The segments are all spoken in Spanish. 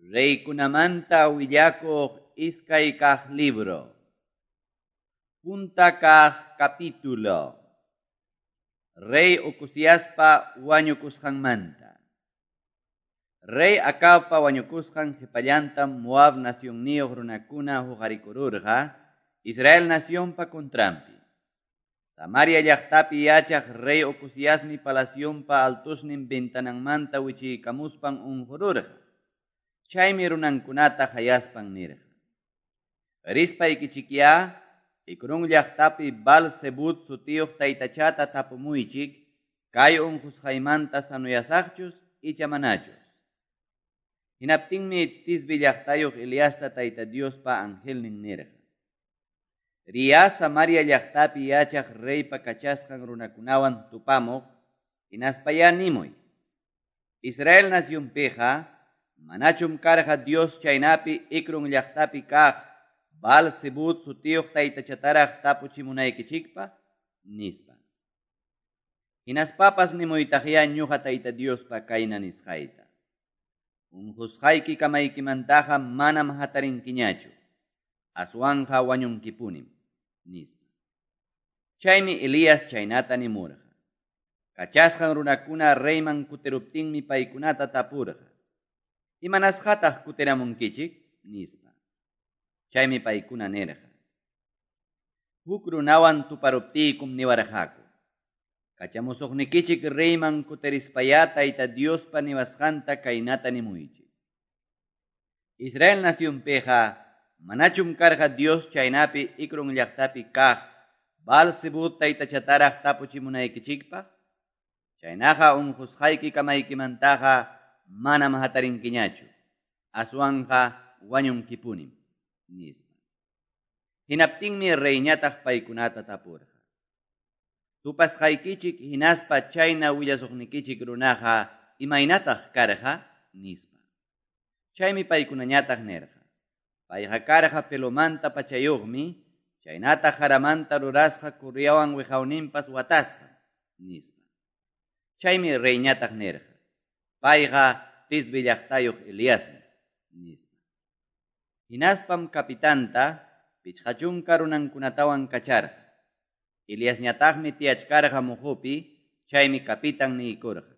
Reykunamanta willakuq iskay kaq libro. Punta kaq capítulo. Rey Uziaspa wañukusqanmanta. Rey Acabpa wañukusqan qhipallantem Moab nacionniyuq runakuna huqarikururqa Israel nacionpa contrampi. Samaria llaqtapi yachaq Rey Uziasmi palaciumpa altusnin ventananmanta wichikamuspan unqururqa. Chaymi runankunata hayaspan nirqa. Rispay kichikya Ikrun llaqtapi Baal-zebut sutiyuq taytachata tapumuychik kay unqusqaymanta sanuyasaqchus icha manachus. Hinaptinmi Tisbi llaqtayuq Eliasta tayta Diospa angelnin nirqa. Riya Samaria llaqtapi yachaq reypa kachasqan runakunawan tupamuq hinaspaya nimuy. Israel nacionpiqa manachum karqa Dios chaynapi Ikrun llaqtapi kaq Baal-zebut sutiyuq taytachataraq tapuchimunaykichikpa nispa. Hinaspapas nimuytaqya ñuqa tayta Diospa kayna nisqayta. Unqusqayki kamaykimantaqa manam hatarinkiñachu. Aswanqa wañunkipunim nispa. Chaymi Elías chaynata nimurqa. Kachasqan runakuna reyman kutiruptinmi paykunata tapurqa. Imanasqataq kutiramunkichik nispa. Chaymi paykuna nirqa. Huk runawan tuparuptiykum niwarqaku. Kachamusuqnikichik reyman kutirispaya tayta Diospa niwasqanta kaynata nimuychik. Israel nacionpiqa manachum karqa Dios chaynapi Ikrun llaqtapi kaq Baal-zebut taytachataraq tapuchimunaykichikpa. Chaynaqa unqusqayki kamaykimantaqa manam hatarinkiñachu. Aswanqa wañunkipunim nispa. Hinaptinmi reyñataq paykunata tapurqa. Tupasqaykichik hinaspa chayna willasuqnikichik runaqa imaynataq karqa nispa. Chaymi paykunañataq nirqa. Payqa karqa pelumanta pachayuqmi, chaynataq qaramanta rurasqa kurriyawan wiqawninpas watasqa nispa. Chaymi reyñataq nirqa. Payqa Tisbi llaqtayuq Eliasmi nispa. Hinaspam kapitanta pichqachunka runankunatawan kacharqa. Eliasñataqmi tiyachkarqa muhupi, chaymi kapitan niykurqa.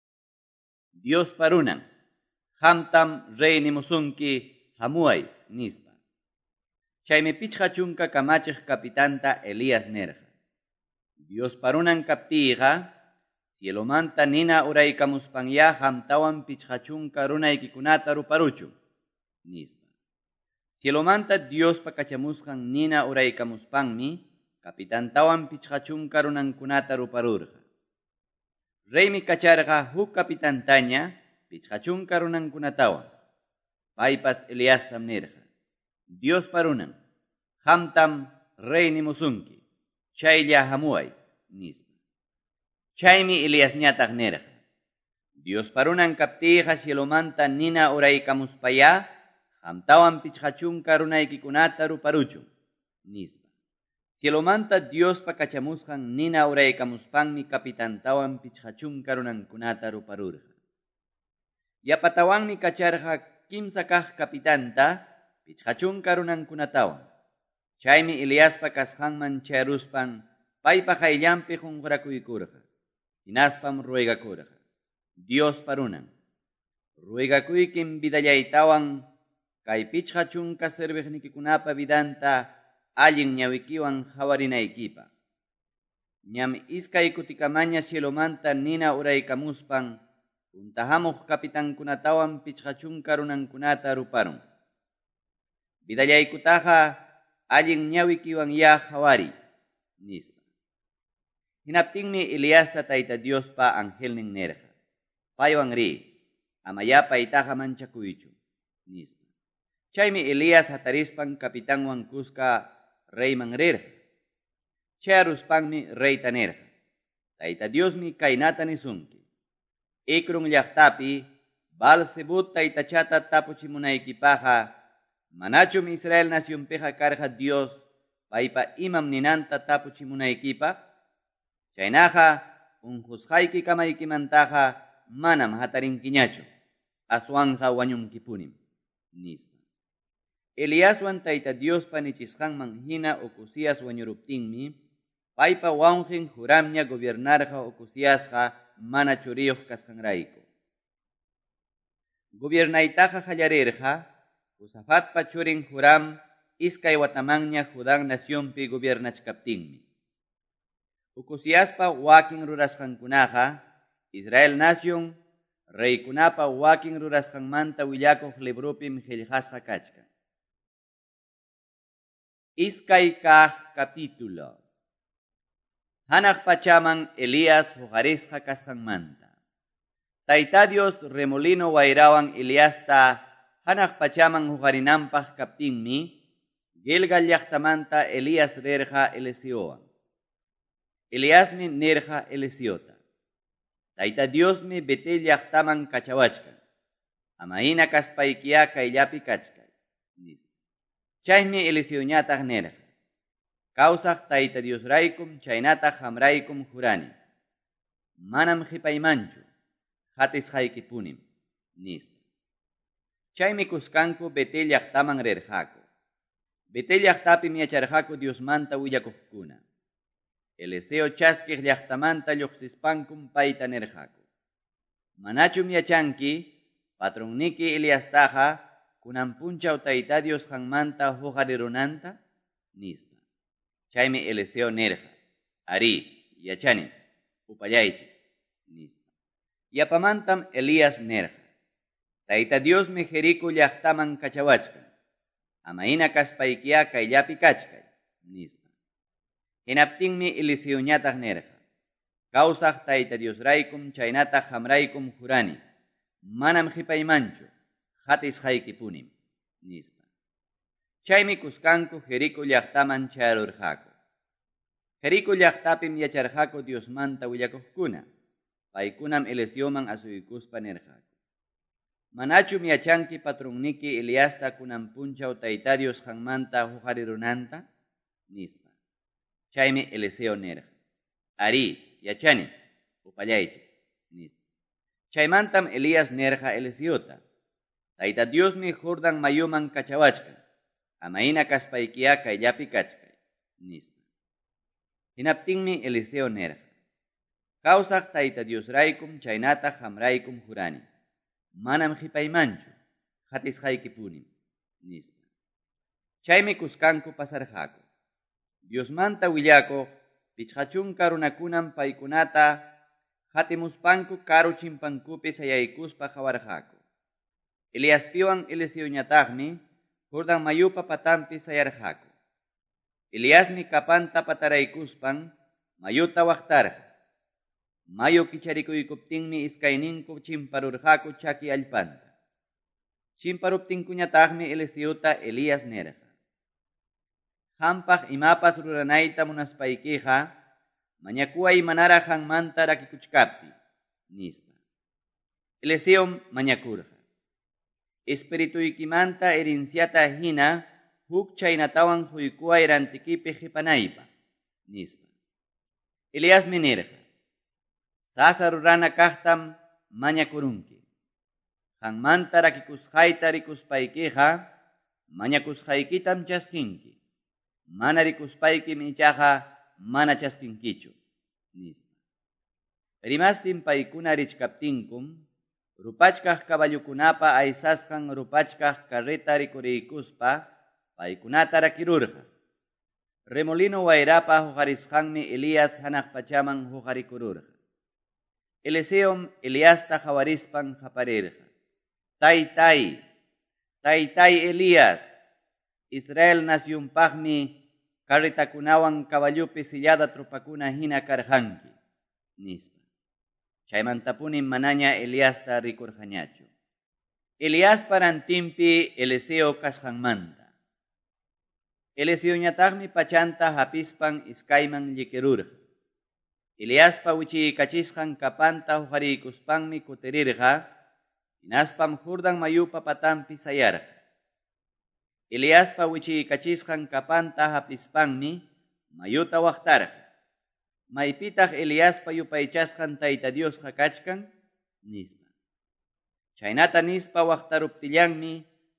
Diospa runan, qamtam rey nimusunki hamuay nispa. Chaymi pichqachunka kamachiq kapitanta Elías nirqa. Diospa runan kaptiyqa, cielomanta nina uraykamuspanya qamtawan pichqachunka runaykikunata ruparuchun nispa. Cielomanta Diospa kachamusqan nina uraykamuspanmi kapitantawan pichqachunka runankunata ruparurqa. Reymi kacharqa huk kapitantaña pichqachunka runankunatawan. Paypas Eliastam nirqa. Diospa runan, qamtam rey nimusunki, chaylla hamuay nispa. Chaymi Eliasñataq nirqa. Diospa runan kaptiyqa cielomanta nina uraykamuspaya qamtawan pichqachunka runaykikunata ruparuchun nispa. Cielomanta Diospa kachamusqan nina uraykamuspanmi kapitantawan pichqachunka runankunata ruparurqa. Yapatawanmi kacharqa kimsa kaq kapitanta pichqachunka runankunatawan. Chaymi Eliaspa kasqanman charuspan paypa qayllanpi qunqurakuykurqa. Hinaspam ruegakurqa. Diospa runan, ruegakuykim vidallaytawan kay pichqachunka serviqnikikunapa vidanta allin ñawikiwan hawarinaykipa. Ñam iskay kutikamaña cielomanta nina uraykamuspan puntahamuq kapitankunatawan pichqachunka runankunata ruparun. Vidallaykutaqa allin ñawikiwan ya hawari nispa. Hinaptinmi Eliasta tayta Diospa angelnin nirqa. Paywan ri, amaya paytaqa manchakuychu nispa. Chaymi Elías hatarispan kapitanwan kuska reyman rirqa. Charuspanmi reyta nirqa. Tayta Diosmi kaynata nisunki. Ikrun llaqtapi Baal-zebut taytachata tapuchimunaykipaqa manachum Israel nacionpiqa karqa Dios paypa imam ninanta tapuchimunaykipaq. Chaynaqa unqusqayki kamaykimantaqa manam hatarinkiñachu. Aswanqa wañunkipunim. nispa. Eliaswan tayta Diospa nichisqanman hina Ocosías wañuruptinmi, paypa wawnqin Joramña gobernarqa Ocosíasqa mana churiyuq kasqanrayku. Gobiernaytaqa qallarirqa, Josafatpa churin Joram iskay watamanña Judan nacionpi gobiernachkaptinmi. Ocosíaspa wakin rurasqankunaqa, Israel nación, reykunapa wakin rurasqanmanta willakuq librupim qillqasqa kachkan. Iskay kaq capítulo. Hanaq pachaman Elías huqarisqa kasqanmanta. Tayta Dios remolino wayrawan Eliasta hanaq pachaman huqarinanpaq kaptinmi, Gilgal llaqtamanta Elías rirqa Eliseowan. Eliasmi nirqa Elisiota. Tayta Diosmi Betel llaqtaman kachawachkan. Amaina kaspaykiya kayllapi kachkay. Chaymi Eliseoñataq nirqa. Kawsaq Tayta Dios raykum chaynataq hamraykum jurani. Manam qhipaymanchu, hatisqaykipunim, nispa. Chaymi kuskanku Betel llaqtaman rirqaku. Betel llaqtapim yacharqaku Diosmanta willakuqkuna. Eliseo chaskiq llaqtamanta lluqsispankum payta nirqaku. Manachum yachanki, patronniki Eliastaqa kunanpunchaw Tayta Dios qanmanta huqarirunanta, nispa. Chaymi Eliseo nirqa, ari, yachani, upallaychi, nispa. Yapamantam Elías nirqa, Tayta Diosmi Jerico llaqtaman kachawachkan. Amaina kaspaykiya kayllapi kachkay, nispa. Hinaptinmi Eliseoñataq nirqa, kawsaq Tayta Dios raykum chaynataq hamraykum jurani. Manam qhipaymanchu, hatisqaykipunim, nispa. Chaymi kuskanku Jerico llaqtaman charurqaku. Jerico llaqtapim yacharqaku Diosmanta willakuqkuna. Paykunam Eliseoman asuykuspa nirqaku. Manachum yachanki patronniki Eliasta kunanpunchaw Tayta Dios qanmanta huqarirunanta, nispa. Chaymi Eliseo nirqa, ari, yachani, upallaychi, nispa. Chaymantam Elías nirqa Eliseota, Tayta Diosmi Jordan mayuman kachawachkan. Amaina kaspaykiya kayllapi kachkay, nispa. Hinaptinmi Eliseo nirqa, kawsaq Tayta Dios raykum chaynataq hamraykum jurani. Manam qhipaymanchu, hatisqaykipunim, nispa. Chaymi kuskanku pasarqaku. Diosmanta willakuq pichqachunka runakunam paykunata hatimuspanku karu chimpankupi sayaykuspa qawarqaku. Eliaspiwan Eliseoñataqmi Jordan mayupa patanpi sayarqaku. Eliasmi kapanta pataraykuspan mayuta waqtarqa. Mayu kicharikuykuptinmi iskayninku chimparurqaku chaki allpanta. Chimparuptinkuñataqmi Eliseota Elías nirqa, hampaq imapas ruranayta munaspaykiqa, mañakuay manara qanmanta rakikuchkapti, nispa. Eliseom mañakurqa, espirituykimanta herenciata hina huk chaynatawan huykuay rantikipi qipanaypa, nispa. Eliasmi nirqa, sasa rurana kaqtam mañakurunki. Qanmanta rakikusqayta rikuspaykiqa, mañakusqaykitam chaskinki. Mana rikuspaykim ichaqa mana chaskinkichu, nispa. Rimastin paykuna richkaptinkum, rupachkaq caballukunapa aysasqan rupachkaq carreta rikuriykuspa, paykunata rakirurqa. Remolino wayrapa huqarisqanmi Elías hanaq pachaman huqarikururqa. Eliseom Eliasta qawarispan qaparirqa, Taytay, Taytay Elías, Israel nacionpaqmi carretakunawan caballupi sillada trupakuna hina karqanki, nispa. Chaymantapunim manaña Eliasta rikurqañachu. Eliaspa rantinpi Eliseo kasqanmanta. Eliseoñataqmi pachanta hapispan iskayman llikirurqa. Eliaspa wichiykachisqan kapanta huqariykuspanmi kutirirqa, hinaspam Jordan mayupa patanpi sayarqa. Eliaspa wichiykachisqan kapanta hapispanmi mayuta waqtarqa. Maypitaq Eliaspa yupaychasqan Tayta Diosqa kachkan, nispa. Chaynata nispa waqtaruptillanmi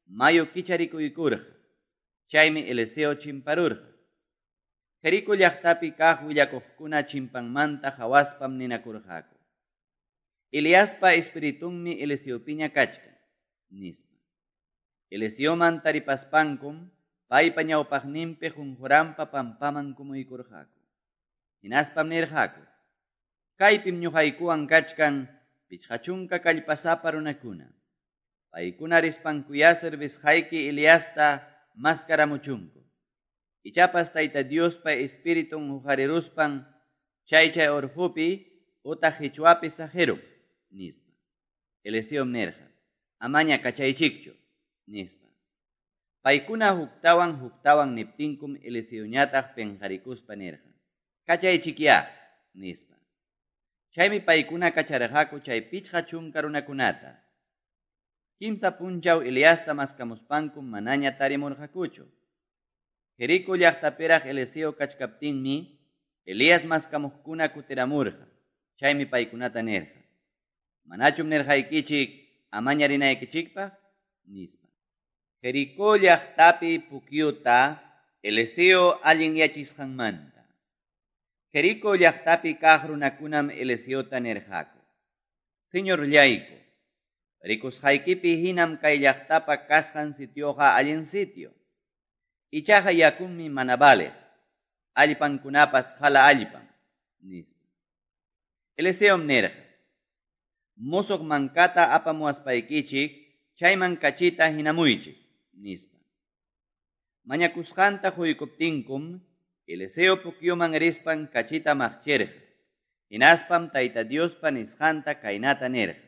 mayo kicharikuykurqa. Chaymi Eliseo chimparurqa. Jerico llaqtapi kaq willakuqkuna chimpanmanta hawaspam ninakurqaku. Eliaspa espiritunmi Eliseopiña kachkan, nispa. Eliseoman taripaspankum, paypa ñawpaqninpi junjuranpa pampaman kumuykurqaku. Hinaspam nirqaku, kaypim ñuqaykuwan kachkan pichqachunka kallpasapa runakuna. Paykuna rispankuyasir visqayki Eliasta maskaramuchunku. Ichapas Tayta Diospa espiritun huqariruspan chay urqupi utaq hichwapi sajirum, nispa. Eliseom nirqa, amaña kachaychikchu, nispa. Paykuna huktawan niptinkum Eliseoñataq penqarikuspa nirqa, kachaychikya, nispa. Chaymi paykuna kacharqaku chay pichqa chunka runakunata. Kimsa punchaw Eliasta maskamuspankum manaña tarimurqakuchu. Jerico llaqtapiraq Eliseo kachkaptinmi Elías maskamuqkuna kutiramurqa. Chaymi paykunata nirqa, manachum nirqaykichik amaña rinaykichikpaq, nispa. Jerico llaqtapi pukyuta Eliseo allin yachisqanmanta. Jerico llaqtapi kaq runakunam Eliseota nirqaku, Señor llayku, rikusqaykipi hinam kay llaqtapa kasqan sitioqa allin sitio. Ichaqa yakunmi mana baleq, allpankunapas hala allpan, nispa. Eliseom nirqa, musuq mankata apamuwaspaykichik, chayman kachita hinamuychik, nispa. Mañakusqanta huykuptinkum, Eliseo pukyuman rispan kachita maqchirqa. Hinaspam Tayta Diospa nisqanta kaynata nirqa,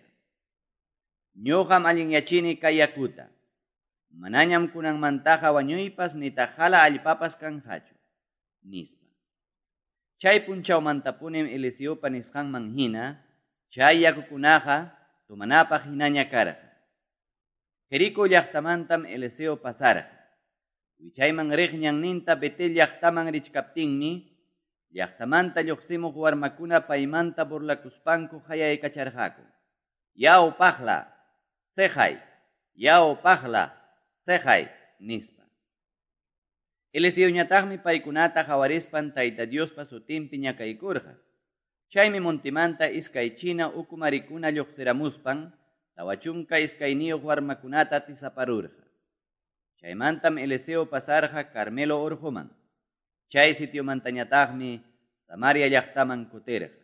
ñuqam allinyachini kay yakuta. Manañam kunanmantaqa wañuypas nitaq hala allpapas kanqachu, nispa. Chay punchawmantapunim Eliseopa nisqanman hina, chay yakukunaqa tumanapaq hinaña karqa. Jerico llaqtamantam Eliseo pasarqa. Wichayman riq ñanninta Betel llaqtaman richkaptinmi, llaqtamanta lluqsimuq warmakuna paymanta burlakuspanku hayaykacharqaku. Yaw paqla, sejay, yaw paqla, sejay, nispa. Eliseoñataqmi paykunata hawarispan Tayta Diospa sutinpi ñakaykurqa. Chaymi montimanta iskay china ukumarikuna lluqsiramuspan, tawachunka iskayniyuq warmakunata tisaparurqa. Chaymantam Eliseo pasarqa Carmelo urquman. Chay sitiomantañataqmi Samaria llaqtaman kutirqa.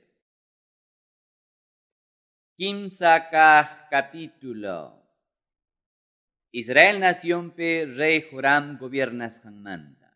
Kimsa kaq capítulo. Israel nacionpi rey Joram gobiernasqanmanta.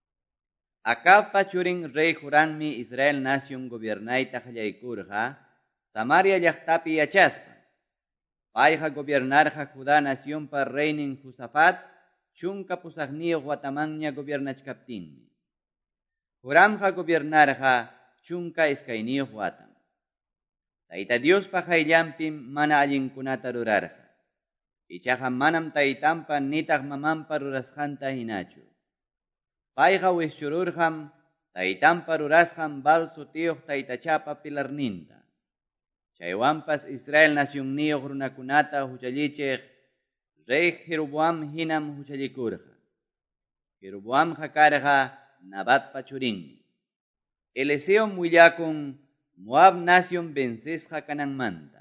Acabpa churin rey Jorammi Israel nación gobiernayta qallaykurqa, Samaria llaqtapi yachaspa. Payqa gobiernarqa Judá nacionpa reynin Josafat, chunka pusaqniyuq watamanña gobiernachkaptinmi. Joramqa gobiernarqa chunka iskayniyuq watam. Tayta Diospa qayllanpim mana allinkunata rurarqa. Ichaqa manam taytanpa nitaq mamanpa rurasqanta hinachu. Payqa wischururqam taytanpa rurasqan Baal sutiyuq taytachapa pilarninta. Chaywanpas Israel nacionniyuq runakunata huchallichiq rey Jeroboam hinam huchallikurqa. Jeroboamqa karqa Nabatpa churinmi. Eliseom willakun Moab nación vencesqa kananmanta.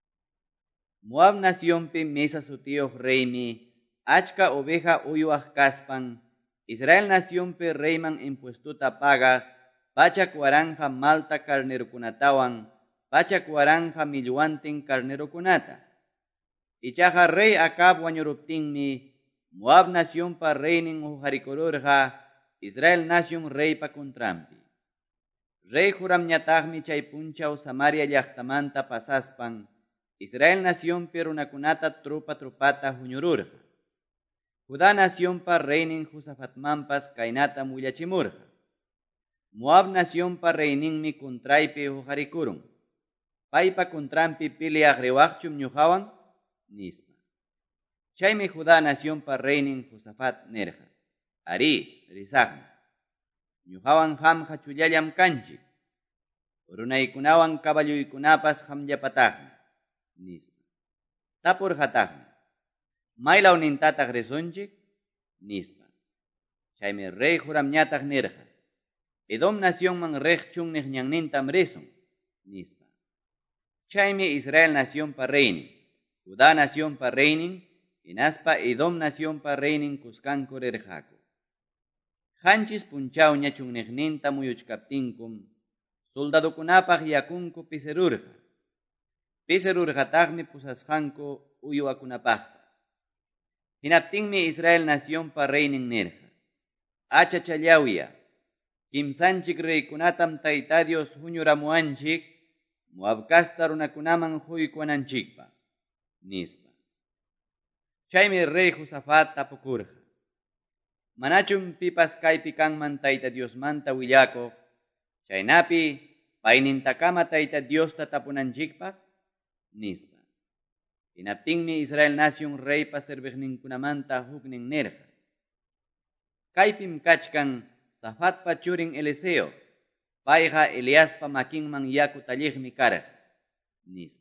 Moab nacionpi Mesa sutiyuq reymi achka oveja uywaq kaspan, Israel nacionpi reyman impuestuta pagaq, pachak waranqa malta carnerokunatawan, pachak waranqa millwantin carnerokunata. Ichaqa rey Acab wañuruptinmi, Moab nacionpa reynin huqarikururqa, Israel nación reypa contrampi. Rey Joramñataqmi chay punchaw Samaria llaqtamanta pasaspan, Israel nacionpi runakunata trupata huñururqa. Judá nacionpa reynin Josafatmanpas kaynata willachimurqa. Moab nacionpa reyninmi contraypi huqarikurun. Paypa contrampi piliaq riwaqchum ñuqawan, nispa. Chaymi Judá nacionpa reynin Josafat nirqa, ari, risaqmi. Ñuqawan qamqa chullallam kanchik. Runaykunawan kaballuykunapas qamllapataqmi, nispa. Tapurqataqmi. maylaw nintataq risunchik nispa. Chaymi rey Huram ñataq nirqa, Edom nacionman riq chunniq ñannintam risun nispa. Chaymi Israel nacionpa reynin, Judá nacionpa reynin, hinaspa Edom nacionpa reynin kusqanku rirqaku. Qanchis punchaw ñachunniqninta muyuchkaptinkum, soldadukunapaq yakunku pisirurqa. Pisirurqataqmi pusasqanku uywakunapaqpas. Hinaptinmi Israel nacionpa reynin nirqa, achachallawya, kimsanchik reykunatam Tayta Dios huñuramuanchik, Moab kasta runakunaman huykuananchikpa, nispa. Chaymi rey Josafat tapukurqa, manachun pipas kaypi kanman Tayta Diosmanta willakuq, chaynapi paynintakama Tayta Diosta tapunanchikpaq, nispa. Hinaptinmi Israel nación reypa serviqninkunamanta huknin nirqa, kaypim kachkan Safatpa churin Eliseo, payqa Eliaspa makinman yaku talliqmi karqa, nispa.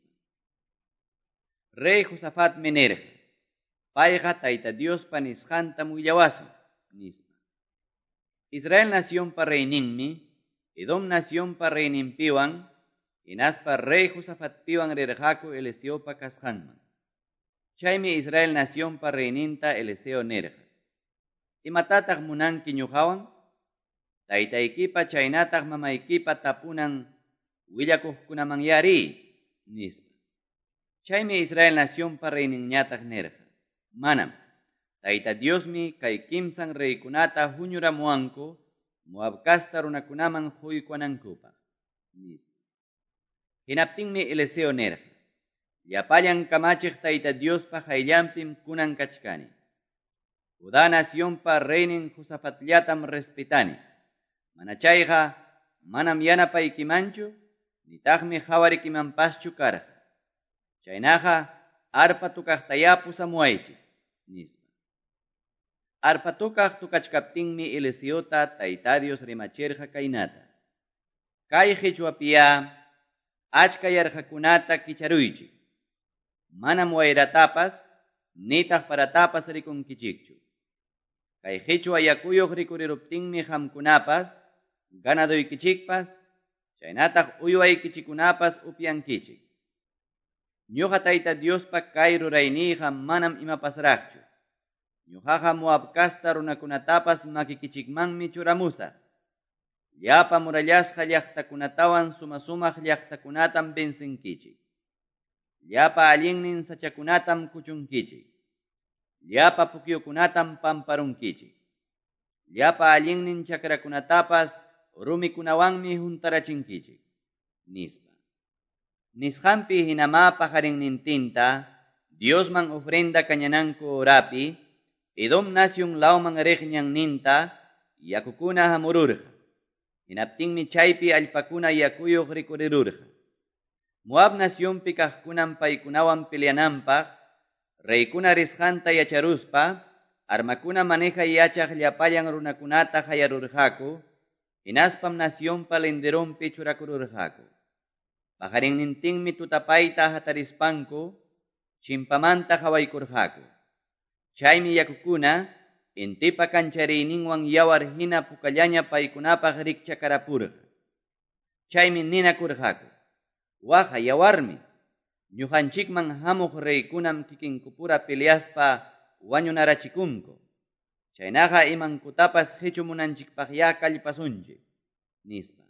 Rey Josafatmi nirqa, payqa Tayta Diospa nisqantam willawasun, nispa. Israel nacionpa reyninmi, Edom nacionpa reyninpiwan, hinaspa rey Josafatpiwan rirqaku Eliseopa kasqanman. Chaymi Israel nacionpa reyninta Eliseo nirqa, imatataq munanki ñuqawan? Taytaykipa chaynataq mamaykipa tapunan willakuqkunamanyari, nispa. Chaymi Israel nacionpa reyninñataq nirqa, manam, Tayta Diosmi kay kimsan reykunata huñuramuanku, Moab kasta runakunaman huykuanankupaq, nispa. Hinaptinmi Eliseo nirqa, llapallan kamachiq Tayta Diospa hayllanpim kunan kachkani. Judá nacionpa reynin Josafatllatam respetani. Manachayqa manam yanapaykimanchu, nitaqmi qhawarikimanpaschu karqa. Chaynaqa arpa tukaqtaya pusamuaychik, nispa. Arpa tukaq tukachkaptinmi Eliseota Tayta Dios rimachirqa kaynata, kay qhichwapiya achka yarqakunata kicharuychik, manam wayratapas nitaq paratapas rikunkichikchu. Kay qhichwa yakuyuq rikuriruptinmi qamkunapas ganaduykichikpas, chaynataq uywaykichikunapas upyankichik. Ñuqa Tayta Diospa kay rurayniyqa manam imapasraqchu. Ñuqaqa Moab kasta runakunatapas makikichikmanmi churamusaq. Llapa murallasqa llaqtakunatawan sumasumaq llaqtakunatam bensinkichik. Llapa allinnin sachakunatam kuchunkichik. Llapa pukyukunatam pamparunkichik. Llapa allinnin chakrakunatapas rumikunawanmi juntarachinkichik, nispa. Nisqanpi hinama pajarinnintinta, Diosman ofrenda kañananku orapi, Edom nación lawman riqñan ninta, yakukuna hamururqa. Hinaptinmi chaypi allpakuna yakuyuq rikurirurqa. Moab nacionpi kaqkunan paykunawan peleananpaq, reykuna risqanta yacharuspa, armakuna maneja yachaq llapallan runakunata hayarurqaku, hinaspam nacionpa lenderompi churakururqaku. Pajarinnintinmi tutapayta hatarispanku, chimpamanta hawaykurqaku. Chaymi yakukuna, intipa kanchariyninwan yawar hina pukallaña paykunapaq rikchakarapurqa. Chaymi ninakurqaku, waqa yawarmi, ñuqanchikman hamuq reykunam kikinkupura peleaspa wañunarachikunku. Chaynaqa imankutapas qhichumunanchikpaqya kallpasunchik, nispa.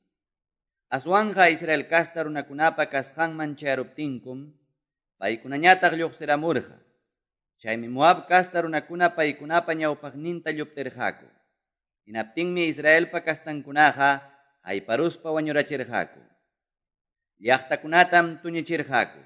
Aswanqa Israel kasta runakunapa kasqanman chayaruptinkum, paykunañataq lluqsiramurqa. Chaymi Moab kasta runakuna paykunapa ñawpaqninta lluptirqaku. Hinaptinmi Israelpa kastankunaqa ayparuspa wañurachirqaku. Llaqtakunatam tuñichirqaku.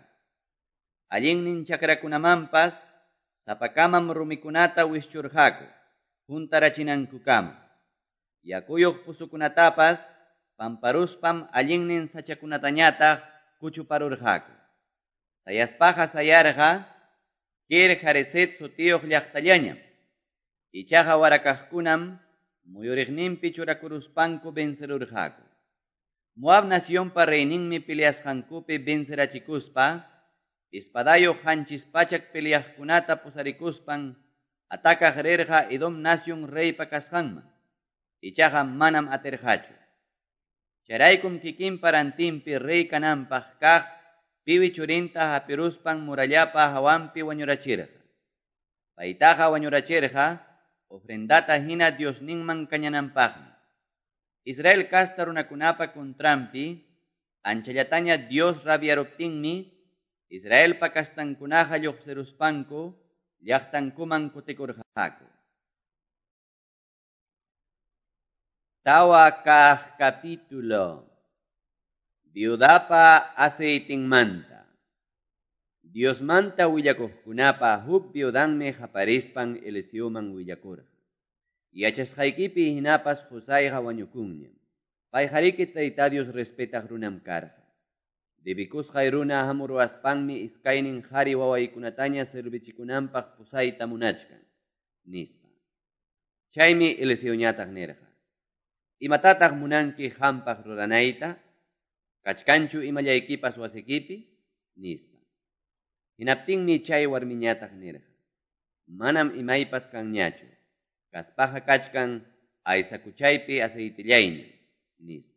Allinnin chakrakunamanpas sapakamam rumikunata wischurqaku, juntarachinankukama. Yakuyuq pusukunatapas pamparuspam allinnin sachakunatañataq kuchuparurqaku. Sayaspaqa sayarqa, Kir Hareset sutiyuq llaqtallañam. Ichaqa warakaqkunam muyuriqninpi churakuruspanku vencerurqaku. Moab nacionpa reyninmi peleasqankupi vencerachikuspa, Ispadayo hanchis pachak peleaqkunata pusarikuspan ataka rerja Edom nación reypa kasqanman. Ichaqa manam aterjachu. Charaykum kikin parantimpi rey kananpaq kaq piwi churinta hapiruspan murallapa hawanpi wañurachirqa. Paytaqa wañurachirqa ofrendata hina Dios ninman kañananpaqmi. Israel kasta runakunapa kontrampi anchallataña Dios rabiaruptinmi Israel kastankunaqa lluqsiruspanku llaqtankuman kutikurqaku. Tawa kaq capítulo viudapa aceitinmanta. Dios manta willakuqkunapa huk viudanmi qaparispan Eliseoman willakurqa. Yachasqaykipi hinapas Husayqa wañukunñam. Payqariki tayta Dios respetaq runam karqa. Debikusqay runa hamuruaspanmi iskaynin qhari wawaykunataña servichikunanpaq pusayta munachkan, nispa. Chaymi Eliseoñataq nirqa. Imatataq munanki qampaq ruranayta, kachkanchu imallaykipas wasikipi, nispa. Hinaptinmi chay warmiñataq nirqa. Manam imaypas kanñachu. Kaspaqa kachkan aysakuchaypi aceitillayña, nispa.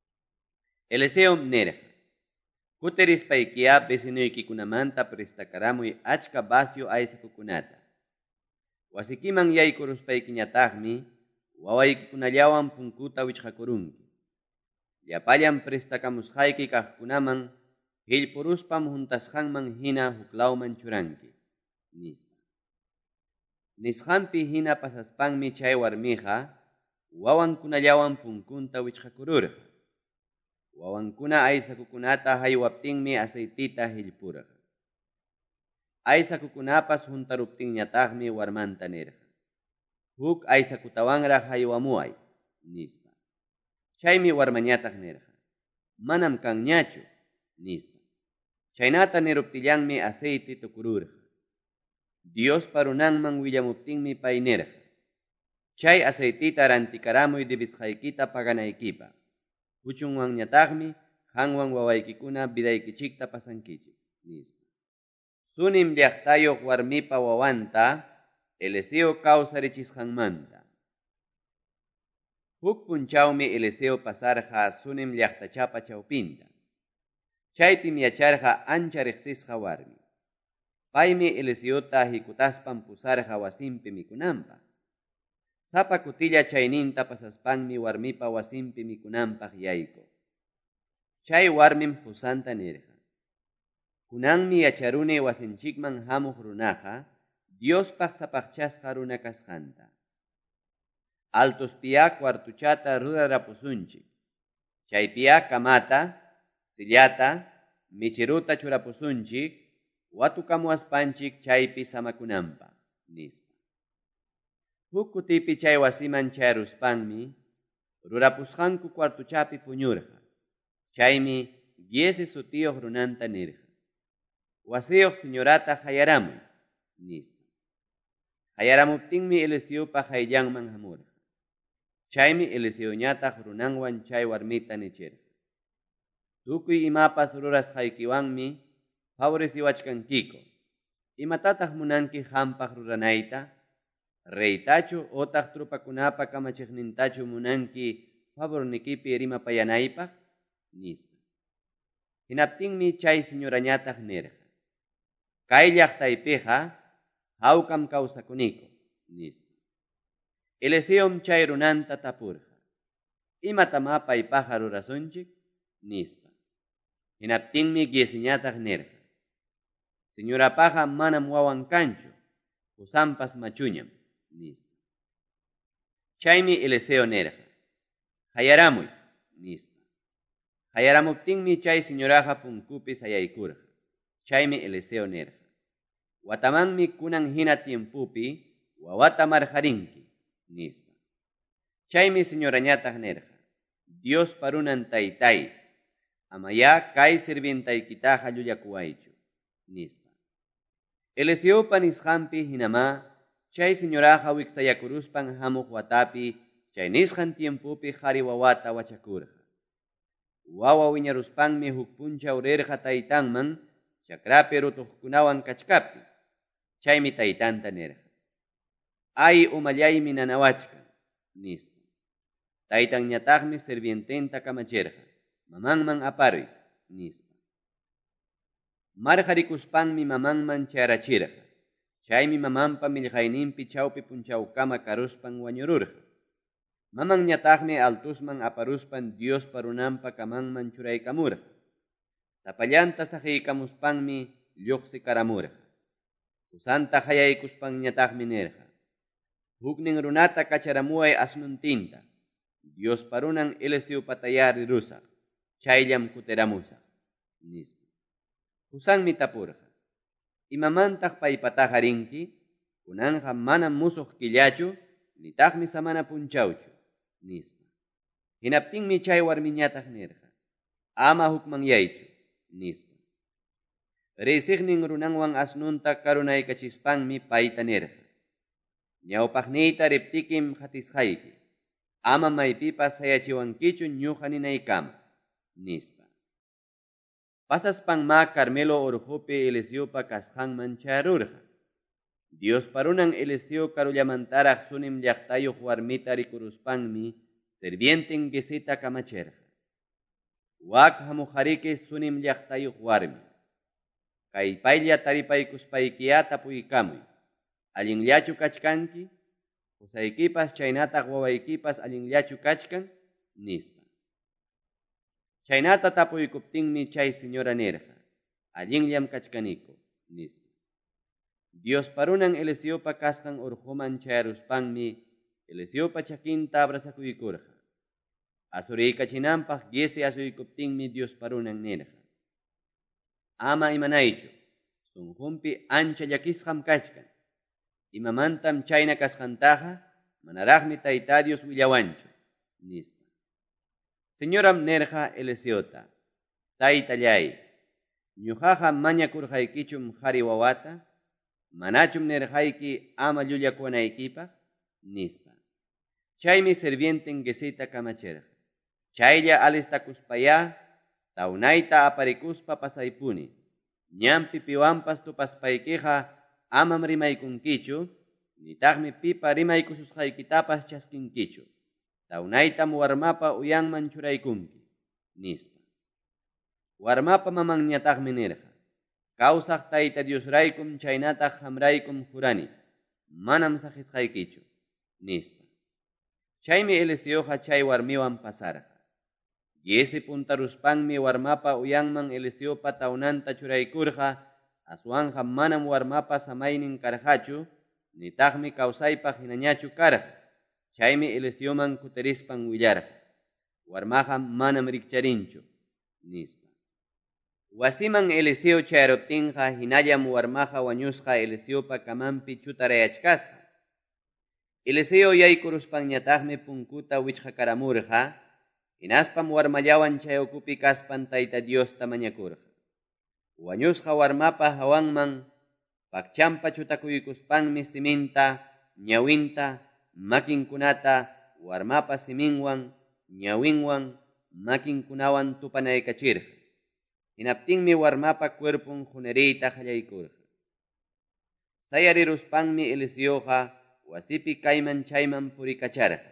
Eliseom nirqa. Kuterispaykiya vecinuykikunamanta prestakaраmuy achka vasio aysakukunata. Wasikiman yaykuruspaykiñataqmi wawaykunallawan punkuta wichqakurunki. Llapallan prestakamusqayki kaqkunaman hillpuruspam juntasqanman hina huklawman churanki, nispa. Nisqanpi hina pasaspanmi chay warmiqa wawankunallawan punkunta wichqakururqa. Wawankuna aysakukunata haywaptinmi aceitita hillpurqa. Aysakukunapas juntaruptinñataqmi warmanta nirqa. Huk aysakutawanraq haywamuay, nispa. Chaymi warmañataq nirqa. Manam kanñachu, nispa. Chaynata niruptillanmi aceite tukururqa. Dios parunanman willamuptinmi pay nirqa. Chay aceitita rantikaramuy debisqaykita paganaykipa. Kuchunwanñataqmi qanwan wawaykikuna vidaykichikta pasankichik, nispa. Sunim llaqtayuq warmipa wawanta Eliseo kawsarichisqanmanta. Huk punchawmi Eliseo pasarqa sunim llaqtachapa chawpinta. Chaypim yacharqa ancha riqsisqa warmi. Paymi Eliseota hikutaspan pusarqa wasinpi mikunanpaq. Sapa kutilla chayninta pasaspanmi warmipa wasinpi mikunanpaq yayko. Chay warmim Husanta nirqa. Kunanmi yacharuni wasinchikman hamuq runaqa Diospaq sapaqchasqa runa kasqanta. Altuspiya kwartuchata rurarapusunchik. Chaypiya kamata, sillata, michiruta churapusunchik, watukamuaspanchik chaypi samakunanpaq, nispa. Huk kutipi chay wasiman chayruspanmi rurapusqanku kwartuchapi puñurqa. Chaymi 10 sutiyuq runanta nirqa. Wasiyuq señorata hayaramuy, nispa. Hayaramuptinmi Eliseopa hayllanman hamurqa. Chaymi Eliseoñataq runanwan chay warmita nichirqa. Tukuy imapas rurasqaykiwanmi favoreciwachkankiku. Imatataq munanki qampaq ruranayta, reytachu otaq trupakunapa kamachiqnintachu munanki favornikipi rimapayanaypaq, nispa. Hinaptinmi chay señorañataq nirqa. Kay llaqtaypiqa hawkam kawsakuniku, nispa. Eliseom chay runanta tapurqa. Imatama paypaqa rurasunchik, nispa. Hinaptinmi Giesiñataq nirqa. Señorapaqa manam wawan kanchu, Husampas machuñam, nispa. Chaymi Eliseo nirqa. Hayaramuy, nispa. Hayaramuptinmi chay señoraqa punkupi sayaykurqa. Chaymi Eliseo nirqa. Watamanmi kunan hina tiempupi wawata marharinki, nispa. Chaymi señorañataq nirqa. Dios parunan taytay, amaya kay sirvientaykitaqa llullakuwaychu, nispa. Eliseopa nisqanpi hinama chay señoraqa wiksayakuruspan hamuq watapi chay nisqan tiempupi qhari wawata wachakurqa. Wawa wiñaruspanmi huk punchaw rirqa taytanman chakrapi rutuqkunawan kachkapi. Chaymi taytanta nirqa. Ay umallaymi nanawachkan, nispa. Taytanñataqmi sirviententa kamachirqa. Mamanman aparuy, nispa. Marqarikuspanmi mamanman charachirqa. Chaymi mamanpa millqayninpi chawpi punchawkama karuspan wañururqa. Mamanñataqmi altusman aparuspan Diospa runanpa kamanman churaykamurqa. Sapallanta saqiykamuspanmi lluqsikaramurqa. Kusanta hayaykuspanñataqmi nirqa. Huknin runata kacharamuay asnuntinta. Diospa runan Eleusiupa tayarirusa. Chayllam kutiramusa. Nispa. Kusanmi tapurqa. Imamantaq paypataqa rinki, kunanqa manam musuq killachu, nitaqmi samana punchawchu, nispa. Hinaptinmi chay warmiñataq nirqa. Ama hukmanyaychu, nispa. Risignin runanwan asnunta karunaykachispanmi payta nirqa. Ñawpaqniyta riptikim hatisqayki. Ama maypipas sayachiwankichu ñuqa ninaykama, nispa. Pasaspanma Carmelo urqupi Eleusiupa kasqanman charurqa. Diospa runan Eleuseu karullamantaraq sunim llaqtayuq warmita rikuruspanmi sirvienten Gesita kamachirqa. Wak hamuqariki sunim llaqtayuq warmi. Kaypaylla taripaykuspaykiya tapuykamuy. Allinllachu kachkanki? Qusaykipas chaynataq wawaykipas allinllachu kachkan? Nispa. Chaynata tapuykuptinmi chay señora nirqa. Allinllam kachkaniku, nispa. Diospa runan Eleusiupa kasqan urquman chayaruspanmi Eleusiupa chakinta abrazakuykurqa. Asuriykachinanpaq Gesi asuykuptinmi Diospa runan nirqa. Ama imanaychu, sunqunpi ancha llakisqam kachkan. Imamantam chayna kasqantaqa manaraqmi tayta Dios willawanchu, nispa. Señoram nirqa Eleusiuta. Taytallay, ñuqaqa mañakurqaykichum qhari wawata, manachum nirqayki ama llullakunaykipaq, nispa. Chaymi sirvienten Gesita kamachirqa. Chaylla alistakuspaya, tawnayta aparikuspa pasaypuni. Ñampi piwanpas tupaspaykiqa amam rimaykunkichu, nitaqmi pipa rimaykususqaykitapas chaskinkichu. Tawnaytam warmapa uyanman churaykunki, nispa. Warmapa mamanñataqmi nirqa. Kawsaq tayta Diosraykum chaynataq hamraykum jurani. Manam saqisqaykichu, nispa. Chaymi Eleusiuqa chay warmiwan pasarqa. Gesi puntaruspanmi warmapa uyanman Eleusiupa tawnanta churaykurqa, aswanqa manam warmapa samaynin karqachu, nitaqmi kawsaypaq hinañachu karqa. Chaymi Eleusiuman kutirispan willarqa. Warmaqa manam rikcharinchu, nispa. Wasiman Eleuseu chayaruptinqa hinallam warmaqa wañusqa Eleusiupa kamanpi chutarayachkasqa. Eleuseu yaykuruspanñataqmi punkuta wichqakaramurqa, hinaspam warmallawan chay ukupi kaspan tayta Diosta mañakurqa. Wañusqa warmapa hawanman pakchanpa chutakuykuspanmi siminta, ñawinta, makinkunata warmapa siminwan, ñawinwan, makinkunawan tupanaykachirqa. Hinaptinmi warmapa cuerpun qunariyta qallaykurqa. Sayariruspanmi Eleuseuqa wasipi kayman chayman purikacharqa.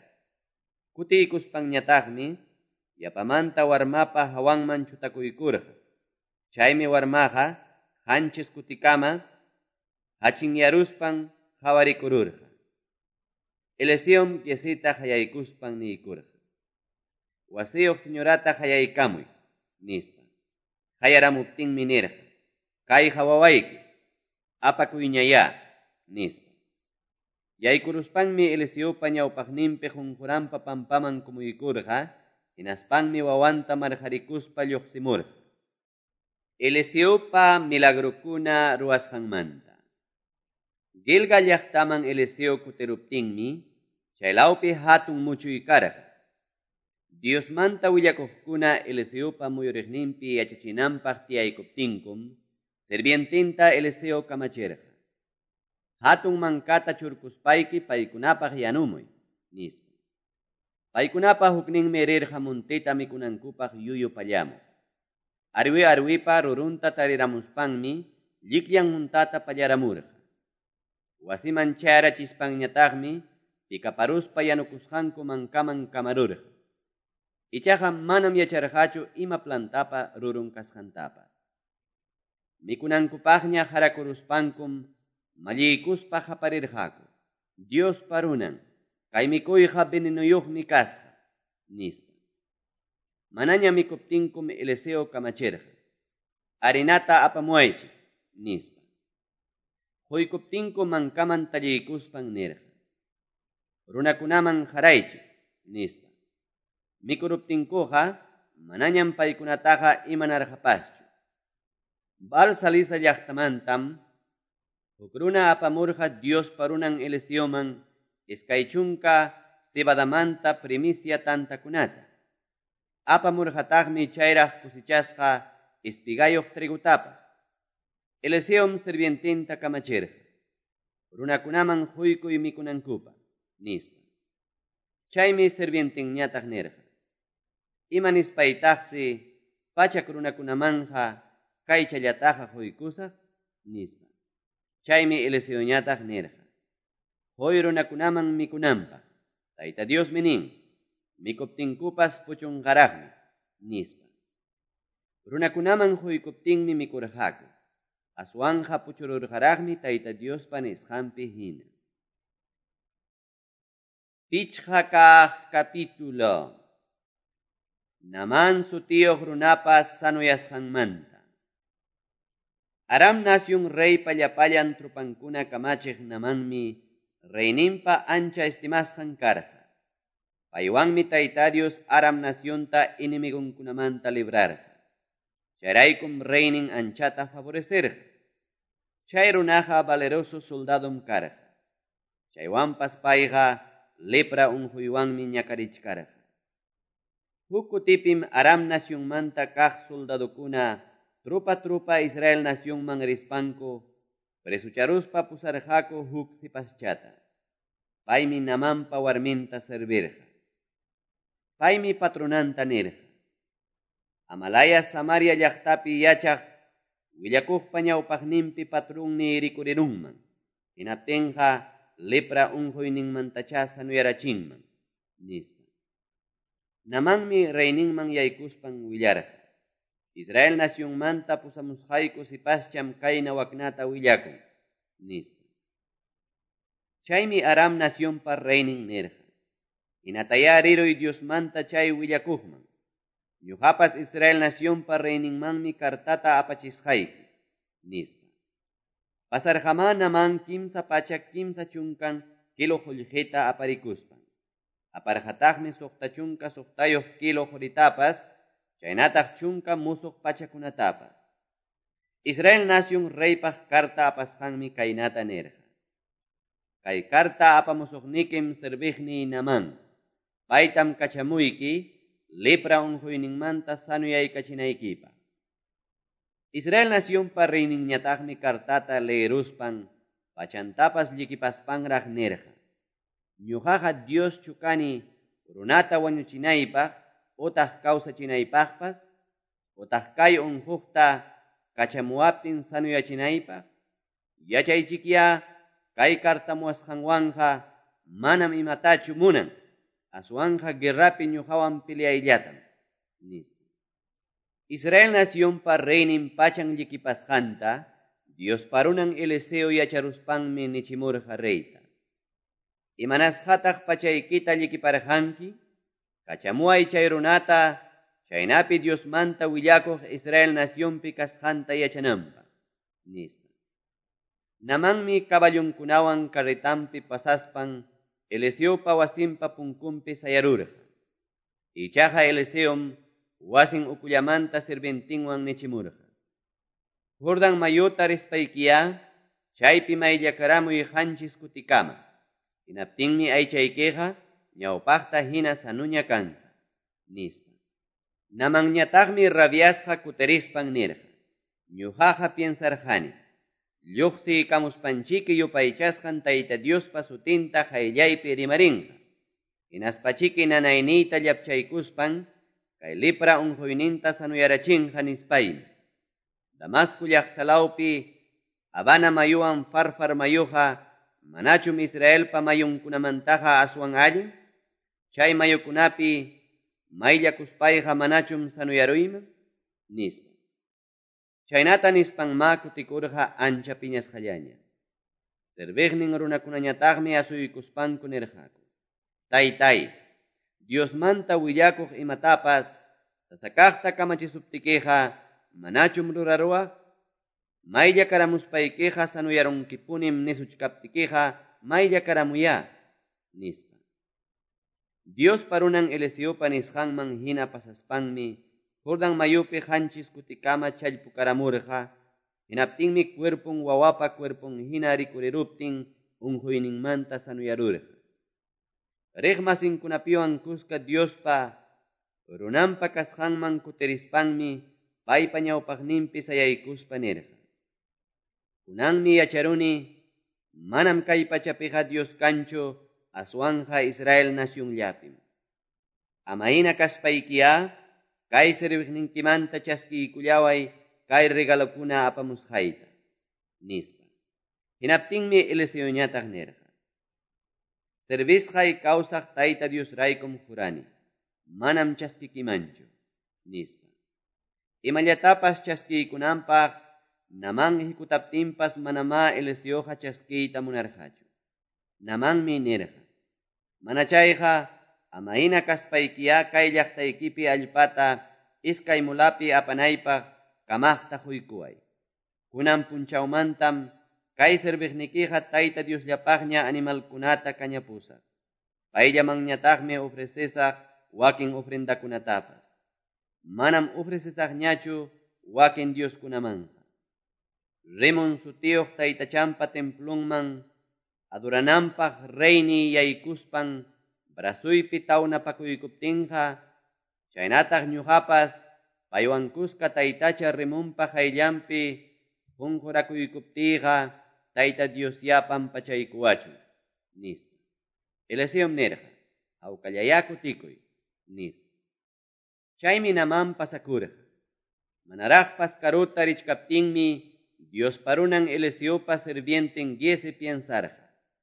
Kutiykuspanñataqmi yapamanta warmapa hawanman chutakuykurqa. Chaymi warmaqa qanchis kutikama hachinyaruspan qhawarikururqa. Eleuseum Gesita hayaykuspan niykurqa. Wasiyuq señorata hayaykamuy, nispa. Hayaramuptinmi nirqa. Kayqa wawayki, apakuyñaya, nispa. Yaykuruspanmi Eleuseupa ñawpaqninpi qunquranpa pampaman kumuykurqa, hinaspanmi wawanta marqarikuspa lluqsimurqa. Eleuseupa milagrukuna ruwasqanmanta. Gilgal llaqtaman Eleuseu kutiruptinmi, chaylawpi hatun muchuykarqa. Diosmanta willakuqkuna Eleuseupa muyuriqninpi yachachinanpaq tiyaykuptinkum, sirvientinta Eleuseu kamachirqa. Hatun mankata churkuspayki paykunapaq yanumuy, nispa. Paykunapaq hukninmi rirqa muntita mikunankupaq yuyu pallamuq. arwipa rurunta tariramuspanmi llikllan muntata pallaramurqa. Wasiman chayrachispanñataqmi pikaparuspa yanukusqanku mankaman kamarurqa. Ichaqa manam yacharqachu ima plantapa rurun kasqantapa. Mikunankupaqña harakuruspankum mallikuspa haparirqaku. Dios parunan, kay mikuyqa venenuyuqmi kasqa, nispa. Manaña mikuptinkum Eliseo kamachirqa. Harinata apamuaychik, nispa. Huykuptinku mankaman tallikuspan nirqa. Runakunaman haraychik, nispa. Mikuruptinkuqa manañam paykunataqa imanarqapaschu. Balsalisa llaqtamantam huk runa apamurqa Dios parunan Eliseoman iskaychunka cebadamanta primicia tantakunata. Apamurqataqmi chayraq kusichasqa espigayuq trigutapaq. Eliseom sirvientinta kamachirqa. Runakunaman huykuy mikunankupa, nispa. Chaymi sirvientinñataq nirqa. Imanispaytaqsi pachak runakunamanja kaychallataqa huykusaq, nispa. Chaymi Eliseoñataq nirqa. Hoy runakunaman mikunanpaq, Tayta Diosmi nin, mikuptinkupas puchunqaraqmi, nispa. Runakunaman huykuptinmi mikurqaku. Aswanja puchururqaraqmi Tayta Diospa nisqanpi hina. Pichqa kaq capítulo. Naman sutiyuq runapas sanuyasqanmanta. Aram nación rey pallapallan trupankuna kamachiq Namanmi reyninpa ancha estimasqan karqa. Paywanmi Tayta Dios Aram nacionta inimigunkunamanta librarqa. Chayraykum reynin anchata favorecerqa. Chay runaqa valeroso soldadom karqa. Chaywanpas payqa lepra unjuywanmi ñakarichkarqa. Huk kutipim Aram nacionmanta kaq soldadukuna trupa Israel nacionman rispanku presucharuspa pusarqaku huk sipaschata. Paymi Namanpa warminta servirqa. Paymi patronanta nirqa. Amalaya Samaria llaqtapi yachaq willakuqpa ñawpaqninpi patrunni rikurirunman. Hinaptinqa lepra unjuyninmantachá sanuyarachinman, nispa. Namanmi reyninman yaykuspan willarqa. Israel nacionmanta pusamusqayku sipascham kayna waknata willakun, nispa. Chaymi Aram nacionpa reynin nirqa. Hinataya riruy Diosmanta chay willakuqman. Ñuqapas Israel nacionpa reyninmanmi kartata apachisqayki, nispa. Pasarqama Naman kimsa pachak kimsa chunkan kilo qullqita aparikuspan. Aparqataqmi suqta chunka suqtayuq kilo quritapas, chaynataq chunka musuq pachakunatapas. Israel nación reypaq karta apasqanmi kaynata nirqa. Kay karta apamusuqnikim serviqni Naman. Paytam kachamuyki lepra unjuyninmanta sanuyaykachinaykipaq. Israel nacionpa reyninñataqmi kartata leeruspan pachantapas llikipaspanraq nirqa. Ñuqaqa Dios chukani runata wañuchinaypaq utaq kawsachinaypaqpas utaq kay unjuqta kachamuwaptin sanuyachinaypaq yachaychikya kay kartamuwasqanwanqa manam imatachu munan aswanja guerrapi ñuqawan peleayllatam, nispa. Israel nacionpa reynin pachan llikipasqanta Dios parunan Eliseo yacharuspanmi nichimurqa reyta. Imanasqataq pachaykita llikiparqanki, kachamuay chay runata, chaynapi Diosmanta willakuq Israel nacionpi kasqanta yachananpaq, nispa. Namanmi kaballunkunawan carretampi pasaspan Eliseopa wasinpa punkunpi sayarurqa. Ichaqa Eliseom wasin ukullamanta sirventinwan nichimurqa. Jordan mayuta rispaykiya, chaypi mayllakaramuy qanchis kutikama. Hinaptinmi aychaykiqa ñawpaqta hina sanuña kanqa, nispa. Namanñataqmi rabiasqa kuterispan nirqa. Ñuqaqa piensarqani. Lluqsi kamuspanchiki yupaychasqan Tayta Diospa sutinta qayllaypi rimarinqa. Hinaspachiki nanayniyta llapchaykuspan kay lepra unquyninta sanuyarachinqa nispaymi. Damasco llaqtalawpi Habana mayuwan farfar mayuqa manachum Israelpa mayunkunamantaqa aswan allin, chay mayukunapi mayllakuspayqa manachum sanuyaruyman nispa. Chaynata nispanma kutikurqa ancha piñasqallaña. Serveqnin runakunañataqmi asuykuspanku nirqaku. Taytay, Diosmanta willakuq imatapas sasakaqta kamachisuptikiqa manachum ruraruwaq? Maylla karamuspaykiqa sanuyarunkipunim nisuchkaptikiqa maylla karamuya nispa. Dios parunan Eliseopa nisqanman hina pasaspanmi Jordan mayupi qanchis kutikama challpukaramurqa, hinaptinmi cuerpun wawapa cuerpun hina rikuriruptin unquyninmanta sanuyarurqa. Riqmasinkunapiwan kuska Diospa runanpa kasqanman kutirispanmi paypa ñawpaqninpi sayaykuspa nirqa. Kunanmi yacharuni manam kay pachapiqa Dios kanchu aswanja Israel nacionllapim. Amaina kaspaykiya kay serviqninkimanta chaskiykullaway kay regalokuna apamusqayta nispa. Hinaptinmi Eliseoñataq nirqa. Servisqay kawsaq Tayta Dios raykum jurani, manam chaskikimanchu nispa. Imallatapas chaskiykunanpaq naman hikutaptinpas manama Eliseoqa chaskiyta munarqachu. Namanmi nirqa. Manachayqa amaina kaspaykiya kay llaqtaykipi allpata iskay mulapi apanaypaq kamaqta huykuway. Kunan punchawmantam kay serviqnikiqa Tayta Diosllapaqña animalkunata kañapusaq. Payllamanñataqmi ofrecesaq wakin ofrendakunatapas. Manam ofrecesaqñachu wakin Dioskunamanqa. Rimun sutiyuq taytachanpa templunman adorananpaq reyni yaykuspan brasuypi tawnapakuykuptinqa, chaynataq ñuqapas paywan kuska taytacha rimunpa qayllanpi qunqurakuykuptiyqa Tayta Diosyapam pachaykuwachu nispa. Eliseom nirqa, hawkallaya kutikuy nispa. Chaymi naman pasakurqa. Manaraqpas karuta richkaptinmi Dios parunan Eliseopa sirvienten Giezi piensarqa.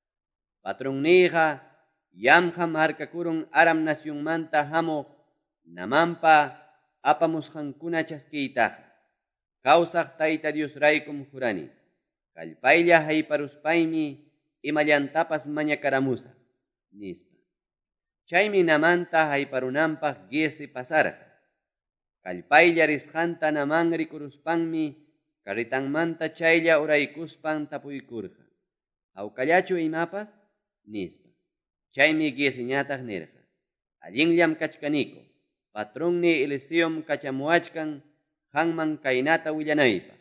Patronniyqa yamqam harkakurun Aram nacionmanta hamuq namanpa apamusqankuna chaskiytaqa. Kawsaq Tayta Dios raykum jurani. Kallpaylla hayparuspaymi imallantapas mañakaramusaq nispa. Chaymi namanta hayparunanpaq Giezi pasarqa. Kallpaylla risqanta naman rikuruspanmi karitanmanta chaylla uraykuspan tapuykurqa. Hawkallachu imapas nispa. Chaymi Gieziñataq nirqa. Allinllam kachkaniku. Patronni Eliseom kachamuachkan qanman kaynata willanaypaq.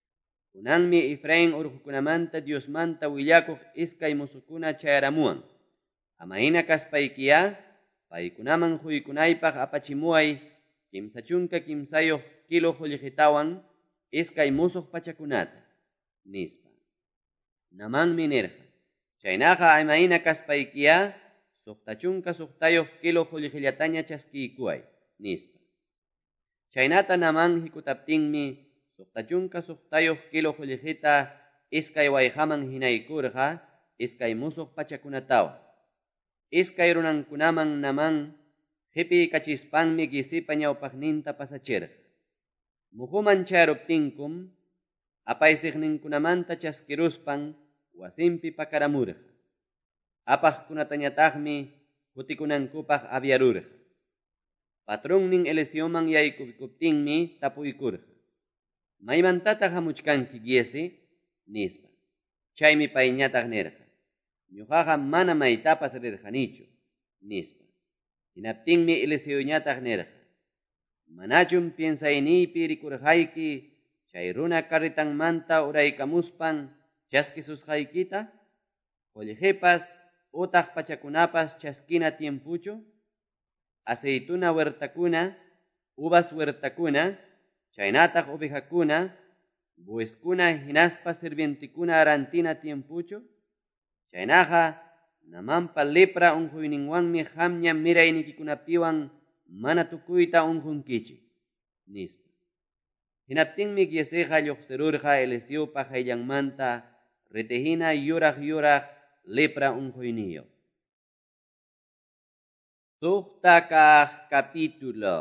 Kunanmi Efraín urqukunamanta Diosmanta willakuq iskay musukuna chayaramuwan. Amaina kaspaykiya paykunaman huykunaypaq apachimuway kimsa chunka kimsayuq kilo qullqitawan iskay musuq pachakunata nispa. Namanmi nirqa. Chaynaqa amaina kaspaykiya suqta chunka suqtayuq kilo qullqillataña chaskiykuway nispa. Chaynata naman hikutaptinmi suqta chunka suqtayuq kilo qullqita iskay wayqaman hinaykurqa iskay musuq pachakunatawan. Iskay runankunaman naman qipi kachispanmi Giezipa ñawpaqninta pasachirqa. Muhuman chayruptinkum apaysiqninkunamanta chaskiruspan wasinpi pakaramurqa. Apaqkunatañataqmi kutikunankupaq abyarurqa. Patronnin Eliseoman yaykuptinmi tapuykurqa. Maymantataq hamuchkanki Giezi nispa. Chaymi payñataq nirqa. Ñuqaqa mana maytapas rirqanichu nispa. Hinaptinmi Eliseoñataq nirqa. Manachum piensayniypi rikurqayki chay runa karitanmanta uraykamuspan chaskisusqaykita? Qullqipas utaq pachakunapas chaskina tiempuchu? Aceituna huertakuna, uvas huertakuna, chaynataq ovejakuna, bueskuna hinaspa sirvientikuna arantina tiempuchu? Chaynaqa namanpa lepra unquyninwanmi qamña miraynikikunapiwan mana tukuyta unqunkichik, nispa. Hinaptinmi Gieseqa lluqsirurqa Eliseopa qayllanmanta retejina yuraq lepra unquyniyo. Suqta kaq capítulo.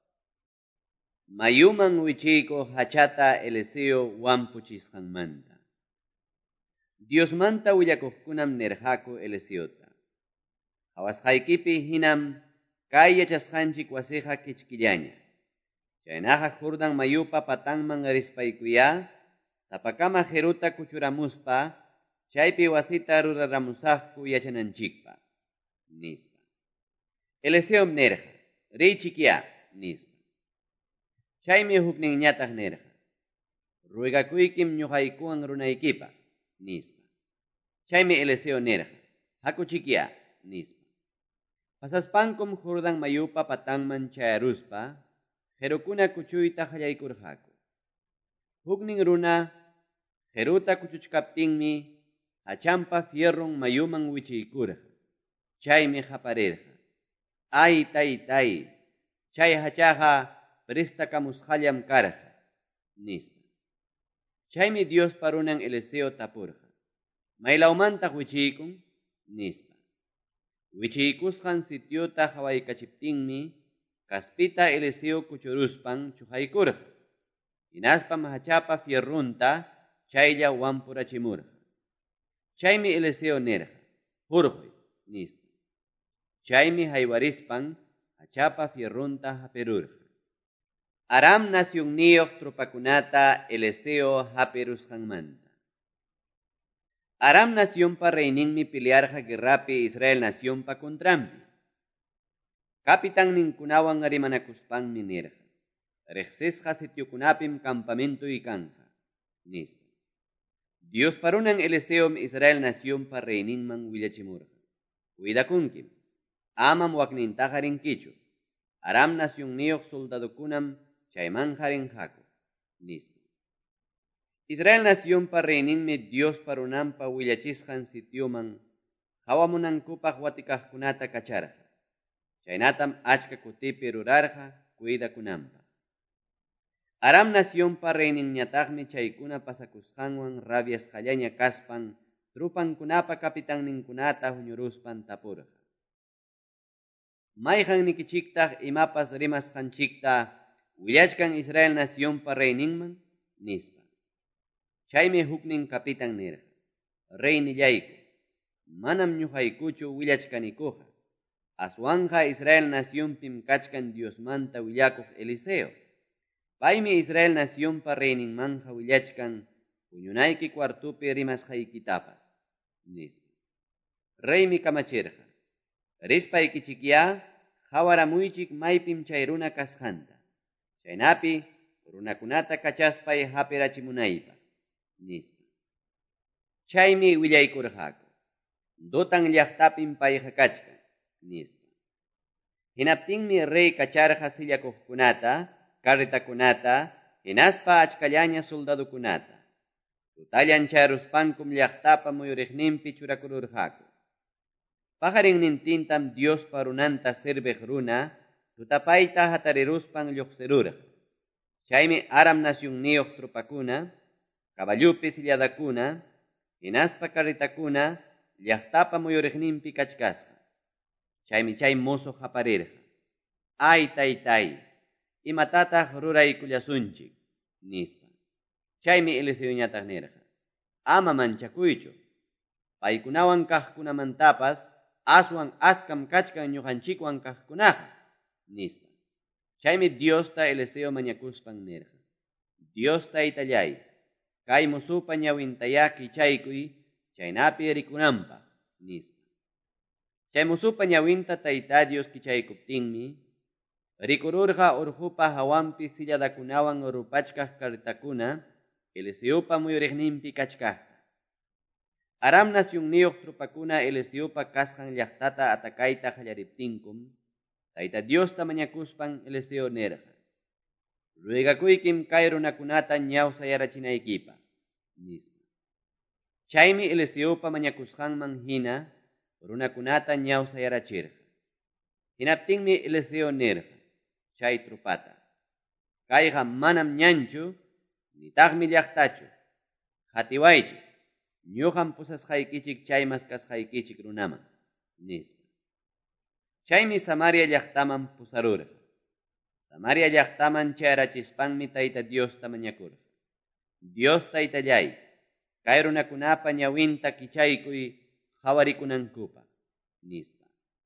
Mayuman wichiykuq hachata Eliseo wampuchisqanmanta. Diosmanta willakuqkunam nirqaku Eliseota. Hawasqaykipi hinam kay yachasqanchik wasiqa kichkillaña. Chaynaqa Jordan mayupa patanman rispaykuya, sapakama Jeruta kuchuramuspa, chaypi wasita ruraramusaqku yachananchikpa, nispa. Eliseom nirqa, riychikya, nispa. Chaymi hukninñataq nirqa, ruigakuykim ñuqaykuwan runaykipa, nispa. Chaymi Eliseo nirqa, hakuchikya, nispa. Pasaspankum Jordan mayupa patanman chayaruspa, Jerukuna kuchuyta qallaykurqaku. Huknin runa Jeruta kuchuchkaptinmi hachanpa fierrun mayuman wichiykurqa. Chaymi qaparirqa. Ay taytay, chay hachaqa prestakamusqallam karqa, nispa. Chaymi Diospa runan Eliseo tapurqa. Maylaumantaq wichiykun, nispa. Wichiykusqan sitiota hawaykachiptinmi kaspita Eliseo kuchuruspan chuqaykurqa. Hinaspam hachapa fierrunta chaylla wampurachimurqa. Chaymi Eliseo nirqa, hurquy, nispa. Chaymi haywarispan hachapa fierrunta hapirurqa. Aram nasyunniyuq trupakunata Eliseo hapirusqanmanta. Aram nasyonpa reyninmi pelearqa guerrapi Israel nasyonpa contrampi. Kapitan ninkunawan rimanakuspanmi nirqa. Riqsisqa sitiokunapim campamentoy kanqa, nispa. Dios parunan Eliseom Israel nasyonpa reyninman willachimurqa. Cuidakunkim, amam waknintaqa rinkichu. Aram nasyonniyuq soldadukunam chaymanqa rinqaku, nispa. Israel nasyonpa reyninmi Dios parunanpa willachisqan sitioman hawamunankupaq watikaqkunata kacharqa. Chaynatam achka kutipi rurarqa cuidakunanpaq. Aram nasyonpa reyninñataqmi chaykuna pasakusqanwan rabiasqallaña kaspan trupankunapa kapitanninkunata huñuruspan tapurqa. Mayqan nikichiktaq imapas rimasqanchikta willachkan Israel nasyonpa reyninman, nispa. Chaymi huknin kapitan nirqa, reynillayku, manam ñuqaykuchu willachkanikuqa. Aswanqa Israel nasyonpim kachkan Diosmanta willakuq Eliseo. Paymi Israel nasyonpa reyninmanqa willachkan puñunayki kwartupi rimasqaykitapas, nispa. Reymi kamachirqa, rispaykichikya hawaramuychik maypim chay runa kasqanta. Chaynapi runakunata kachaspay hapirachimunaypa, nispa. Chaymi willaykurqaku, Dotan llaqtapim payqa kachkan, nispa. Hinaptinmi rey kacharqa sillakuqkunata, carretakunata, hinaspa achkallaña soldadukunata. Tutallan charuspankum llaqtapa muyuriqninpi churakururqaku. Pajarinnintintam Diospa runanta sirviq runa tutapayta hatariruspan lluqsirurqa. Chaymi Aram nasyonniyuq trupakuna, caballupi silladakuna, hinaspa carretakuna llaqtapa muyuriqninpi kachkasqa. Chaymi chay mozo haparirqa. Ay taytay, imatataq ruraykullasunchik, nispa. Chaymi Eliseoñataq nirqa, ama manchakuychu. Paykunawan kaqkunamantapas aswan askam kachkan ñuqanchikwan kaqkunaqa, nispa. Chaymi Diosta Eliseo mañakuspan nirqa, Dios taytallay, kay musupa ñawintaya kichaykuy chaynapi rikunanpaq, nispa. Chay musupa ñawinta tayta Dios kichaykuptinmi, rikururqa urqupa hawanpi silladakunawan rupachkaq carretakuna Eliseopa muyuriqninpi kachkaqta. Aram nasyonniyuq trupakuna Eliseopa kasqan llaqtata atakayta qallariptinkum, tayta Diosta mañakuspan Eliseo nirqa, ruigakuykim kay runakunata ñawsayarachinaykipa, nispa. Chaymi Eliseopa mañakusqanman hina runakunata ñawsayarachirqa. Hinaptinmi Eliseo nirqa, chay trupata. Kayqa manam ñanchu, nitaqmi llaqtachu. Hatiwaychik, ñuqam pusasqaykichik chaymas kasqaykichik runaman, nispa. Chaymi Samaria llaqtaman pusarurqa. Samaria llaqtaman chayrachispanmi Tayta Diosta mañakurqa. Dios Taytallay, kay runakunapa ñawinta kichaykuy qhawarikunankupaq, nispa.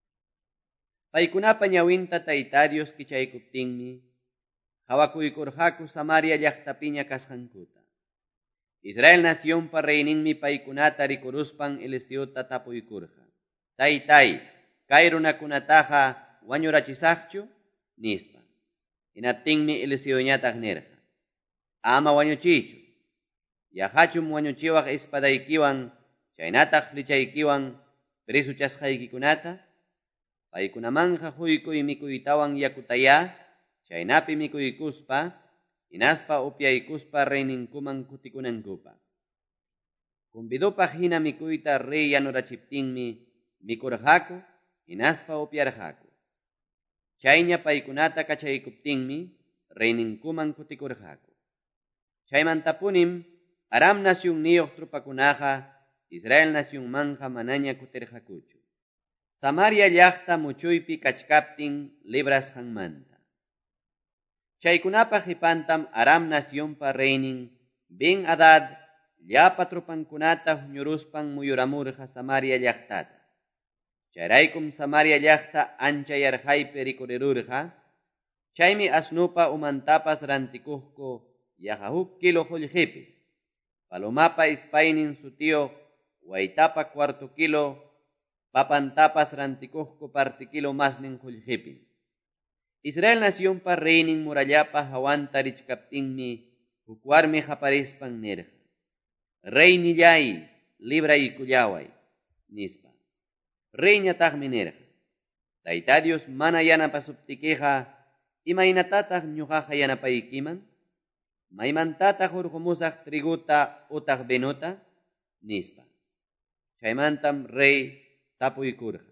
Paykunapa ñawinta Tayta Dios kichaykuptinmi, qhawakuykurqaku Samaria llaqtapiña kasqankuta. Israel nacionpa reyninmi paykunata rikuruspan Eliseota tapuykurqa. Taytay, kay runakunataqa wañurachisaqchu, nispa. Hinaptinmi Eliseoñataq nirqa, ama wañuchiychu. Yahachum wañuchiwaq espadaykiwan, chaynataq flichaykiwan prisuchasqaykikunata, paykunamanja huykuy mikuytawan yakutaya, chaynapi mikuykuspa, hinaspa upyaykuspa reyninkuman kutikunankupaq. Kumbidupaq hina mikuyta rey yanurachiptinmi mikurqaku, hinaspa upyarqaku. Chayña paykunata kachaykuptinmi reyninkuman kutikurqaku. Chaymantapunim Aram nacionniyuq trupakunaqa Israel nacionmanja manaña kutirqakuchu. Samaria llaqta muchuypi kachkaptin librasqanmanta. Chaykunapa qipantam Aram nacionpa reynin Ben Hadad llapa trupankunata huñuruspan muyuramurqa Samaria llaqtata. Chayraykum Samaria llaqta ancha yarqaypi rikurirurqa, chaymi asnupa umantapas rantikuqku yaqa huk kilo qullqipi, palomapa ispaynin sutiyuq waytapa cuarto kilo, papantapas rantikuqku parti kilo masnin qullqipi. Israel nacionpa reynin murallapa hawanta richkaptinmi huk warmi qaparispan nirqa, reynillay, libraykullaway, nispa. Reyñataqmi nirqa, Tayta Dios mana yanapasuptikiqa, imaynatataq ñuqaqa yanapaykiman? Maymantataq hurqumusaq triguta utaq benuta? Nispa. Chaymantam rey tapuykurqa,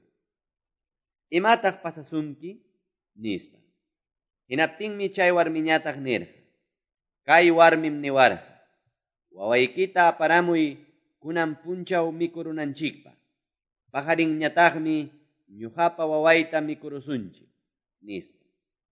imataq pasasunki? Nispa. Hinaptinmi chay warmiñataq nirqa, kay warmim niwarqa, wawaykita aparamuy kunan punchaw mikurunanchikpa. Pajarinñataqmi ñuqapa wawayta mikurusunchik, nispa.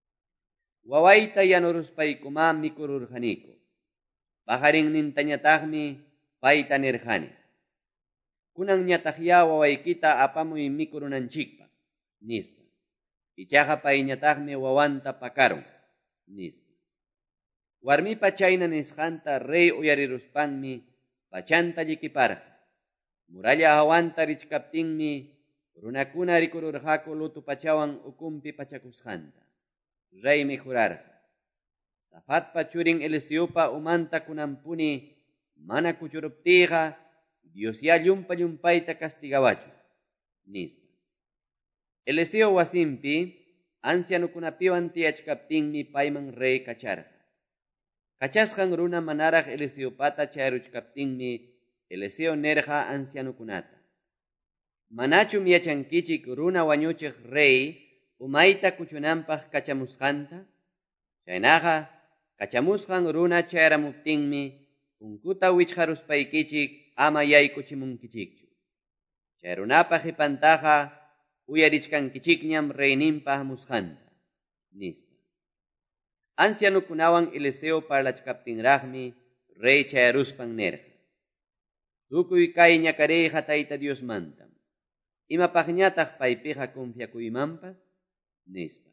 Wawayta yanuruspaykumá mikururqaniku. Pajarinnintañataqmi payta nirqani, kunanñataqya wawaykita apamuy mikurunanchikpa, nispa. Ichaqa payñataqmi wawanta pakarun, nispa. Warmipa chayna nisqanta rey uyariruspanmi pachanta llikiparqa. Muralla hawanta richkaptinmi runakuna rikururqaku lutu pachawan ukumpi pachakusqanta. Reymi jurarqa, Safatpa churin Eliseopa umanta kunampuni mana kuchuruptiyqa Diosya llumpa llumpayta castigawachu, nispa. Eliseo wasinpi ancianukunapiwan tiyachkaptinmi payman rey kacharqa. Kachasqan runa manaraq Eliseopata chayruchkaptinmi Eliseo nirqa ancianukunata, manachum yachankichik runa wañuchiq rey umayta kuchunanpaq kachamusqanta? Chaynaqa kachamusqan runa chayramuptinmi punkuta wichqaruspaykichik ama yaykuchimunkichikchu. Chay runapa qipantaqa uyarichkankichikñam reyninpa hamusqanta, nispa. Ancianukunawan Eliseo parlachkaptinraqmi rey chayaruspan nirqa, tukuy kay ñakariyqa Tayta Diosmantam, imapaqñataq paypiqa confiakuymanpas, nispa.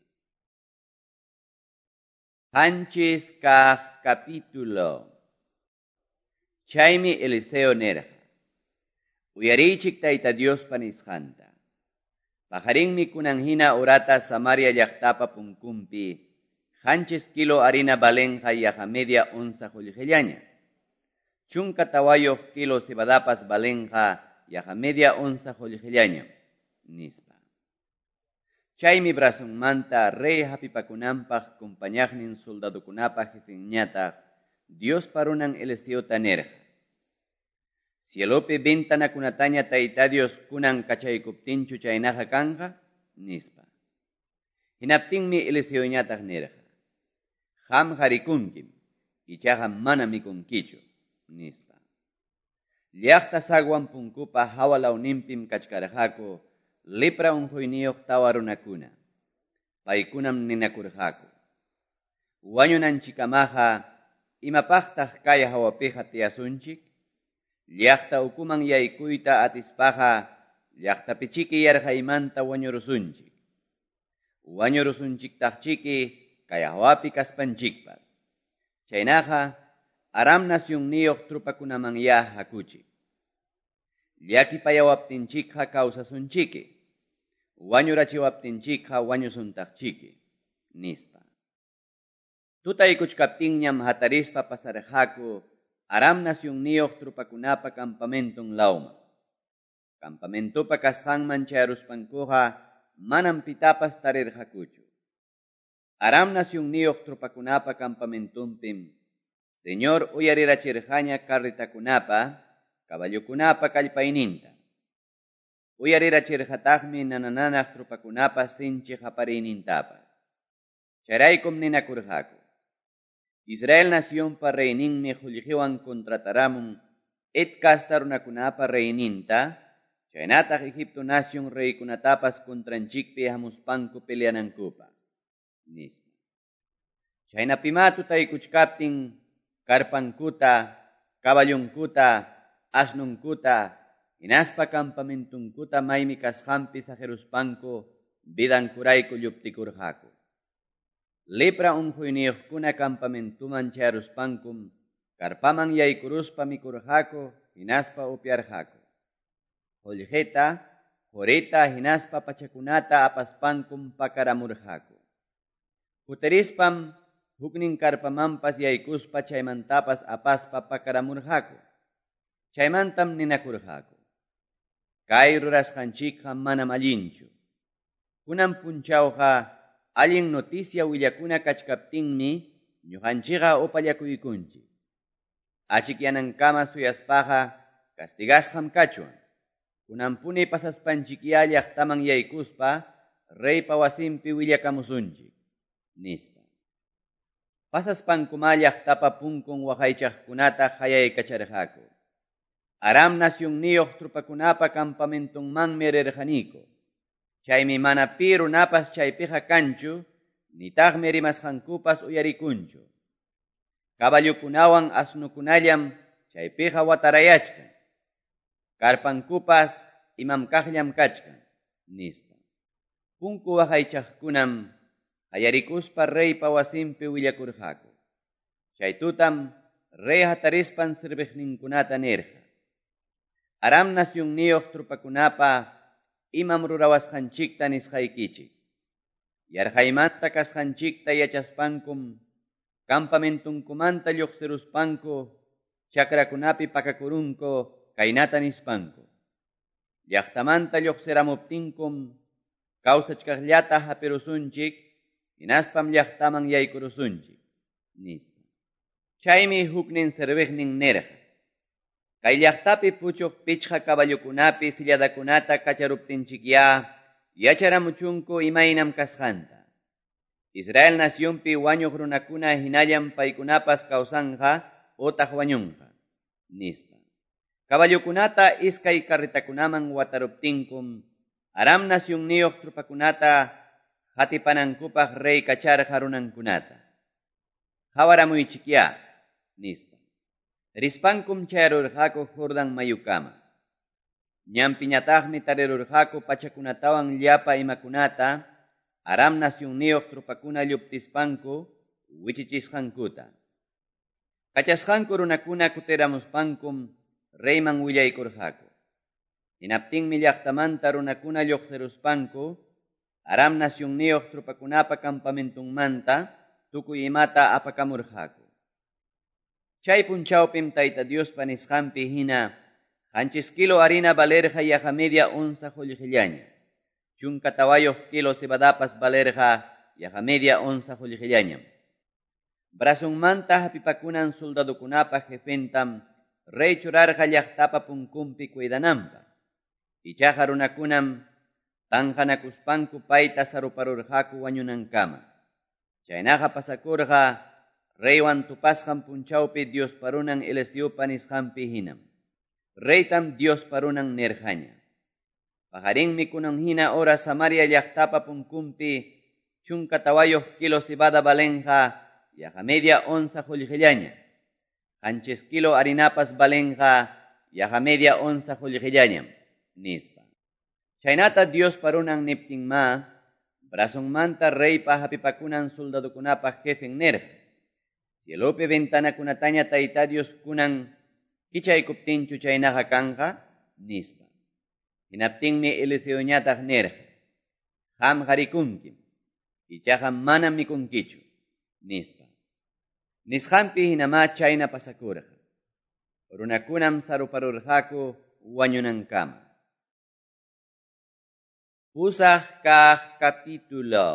Qanchis kaq capítulo. Chaymi Eliseo nirqa, uyariychik Tayta Diospa nisqanta. Pajarinmi kunan hina urata Samaria llaqtapa punkumpi qanchis kilo harina balenqa yaqa media onza qullqillaña. Chunka tawayuq kilo cebadapas balenqa yaqa media onza qullqillaña, nispa. Chaymi brasunmanta rey hapipakunanpaq compañaqnin soldadukunapa jefinñataq Dios parunan Eliseota nirqa, cielopi ventanakunataña Tayta Dios kunan kachaykuptinchu chaynaqa kanqa, nispa. Hinaptinmi Eliseoñataq nirqa. Qam qharikunkim, ichaqa mana mikunkichu, nispa. Llaqta sagwan punkupa hawalawninpim kachkarqaku lepra unquyniyuq tawa runakuna. Paykunam ninakurqaku. Wañunanchikamaqa imapaqtaq kay hawapiqa tiyasunchik, llaqta ukuman yaykuyta atispaqa llaqtapichiki yarqaymanta wañurusunchik. Wañurusunchiktaqchiki kay hawapi kaspanchikpas. Chaynaqa Aram nacionniyuq trupakunamanya hakuchik. Llakipayawaptinchikqa kawsasunchiki. Wañurachiwaptinchikqa wañusuntaqchiki, nispa. Tutaykuchkaptinñam hatarispa pasarqaku Aram nacionniyuq trupakunapa campamenton lawman. Campamentupa kasqanman chayaruspankuqa manam pitapas tarirqakuchu. Aram nacionniyuq trupakunapa campamentunpim Señor uyarirachirqaña carritakunapa, caballukunapa kallpayninta. Uyarirachirqataqmi nanananaq trupakunapa sinchi qapariynintapas. Chayraykum ninakurqaku. Israel nacionpa reyninmi qullqiwan contrataramun kasta runakunapa reyninta, chaynataq Egipto nación reykunatapas contranchikpi hamuspanku peleanankupa. Nispa. Chaynapima tutaykuchkaptin karpankuta, caballunkuta, asnunkuta, hinaspa campamentunkuta maymi kasqanpi sajeruspanku vidankurayku lluptikurqaku. Lepra unquyniyuqkuna campamentuman chayaruspankum karpaman yaykuruspa mikurqaku hinaspa upyarqaku. Qullqita, qurita hinaspa pachakunata apaspankum pakaramurqaku. Kutirispam huknin karpamanpas yaykuspa chaymantapas apaspa pakaramurqaku. Chaymantam ninakurqaku. Kay rurasqanchikqa manam allinchu. Kunan punchawqa allin noticia willakuna kachkaptinmi ñuqanchikqa upallakuykunchik. Achikyanankama suyaspaqa castigasqam kachuan. Kunanpuni pasaspanchikya llaqtaman yaykuspa reypa wasinpi willakamusunchik, nispa. Pasaspankuma llaqtapa punkun waqaychaqkunata hayaykacharqaku. Aram nacionniyuq trupakunapa campamentunmanmi rirqaniku. Chaymi mana pi runapas chaypiqa kanchu, nitaqmi rimasqankupas uyarikunchu. Caballukunawan asnukunallam chaypiqa watarayachkan. Karpankupas imamkaqllam kachkan, nispa. Punku waqaychaqkunam hayarikuspa reypa wasinpi willakurqaku. Chaytutam rey hatarispan sirviqninkunata nirqa. Aram nacionniyuq trupakunapa imam rurawasqanchikta nisqaykichik. Yarqaymanta kasqanchikta yachaspankum campamentunkumanta lluqsiruspanku chakrakunapi pakakurunku kaynata nispanku. Llaqtamanta lluqsiramuptinkum kawsachkaqllata hapirusunchik hinaspam llaqtaman yaykurusunchik, nispa. Chaymi huknin sirviqnin nirqa. Kay llaqtapi puchuq pichqa caballukunapi silladakunata kacharuptinchikya yacharamuchunku imaynam kasqanta. Israel nacionpi wañuq runakuna hinallam paykunapas kawsanqa utaq wañunqa, nispa. Caballukunata iskay carritakunaman wataruptinkum Aram nacionniyuq trupakunata hatipanankupaq rey kacharqa runankunata. Hawaramuychikya, nispa. Rispankum chayarurqaku Jordan mayukama. Ñampiñataqmi tarirurqaku pachakunatawan llapa imakunata Aram nacionniyuq trupakuna lluptispanku wichichisqankuta. Kachasqanku runakuna kutiramuspankum reyman willaykurqaku. Hinaptinmi llaqtamanta runakuna lluqsiruspanku Aram nacionniyuq trupakunapa campamentunmanta tukuy imata apakamurqaku. Chay punchawpim Tayta Diospa nisqanpi hina qanchis kilo harina valerqa yaqa media onza qullqillaña. Chunka tawayuq kilo cebadapas valerqa yaqa media onza qullqillañam. Brasunmanta hapipakunan soldadukunapa jefentam rey churarqa llaqtapa punkunpi cuidananpa. Ichaqa runakunam tanqanakuspanku payta saruparurqaku wañunankama. Chaynaqa pasakurqa reywan tupasqan punchawpi Dios parunan Eliseopa nisqanpi hinam. Reytam Dios parunan nirqaña. Pajarinmi kunan hina ora Samaria llaqtapa punkunpi chunka tawayuq kilo cebada balenqa yaqa media onza qullqillaña. Qanchis kilo harinapas balenqa yaqa media onza qullqillañam nispa. Chaynata Dios parunan niptinma brazonmanta reypa hapipakunan soldadukunapa jefen nirqa. Cielopi ventanakunataña Tayta Dios kunan kichaykuptinchu chaynaqa kanqa nispa. Hinaptinmi Eliseoñataq nirqa, qam qarikunkim, ichaqa manam mikunkichu nispa. Nisqanpi hinama chayna pasakurqa. Runakunam saruparurqaku wañunankama. Pusaq kaq capítulo.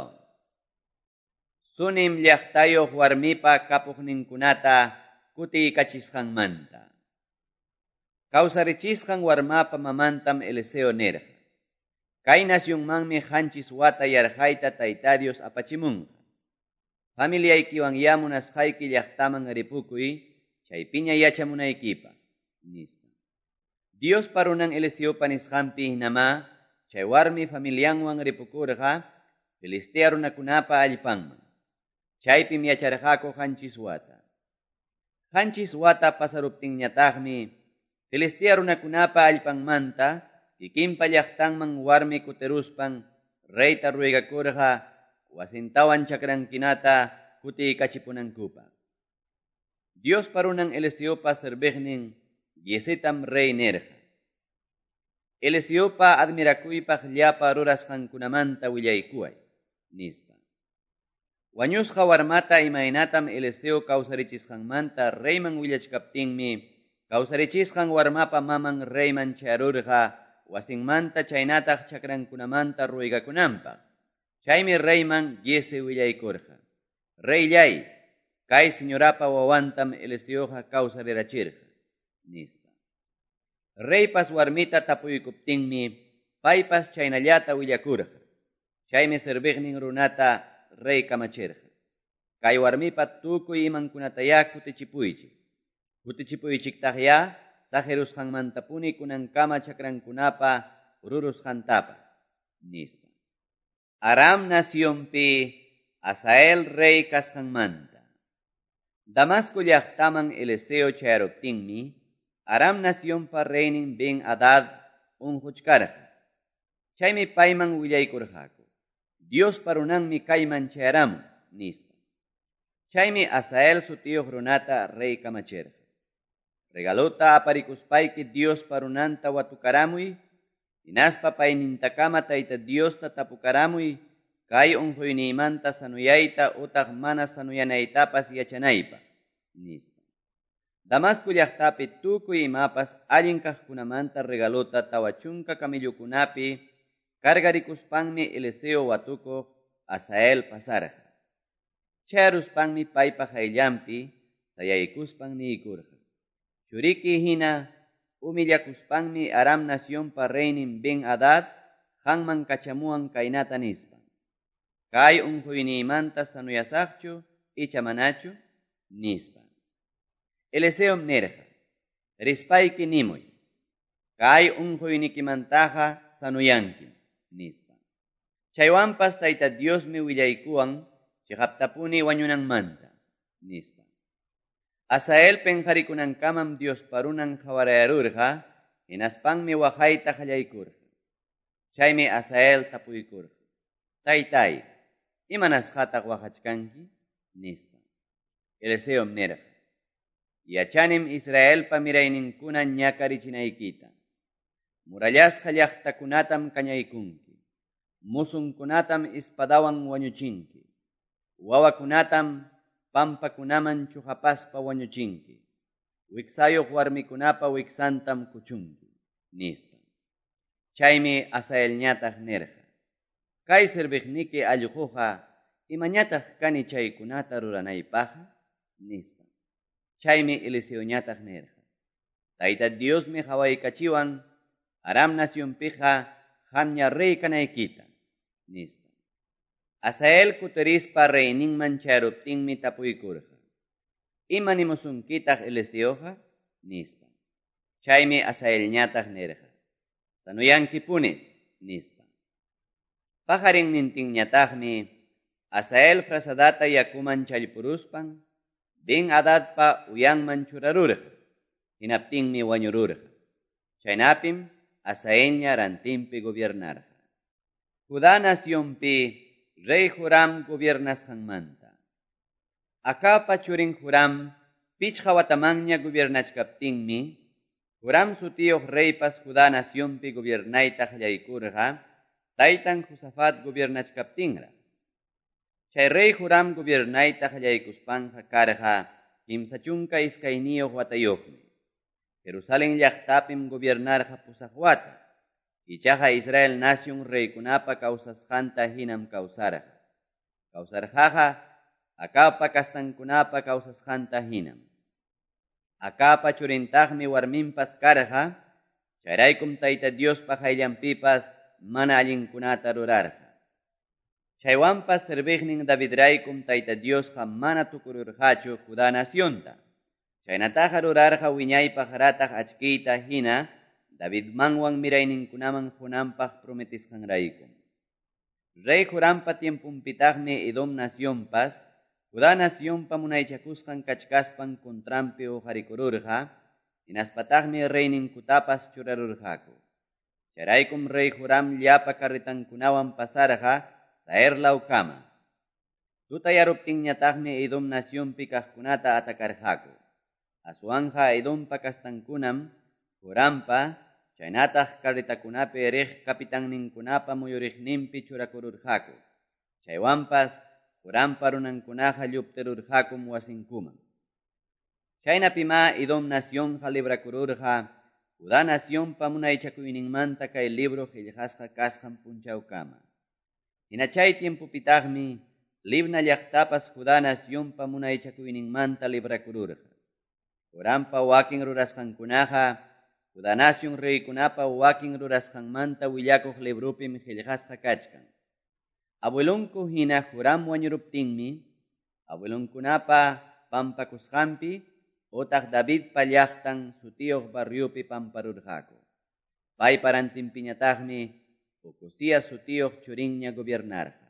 Sunim llaqtayuq warmipa kapuqninkunata kutiykachisqanmanta. Kawsarichisqan warmapa mamantam Eliseo nirqa. Kay nasyunmanmi qanchis wata yarqayta Tayta Dios apachimunqa. Familiaykiwan ya munasqayki llaqtaman ripukuy, chaypiña yachamunaykipaq nispa. Dios parunan Eliseopa nisqanpi hinama chay warmi familianwan ripukurqa Filistea runakunapa allpanman. Chaypim yacharqaku qanchis wata. Qanchis wata pasaruptinñataqmi Filistea runakunapa allpanmanta kikinpa llaqtanman warmi kutiruspan reyta ruigakurqa wasintawan chakrankinata kutiykachipunankupaq. Dios parunan Eliseopa sirviqnin Gisetam rey nirqa. Eliseopa admirakuypaq llapa rurasqankunamanta willaykuway nispa. Wañusqa warmata imaynatam Eliseo kawsarichisqanmanta reyman willachkaptinmi kawsarichisqan warmapa maman reyman charurqa wasinmanta chaynataq chakrankunamanta ruigakunanpaq. Chaymi reyman Gise willaykurqa. Reyllay, kay señorapa wawantam Eliseoqa kawsarirachirqa nispa. Reypas warmita tapuykuptinmi paypas chaynallata willakurqa. Chaymi sirviqnin runata rey kamachirqa. Kay warmipa tukuy imankunataya kutichipuychik. Kutichipuychiktaqya sajerusqanmantapuni kunankama chakrankunapa rurusqantapa nispa. Aram nacionpi Hazael rey kasqanmanta. Damasco llaqtaman Eliseo chayaruptinmi Aram nacionpa reynin Ben Hadad unquchkarqa. Chaymi payman willaykurqaku. Dios parunanmi kayman chayaramun nispa. Chaymi Hazael sutiyuq runata rey kamachirqa. Regaluta aparikuspayki Dios parunanta watukaramuy, hinaspa paynintakama Tayta Diosta tapukaramuy, kay unquynimanta sanuyayta utaq mana sanuyanaytapas yachanaypa nispa. Damasco llaqtapi tukuy imapas allin kaqkunamanta regaluta tawa chunka kamillukunapi kargarikuspanmi Eliseo watukuq Hazael pasarqa. Chayaruspanmi paypa hayllampi sayaykuspan niykurqa. Churiki hina umillakuspanmi Aram nacionpa reynin Ben Hadad qanman kachamuwan kaynata nispa. Kay unquynimanta sanuyasaqchu icha manachu nispa. Eliseom nirqa. Rispayki nimuy. Kay unquynikimantaqa sanuyankim nispa. Chaywanpas Tayta Diosmi willaykuwan chiqaptapuni wañunanmanta nispa. Hazael penqarikunankamam Dios parunan qawarayarurqa, hinaspanmi waqayta qallaykurqa. Chaymi Hazael tapuykurqa. Taytay, imanasqataq waqachkanki nispa. Eliseom nirqa. Yachanim Israelpa mirayninkuna ñakarichinayquita. Murallasqa llaqtakunatam kañaykunki. Musunkunatam ispadawan wañuchinki. Wawakunatam pampakunaman chuqapaspa wañuchinki. Wiksayuq warmikunapa wiksantam kuchunki nispa. Chaymi Hazaelñataq nirqa. Kay sirviqniki allquqa imañataq kani chaykunata ruranaypaqa nispa. Chaymi Eliseoñataq nirqa. Tayta Diosmi hawaykachiwan Aram nacionpiqa hamña rey kanaykita, nispa. Asael kuterispa reyninman charuptinmi tapuykurqa. ¿Imanimusunkitaq Eliseoqa? Nispa. Chaymi Asaelñataq nirqa. Sanuyankipunis, nispa. Pajarinnintinñataqmi Asael frasadata yakuman challpuruspan, Ben Hadadpa uyanman churarurqa. Hinaptinmi wañururqa. Chaynapim Asaelña rantinpi gobiernarqa. Judá nacionpi rey Joram gobiernasqanmanta. Akapa churin Joram pichqa watamanña gobiernachkaptinmi, Joram sutiyuq reypas Judá nacionpi gobiernaytaq yaykurqa, taytan Josafat gobiernachkaptinra. Chay rey Joram gobiernaytaq yaykuspanqa karqa kimsa chunka iskayniyuq watayuqmi. Jerusalén llaqtapim gobiernarqa pusaq wata. Ichaqa Israel nación reykunapa kawsasqanta hinam kawsarqa. Kawsarqaqa Acapa castankunapa kawsasqanta hinam. Acapa churintaqmi warminpas karqa, chayraykum Tayta Diospa qayllanpipas mana allinkunata rurarqa. Chaywanpas serviqnin Davidraykum Tayta Diosqa mana tukururqachu Judá nacionta. Chaynataqa rurarqa wiñaypaq rataq achkiyta hina Davidmanwan mirayninkunaman Jonampaq prometisqanraykum. Rey Jorampa tiempunpitaqmi Edom nacionpas Judá nacionpa munaychakusqan kachkaspan contrampi uqarikururqa, hinaspataqmi reyninkutapas churarurqaku. Chayraykum rey Joram llapa carritankunawan pasarqa Saerlaukama. Tutayaruptinñataqmi Edom nacionpi kaqkunata atakarqaku. Aswanja Edompa kastankunam Jorampa chaynataq carritakunapi riq kapitanninkunapa muyuriqninpi churakururqaku. Chaywanpas Jorampa runankunaqa lluptirurqakum wasinkuman. Chaynapima Edom nacionqa librakururqa Judá nacionpa munaychakuyninmanta kay libro qillqasqa kasqan punchawkama. Hina chay tiempupitaqmi Libna llaqtapas Judá nacionpa munaychakuyninmanta librakururqa. Jorampa wakin rurasqankunaqa Judá nación reykunapa wakin rurasqanmanta willakuq librupim qillqasqa kachkan. Abuelunku hina Joram wañuruptinmi, abuelunkunapa pampakusqanpi, otaq David llaqtan sutiyuq barriupi pamparurqaku. Pay parantinpiñataqmi Ocosías sutiyuq churinña gobiernarqa.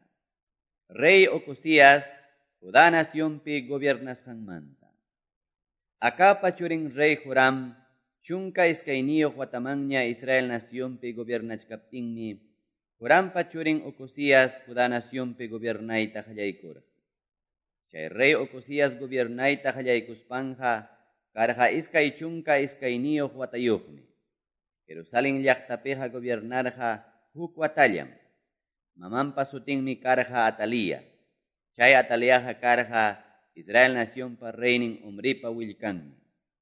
Rey Ocosías Judá nacionpi gobiernasqanmanta. Acapa churin rey Joram chunka iskayniyuq watamanña Israel nacionpi gobiernachkaptinmi, Jorampa churin Ocosías Judá nacionpi gobiernaytaq yaykurqa. Chay rey Ocosías gobiernaytaq yaykuspanqa karqa iskay chunka iskayniyuq watayuqmi. Jerusalén llaqtapiqa gobiernarqa huk watallam. Mamanpa sutinmi karqa Atalía. Chay Ataliaqa karqa Israel nacionpa reynin Omripa willkanmi.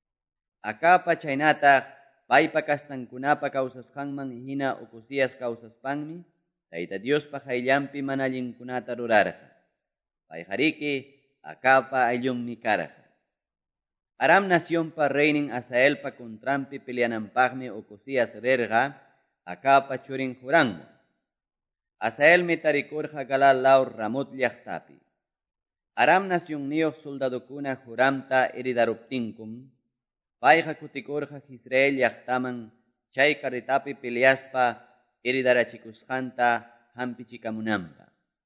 Acapa chaynataq paypa kastankunapa kawsasqanman hina Ocosías kawsaspanmi, Tayta Diospa qayllanpi mana allinkunata rurarqa. Payqariki Acapa ayllunmi karqa. Aram nacionpa reynin Asaelpa contrampi peleananpaqmi Ocosías rirqa Acapa churin Joramwan. Asaelmi tarikurqa Galad law Ramot llaqtapi. Aram nacionniyuq soldadukuna Joramta heridaruptinkum, payqa kutikurqa Israel llaqtaman chay carritapi peleaspa heridarachikusqanta hampichikamunanpaq.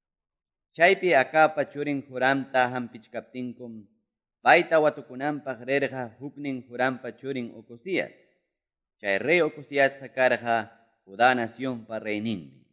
Chaypi Acapa churin Joramta hampichkaptinkum, payta watukunanpaq rirqa huknin Jorampa churin Ocosías. Chay rey Ocosíasqa karqa Judá nacionpa reyninmi.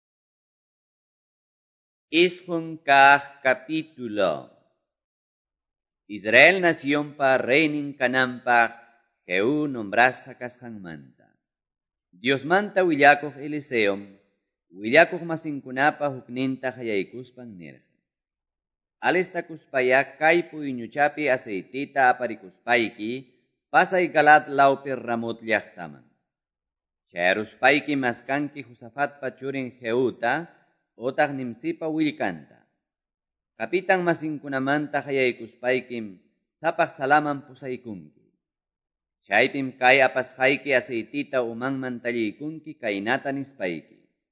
Isqun kaq capítulo. Israel nacionpa reynin kananpaq Jehú nombrasqa kasqanmanta. Diosmanta willakuq Eliseom, willakuq masinkunapa hukninta yaykuspan nirqa. Alistakuspaya kay puyñuchapi aceitita aparikuspayki, pasay Galad lawpi Ramot llaqtaman. Chayaruspayki maskanki Josafatpa churin Jehuta, otaq Nimsipa willkanta. Kapitan masinkunamanta yaykuspaykim sapaq salaman pusaykunki. Chaypim kay apasqayki aceitita umanman tallikunki kaynata nispayki.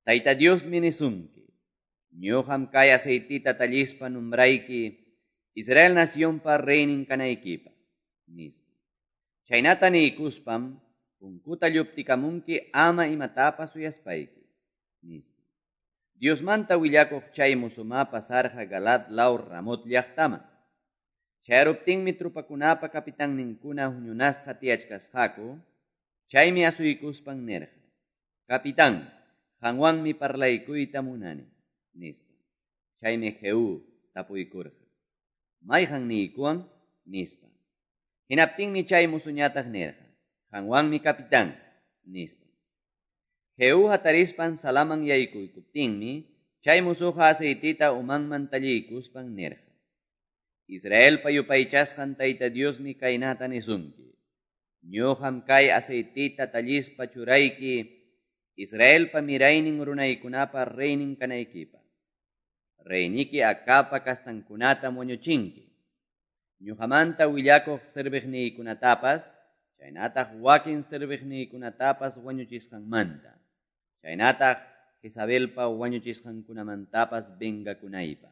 Tayta Dios minisunki, ñuqam kay aceitita tallispa numbrayki, Israel nacionpa reinin kanaykipa, nispa. Chaynata niykuspam, punkuta lluptikamunki ama imatapas uyaspayki, nispa. Diosmanta willakuq chay musumapa sarja Galat law Ramot llaqtaman. Chayruptinmi trupakunapa kapitanninkuna huñunasqa tiyachkasqaku, chaymi asuykuspan nerqa. Capitán, qamwanmi parlaykuyta munani, nispa. Chaymi Jehú tapuykurqa. Mayqan niykuwan, nispa. Hinaptinmi chay musuñataq nerqa. Qamwanmi capitán, nispa. Jehú hatarispan salaman yaykuykuptinmi, chay musuqa aceitita umanman tallikuspan nerqa. Israel payupaychasqan Tayta Diosmi kaynata nisunki. Ñuqam kay aceitita tallispa churayki, Israelpa miraynin runaykunapa reinin kanaykipa. Reyniki Acabpa kastankunatam wañuchinki. Ñuqamanta willakuq sirviqniykunatapas, chaynataq wakin sirviqniykunatapas wañuchisqanmanta. Chaynataq Jezabelpa wañuchisqankunamantapas vengakunaypa.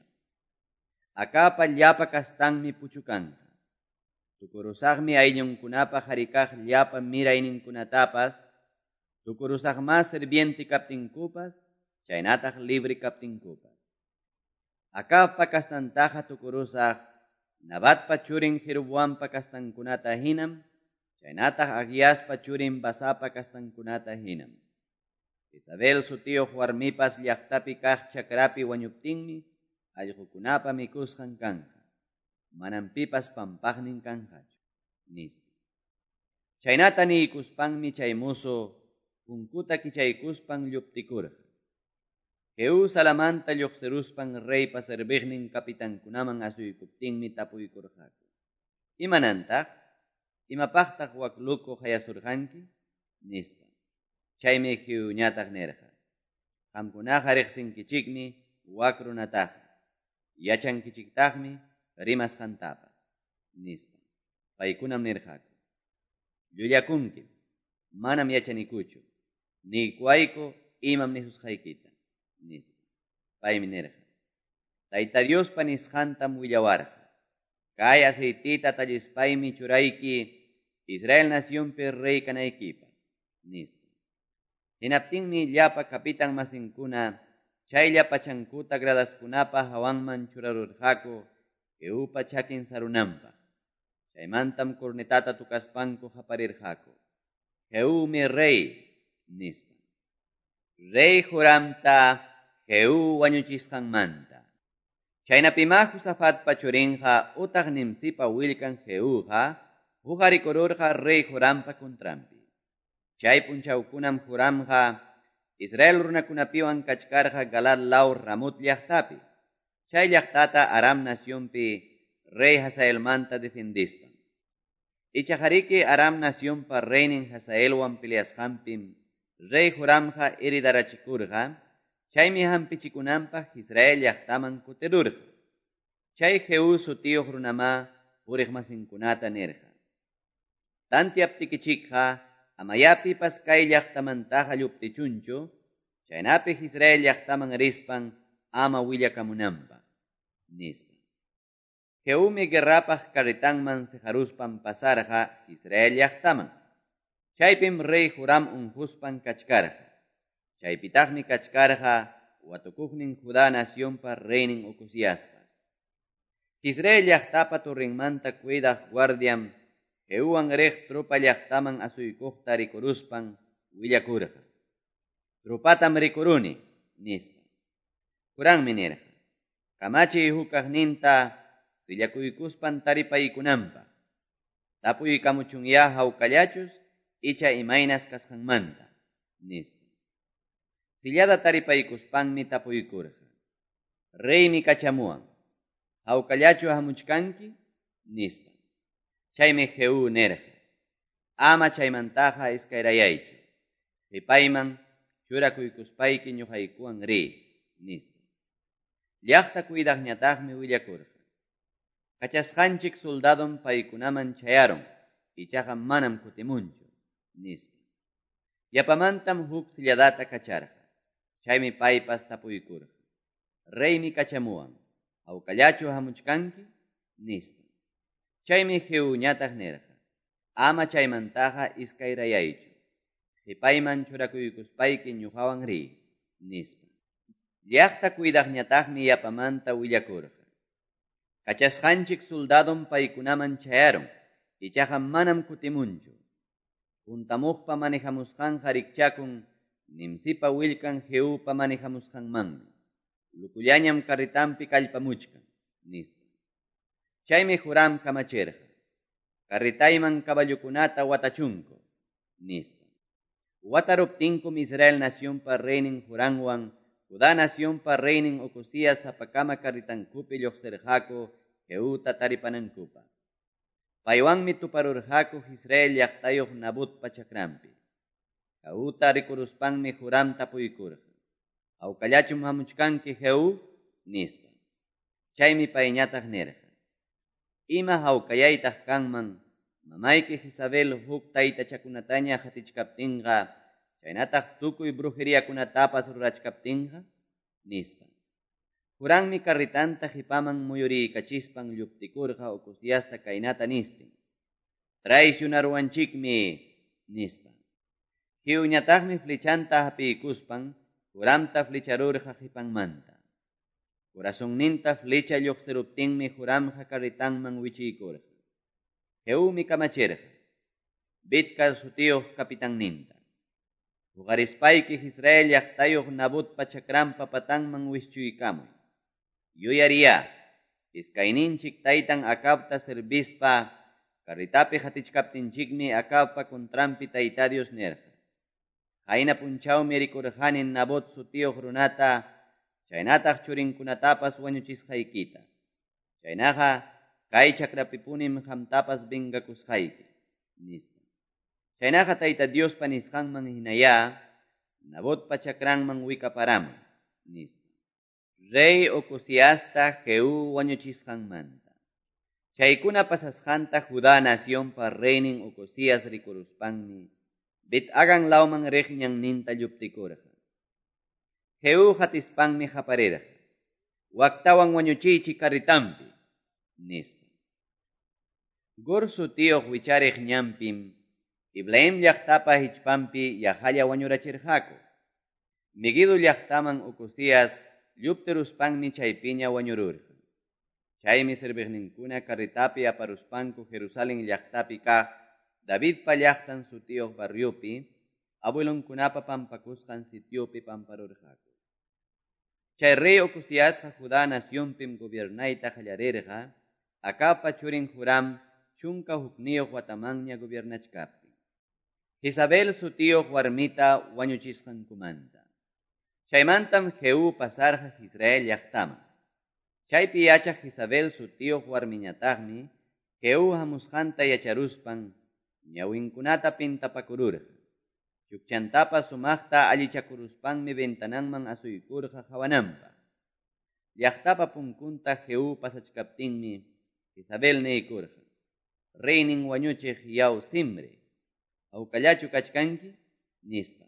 Acabpa llapa kastanmi puchukanqa. Tukurusaqmi ayllunkunapa harikaq llapa mirayninkunatapas, tukurusaqmas sirvienti kaptinkupas, chaynataq libre kaptinkupas. Acabpa kastantaqa tukurusaq Nabatpa churin Jeroboampa kastankunata hinam, chaynataq Agiaspa churin Basapa kastankunata hinam. Jezabel sutiyuq warmipas llaqtapi kaq chakrapi wañuptinmi, allqukunapa mikusqan kanqa. Manam pipas pampaqnin kanqachu, nispa. Chaynata niykuspanmi chay musu punkuta kichaykuspan lluptikurqa. Jehú salamanta lluqsiruspan reypa sirviqnin kapitankunaman asuykuptinmi tapuykurqaku. Imanantaq, imapaqtaq wakluku hayasurqanki, nispa. Chaymi Jehuñataq nerqa. Qamkunaqa riqsinkichikmi wak runataqa. Yachankichiktaqmi rimasqantapas, nispa. Paykunam nirqaku. Llullakunkim, manam yachanikuchu, niykuayku imam nisusqaykita, nispa. Paymi nirqa. Tayta Diospa nisqantam willawarqa. Kay aceitita tallispaymi churayki Israel nacionpi rey kanaykipa, nispa. Hinaptinmi llapa kapitan masinkuna chay llapa chankuta gradaskunapa hawanman churarurqaku Jehupa chakin sarunanpa. Chaymantam cornetata tukaspanku haparirqaku. Jehúmi rey, nispa. Rey Joramta Jehú wañuchisqanmanta. Chaynapimaq Josafatpa churinqa utaq Nimsipa willkan Jehúqa hukarikururqa rey Jorampa kontrampi. Chay punchawkunam Joramqa Israel runakunapiwan kachkarqa Galat law Ramot llaqtapi. Chay llaqtata Aram nacionpi rey Hazaelmanta defendispan. Ichajariki Aram nacionpa reinin Hazaelwan peleasqanpim rey Joramqa heridarachikurqa, chaymi hampichikunanpaq Israel llaqtaman kutirurqa. Chay Jehú sutiyuq runama puriqmasinkunata nirqa. Tantiaptikichikqa amayapipas kay llaqtamantaqa lluptichunchu, chaynapik Israel llaqtaman rispan ama willakamunanpaq, nispa. Jehúmi guerrapaq karitanman sejaruspan pasarqa Israel llaqtaman. Chaypim rey Joram unquspan kachkarqa. Chaypitaqmi kachkarqa watukuqnin Judá nacionpa reinin Ocosíaspas. Israel llaqtapa turrinmanta cuidaq guardiam Jehuwan riq trupa llaqtaman asuykuqta rikuruspan willakurqa. Trupatam rikuruni, nispa. Kuranmi nirqa. Kamachiy hukaqninta willakuykuspan taripaykunanpaq. Tapuykamuchunya hawkallachus icha imaynas kasqanmanta, nispa. Sillada taripaykuspanmi tapuykurqa. Reymi kachamuwan. Hawkallachu hamuchkanki, nispa. Chaymi Jehú nirqa. Ama chaymantaqa iskayrayaychu. Qipayman churakuykuspayki ñuqaykuwan riy, nispa. Llaqta cuidaqñataqmi willakurqa. Kachasqanchik soldadom paykunaman chayaron, ichaqa manam kutimunchu, nispa. Yapamantam huk silladata kacharqa. chaymi paypas tapuykurqa. Reymi kachamuwan, awkallachu hamuchkanki, nispa. Chaymi Jehú ñataq nirqa, ama chaymantaqa iskayrayaychu, qipayman churakuykuspayki ñuqawan riy, nispa. Llaqta cuidaqñataqmi yapamanta willakurqa. Kachasqanchik soldadom paykunaman chayaron, ichaqa manam kutimunchu. Puntamuqpa manejamusqanqa rikchakun, nimsipa willkan Jehúpa manejamusqanmanmi. Lukullañam carritampi kallpamuchkan, nispa. Chaymi Joram kamachirqa, carritayman caballukunata watachunku, nispa. Wataruptinkum Israel nacionpa reynin Joramwan, Judá nacionpa reynin Ocosías apakama carritankupi lluqsirqaku Jehúta taripanankupa. Paywanmi tuparurqaku Israel llaqtayuq Nabotpa chakranpi. Jehúta rikuruspanmi Joram tapuykurqa. Awkallachum hamuchkanki Jehú, nispa. Chaymi payñataq nirqa, ima hawkallaytaq kanman, mamayki Jezabel huk taytachakunataña hatichkaptinqa, chaynataq tukuy brujeriakunatapas rurachkaptinqa, nispa. Jorammi carritanta qipaman muyuriykachispan lluptikurqa Ocosíasta kaynata nistin. Traicionarwanchikmi, nispa. Jehúñataqmi flechanta hapiykuspan, Joramta flecharurqa qipanmanta. Corazonninta flecha lluqsiruptinmi Joramqa carritanman wichiykurqa. Jehúmi kamachirqa, Bidkar sutiyuq kapitanninta. Huqarispayki Israel llaqtayuq Nabotpa chakranpa patanman wischuykamuy. Yuyariya, iskayninchik taytan Acabta servispa, carritapi hatichkaptinchikmi Acabpa contrampi tayta Dios nirqa. Hayna punchawmi rikurqanin Nabot sutiyuq runata, chaynataq churinkunatapas wañuchisqaykita. Chaynaqa kay chakrapipunim qamtapas vengakusqayki, nispa. Chaynaqa tayta Diospa nisqanman hinaya, Nabotpa chakranman wikaparaman, nispa. Rey Ocosíasta Jehú wañuchisqanmanta. Chaykuna pasasqanta Judá nacionpa reynin Ocosías rikuruspanmi, Bit Agan lauman riqñan ninta lluptikurqa. Jehú hatispanmi haparirqa, waktawan wañuchiychi carritampi, nispa. Gur sutiyuq wichariq ñampim, Iblaim llaqtapa hichpampi yajalla wañurachirqaku. Megido llaqtaman Ocosías lluptiruspanmi chaypiña wañururqa. Chaymi sirviqninkuna carritapi aparuspanku Jerusalén llaqtapi kaq Davidpa llaqtan sutiyuq barriupi, abuelunkunapa pampakusqan sitiopi pamparurqaku. Chay rey Ocosíasqa Judá nacionpim gobiernayta qallarirqa, Acabpa churin Joram chunka hukniyuq watamanña gobiernachkaptin. Jezabel sutiyuq warmita wañuchisqankumanta. Chaymantam Jehú pasarqa Israel llaqtaman. Chaypi yachaq Jezabel sutiyuq warmiñataqmi Jehú hamusqanta yacharuspan, ñawinkunata pintapakururqa. Chukchantapas sumaqta allichakuruspanmi ventananman asuykurqa hawananpaq. Llaqtapa punkunta Jehú pasachkaptinmi Jezabel niykurqa, reynin wañuchiq yaw simbre, awkallachu kachkanki, nispa.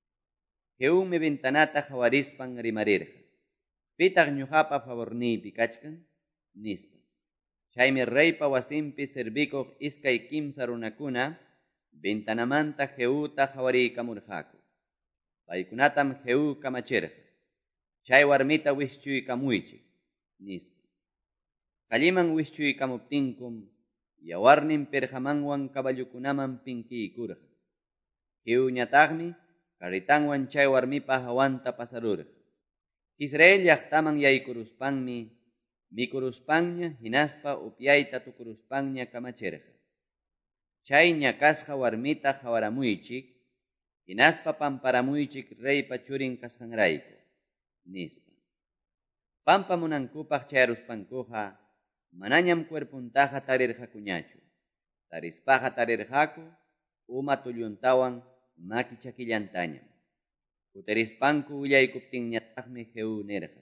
Jehúmi ventanata hawarispan rimarirqa, pitaq ñuqapa favorniypi kachkan, nispa. Chaymi reypa wasinpi servikuq iskay kimsa runakuna ventanamanta Jehúta hawariykamurqaku. Paykunatam Jehú kamachirqa, chay warmita wischuykamuychik, nispa. Kalliman wischuykamuptinkum yawarnin perjamanwan caballukunaman pinkiykurqa. Jehúñataqmi carritanwan chay warmipa hawanta pasarurqa. Israel llaqtaman yaykuruspanmi mikuruspanña hinaspa upyayta tukuruspanña kamachirqa. Chay ñakasqa warmita hawaramuychik, hinaspa pamparamuychik reypa churin kasqanrayku, nispa. Pampamunankupaq chayaruspankuqa manañam cuerpuntaqa tarirqakuñachu. Tarispaqa tarirqaku uma tulluntawan maki chakillantañam. Kutirispanku willaykuptinñataqmi Jehú nirqa.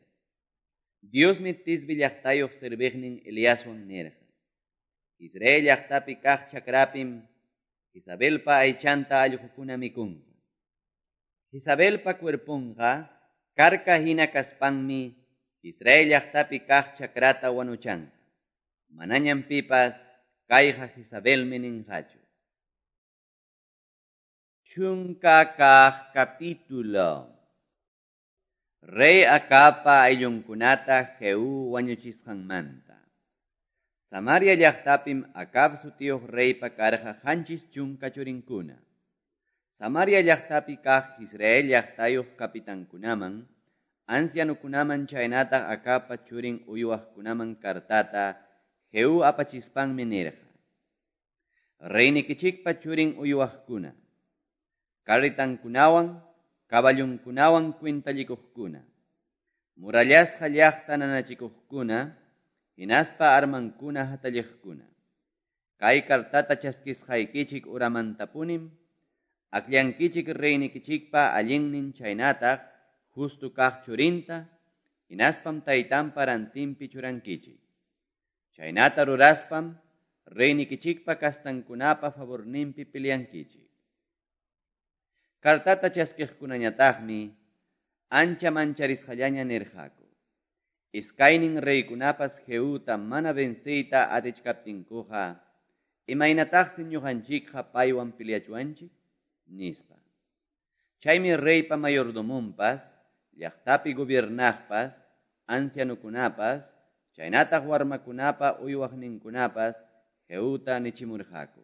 Diosmi Tisbi llaqtayuq sirviqnin Eliaswan nirqa. Israel llaqtapi kaq chakrapim Jezabelpa aychanta allqukuna mikunqa. Jezabelpa cuerpunqa Karka hina kaspanmi Israel llaqtapi kaq chakrata wanuchanta. Manañam pipas kayqa Jezabelmi ninqachu. Chunka kaq capítulo. Rey Acabpa ayllunkunata Jehú wañuchisqanmanta. Samaria llaqtapim Acab sutiyuq reypa karqa qanchis chunka churinkuna. Samaria llaqtapi kaq Israel llaqtayuq kapitankunaman, ancianukunaman chaynataq Acabpa churin uywaqkunaman kartata Jehú apachispanmi nirqa. Reynikichikpa churin uywaqkuna, carritankunawan, caballunkunawan kwintallikuqkuna, murallasqa llaqta nanachikuqkuna, hinaspa armankuna hatalliqkuna. Kay kartata chaskisqaykichik uramantapunim, akllankichik reynikichikpa allinnin chaynataq justu kaq churinta, hinaspam taytanpa rantinpi churankichik. Chaynata ruraspam, reynikichikpa kastankunapa favorninpi piliankichik. Kartata chaskiqkunañataqmi ancha mancharisqallaña nirqaku. Iskaynin reykunapas Jehúta mana venciyta atichkaptinkuqa, imaynataqsi ñuqanchikqa paywan piliachuanchik nispa. Chaymi reypa mayordomunpas, llaqtapi gobiernaqpas, ancianukunapas, chaynataq warmakunapa uywaqninkunapas Jehúta nichimurqaku.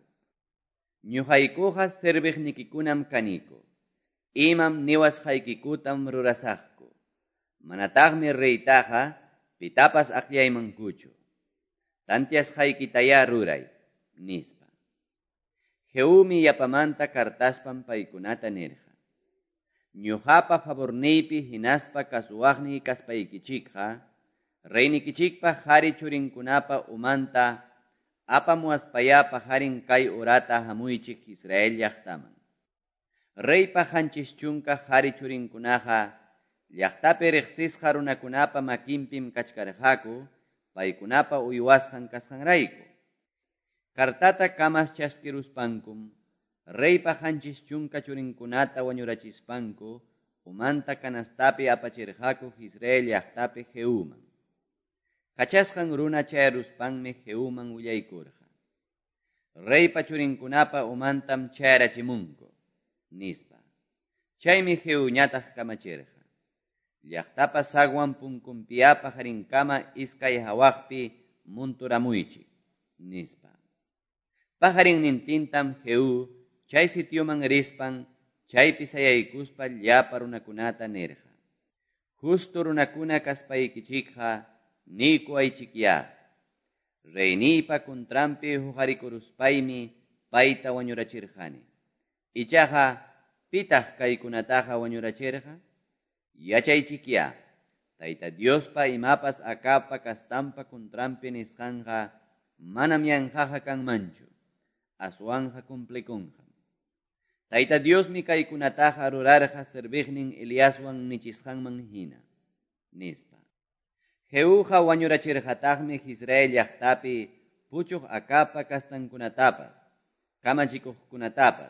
Ñuqaykuqa serviqnikikunam kaniku. Imam niwasqaykikutam rurasaqku. Manataqmi reytaqa pitapas aqllaymankuchu. Tantiasqaykitaya ruray, nispa. Jehúmi yapamanta kartaspam paykunata nirqa. Ñuqapa favorniypi hinaspa kasuwaqni kaspaykichikqa, reynikichikpa qhari churinkunapa umanta apamuaspaya pajarin kay urata hamuychik Israel llaqtaman. Reypa qanchis chunka qhari churinkunaqa llaqtapi riqsisqa runakunapa makinpim kachkarqaku, paykunapa uywasqan kasqanrayku. Kartata kamas chaskiruspankum, reypa qanchis chunka churinkunata wañurachispanku, umanta kanastapi apachirqaku Israel llaqtapi Jehúman. Kachasqan runa chayaruspanmi Jehúman willaykurqa. Reypa churinkunapa umantam chayarachimunku, nispa. Chaymi Jehúñataq kamachirqa. Llaqtapa sagwan punkunpiya pajarinkama iskay hawaqpi munturamuychik, nispa. Pajarin nintintam Jehú chay sitioman rispan, chaypi sayaykuspa llapa runakunata nirqa. Justo runakuna kaspaykichikqa niku aychikya. Reyniypa kuntrampi huqarikuruspaymi payta wañurachirqani. Ichaqa pitaq kaykunataqa wañurachirqa? Yachaychikya. Tayta Diospa imapas Acabpa kastanpa kuntrampi nisqanqa manam yanqaqa kanmanchu. Aswanja cumplikunqa. Tayta Diosmi kaykunataqa rurarqa serviqnin Eliaswan nichisqanman hina, nispa. Jehúqa wañurachirqataqmi Israel llaqtapi puchuq Acabpa kastankunatapas, kamachikuqkunatapas,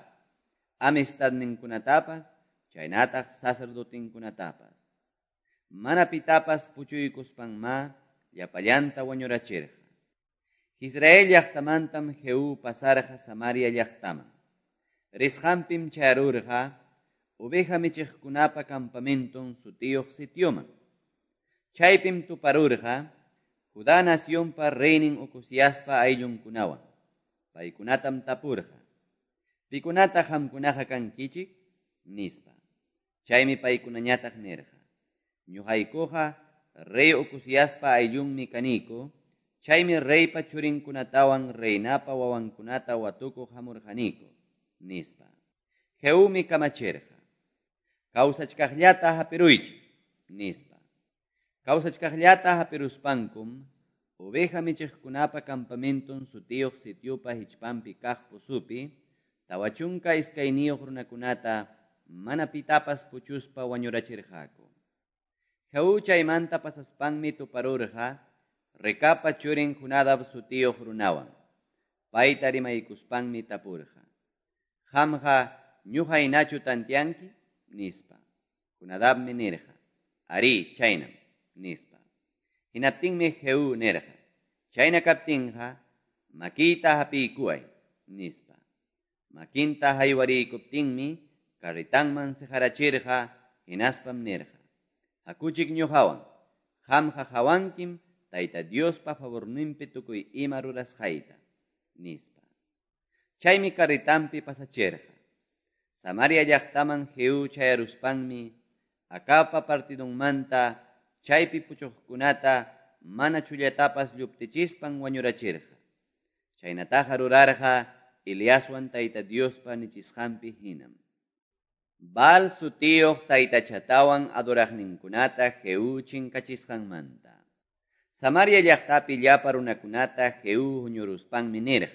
amistadninkunatapas, chaynataq sacerdotinkunatapas. Mana pitapas puchuykuspanma llapallanta wañurachirqa. Israel llaqtamantam Jehú pasarqa Samaria llaqtaman. Risqanpim charurqa oveja michiqkunapa campamenton sutiyuq sitioman. Chaypim tuparurqa Judá nacionpa reynin Ocoziaspa ayllunkunawan. Paykunatam tapurqa. Pikunata qamkunaqa kankichik, nispa. Chaymi paykunañataq nirqa. Ñuqaykuqa rey Ocoziaspa ayllunmi kaniku, chaymi reypa churinkunatawan reynapa wawankunata watukuq hamurqaniku, nispa. Jehúmi kamachirqa. Kawsachkaqllata hapiruychik, nispa. Kawsachkaqllata hapiruspankum, oveja michiqkunapa campamenton sutiyuq sitiopa hichpampi kaq pusupi, tawachunka iskayniyuq runakunata mana pitapas puchuspa wañurachirqaku. Jehú chaymanta pasaspanmi tuparurqa, Rekapa churin Jonadab sutiyuq runawan. Payta rimaykuspanmi tapurqa. Qamqa ñuqaynachu tantianki, nispa. Jonadabmi nirqa. ari chaynam, nispa. Hinaptinmi Jehú nerja, chayna kaptinja, makita hapikuay, nispa. Makinta haywarikuptinmi, karritanman sejarachirja, hinaspam nerja. Hakuchik ñuhawan, hamja hawankim, Tayta Diospa favorninpi tukuy ima rurasqayta, nispa. Chaymi karritanpi pasacherja. Samaria llaqtaman Jehú chayaruspanmi, Acabpa partidunmanta, chaypi puchuqkunata, mana chullatapas lluptichispan wañurachirja. Chaynataqa rurarja, Eliaswan Tayta Diospa nichisqanpi hinam. Baal sutiyuq taytachatawan adoraqninkunata Jehú chinkachisqanmanta. Samaria llaqtapi llapa runakunata Jehú huñuruspanmi nirja.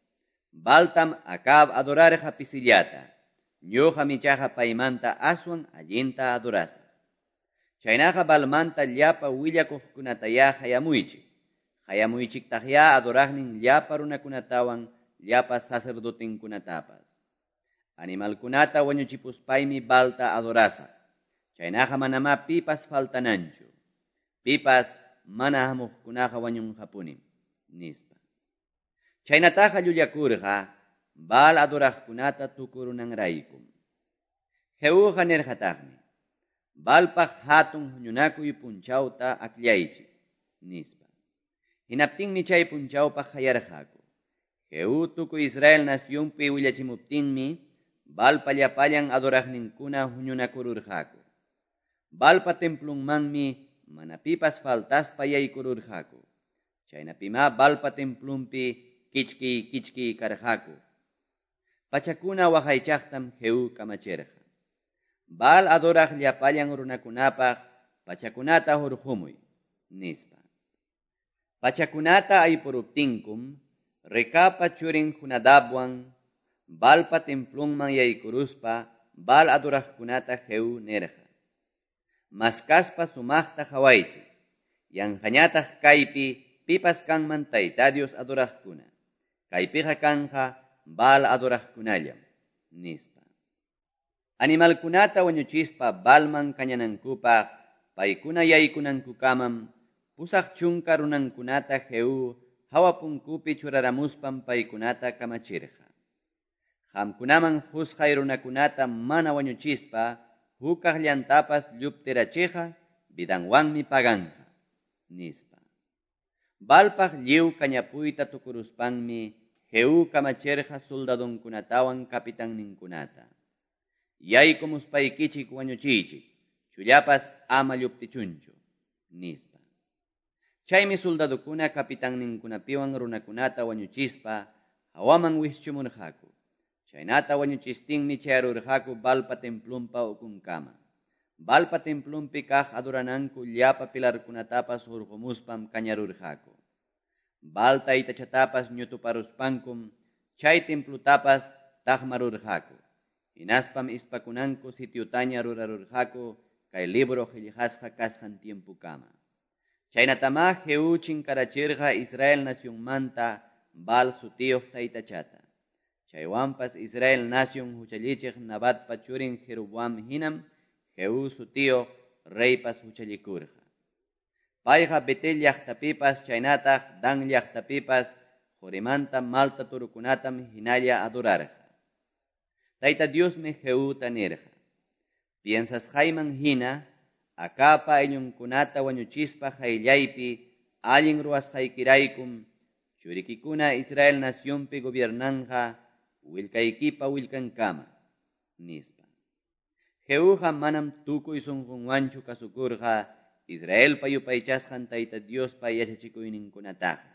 Baaltam Acab adorarja pisillata. Ñuqa michaqa paymanta aswan allinta adorasa. Chaynaqa Baalmanta llapa willakuqkunataya hayamuychik. Hayamuychiktaqya adoraqnin llapa runakunatawan llapa sacerdotenkunatapas. Animalkunata wañuchipuspaymi Baalta adorasa. Chaynaqa manama pipas faltananchu. Pipas mana hamuqkunaqa wañunqapunim, nispa. Chaynataqa llullakurqa, Baal adoraqkunata tukurunanraykum. Jehúqa nirqataqmi, Baalpaq hatun huñunakuy punchawta aklaychik, nispa. Hinaptinmi chay punchawpaq hayarqaku. Jehú tukuy Israel nacionpi willachimuptinmi, Baalpa llapallan adoraqninkuna huñunakururqaku. Baalpa templunmanmi mana pipas faltaspa yaykururqaku. Chaynapima Baalpa templumpi kichki karqaku. Pachakuna waqaychaqtam Jehú kamachirqa. Baal adoraq llapallan runakunapaq pachakunata hurqumuy, nispa. Pachakunata aypuruptinkum, Rekapa churin Jonadabwan, Baalpa templunman yaykuruspa, Baal adoraqkunata Jehú nerqa. Maskaspa sumaqta hawaychik, yanqañataq kaypi pipas kanman Tayta Dios adoraqkuna. Kaypiqa kanja Baal adoraqkunallam, nispa. Animalkunata wañuchispa Baalman kañanankupaq, paykuna yaykunankukamam, pusaq chunka runankunata Jehú hawa punkupi churaramuspam paykunata kamachirqa. Qamkunaman husqay runakunata mana wañuchispa, hukaq llantapas lluptirachiqa, bidanwanmi paganja, nispa. Baalpaq lliw kañapuyta tukuruspanmi, Jehú kamachirqa soldadunkunatawan kapitanninkunata. Yaykumuspaykichin wañuchiychik, chullapas ama lluptichunchu, nispa. Chaymi soldadukuna kapitanninkunapiwan runakunata wañuchispa, hawaman wischumurqaku. Chaynata wañuchistinmi chayarurqaku Baalpa templumpa ukunkama. Baalpa templumpi kaq adorananku llapa pilarkunatapas hurqumuspam kañarurqaku. Baal taytachatapas ñutuparuspankum, chay templutapas taqmarurqaku. Hinaspam ispakunanku sitiutaña rurarurqaku, kay libro qillqasqa kasqan tiempukama. Chaynatama Jehú chinkarachirqa Israel nacionmanta Baal sutiyuq taytachata. Chaywanpas Israel nación huchallichiq Nabatpa churin Jeroboam hinam, Jehú sutiyuq reypas huchallikurqa. Payqa Betel llaqtapipas chaynataq Dan llaqtapipas Jorimanta malta turukunatam hinalla adorarqa. Tayta Diosmi Jehúta nirqa. Piensasqayman hina, Acabpa ayllunkunata wañuchispa hayllaypi allin ruwasqaykiraykum, churikikuna Israel nacionpi gobiernanja, willkaykipa willkankama, nispa. Jehúqa manam tukuy sunqunwanchu kasukurqa, Israelpa yupaychasqan Tayta Diospa yachachikuyninkunataqa.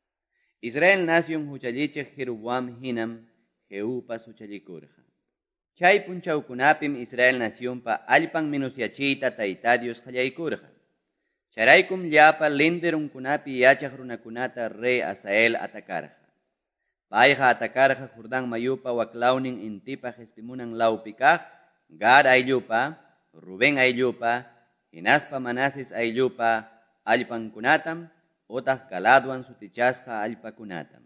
Israel nación huchallichiq Jeroboam hinam, Jehúpas huchallikurqa. Chay punchawkunapim Israel nacionpa allpan menusyachiyta Tayta Dios qallaykurqa. Charaykum llapa linderunkunapi yachaq runakunata rey Hazael atakarqa. Payqa atakarqa Jordán mayupa waklawnin intipa Hespemunan lawpi kaq, Gad ayllupa, Rubén ayllupa, hinaspa Manases ayllupa allpankunatam, utaq Galadwan sutichasqa allpakunatam.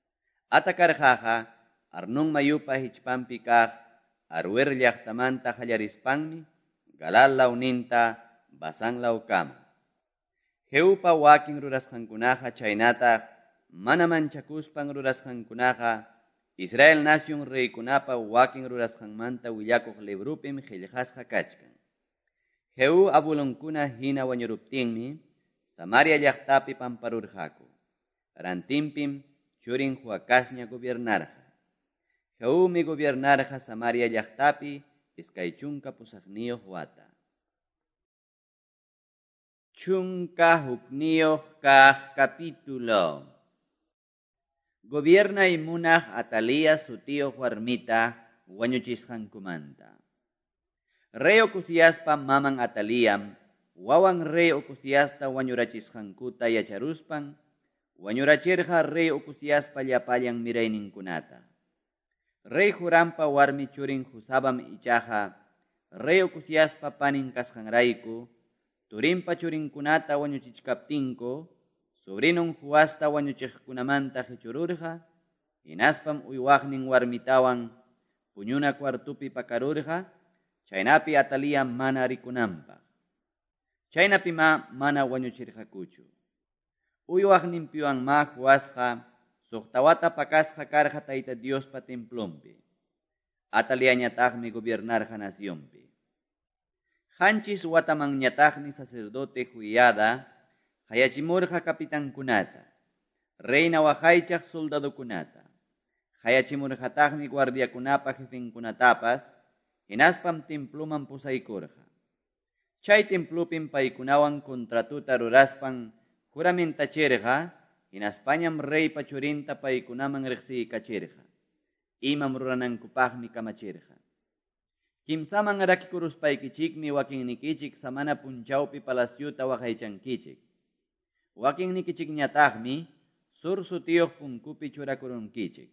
Atakarqaqa Arnón mayupa hichpampi kaq, Aroer llaqtamanta qallarispanmi, Galad lawninta, basanlaw kama. Jeupa wakin rurasqankunaqa chaynataq mana manchakuspang rurasqankunaqa Israel nación reykunapa wakin rurasqanmanta willakuq librupim qillqasqa kachkan. Jehú abulunkuna hina wañuruptinmi Samaria llaqtapi pamparurqaku. Rantinpim churin Joacazña gobiernarqa. Jehúmi gobiernarqa Samaria llaqtapi iskay chunka pusaqniyuq wata. Chunka hukniyuq kaq capítulo. Gobierna y munaj Atalía su tío warmita wañuchisqankumanta. Rey okusiyaspa maman Atalíam wawan rey okusiyasta wañurachisqankuta yacharuspan wañurachirqa rey okusiyaspa llapallan mirayninkunata. Rey Hurampa warmi churin Husabam ichaqa rey okusiyaspa panin kasqanrayku turinpa churinkunata wañuchichkaptinko sobrinon Joasta wañuchiqkunamanta hichururqa, hinaspam uywaqnin warmitawan puñuna kwartupi pakarurqa, chaynapi Atalía mana rikunanpaq. Chaynapima mana wañuchirqakuchu. Uywaqninpiwanma Joasqa suqtawata pakasqa karqa Tayta Diospa templompi. Ataliañataqmi gobiernarqa nacionpi. Qanchis watamanñataqmi sacerdote Joiada hayachimurqa kapitankunata, reina waqaychaq soldadokunata. Hayachimurqataqmi guardiakunapa jefinkunatapas, hinaspam templuman pusaykurqa. Chay templupim paykunawan kontratuta ruraspan juramentachirqa, hinaspañam reypa churinta paykunaman riqsiykachirqa. Imam ruranankupaqmi kamachirqa. Kimsaman rakikuruspaykichismi wakinnikichik samana punchawpi palaciuta waqaychankichik. Wakinnikichikñataqmi sur sutiyuq punkupi churakurunkichik.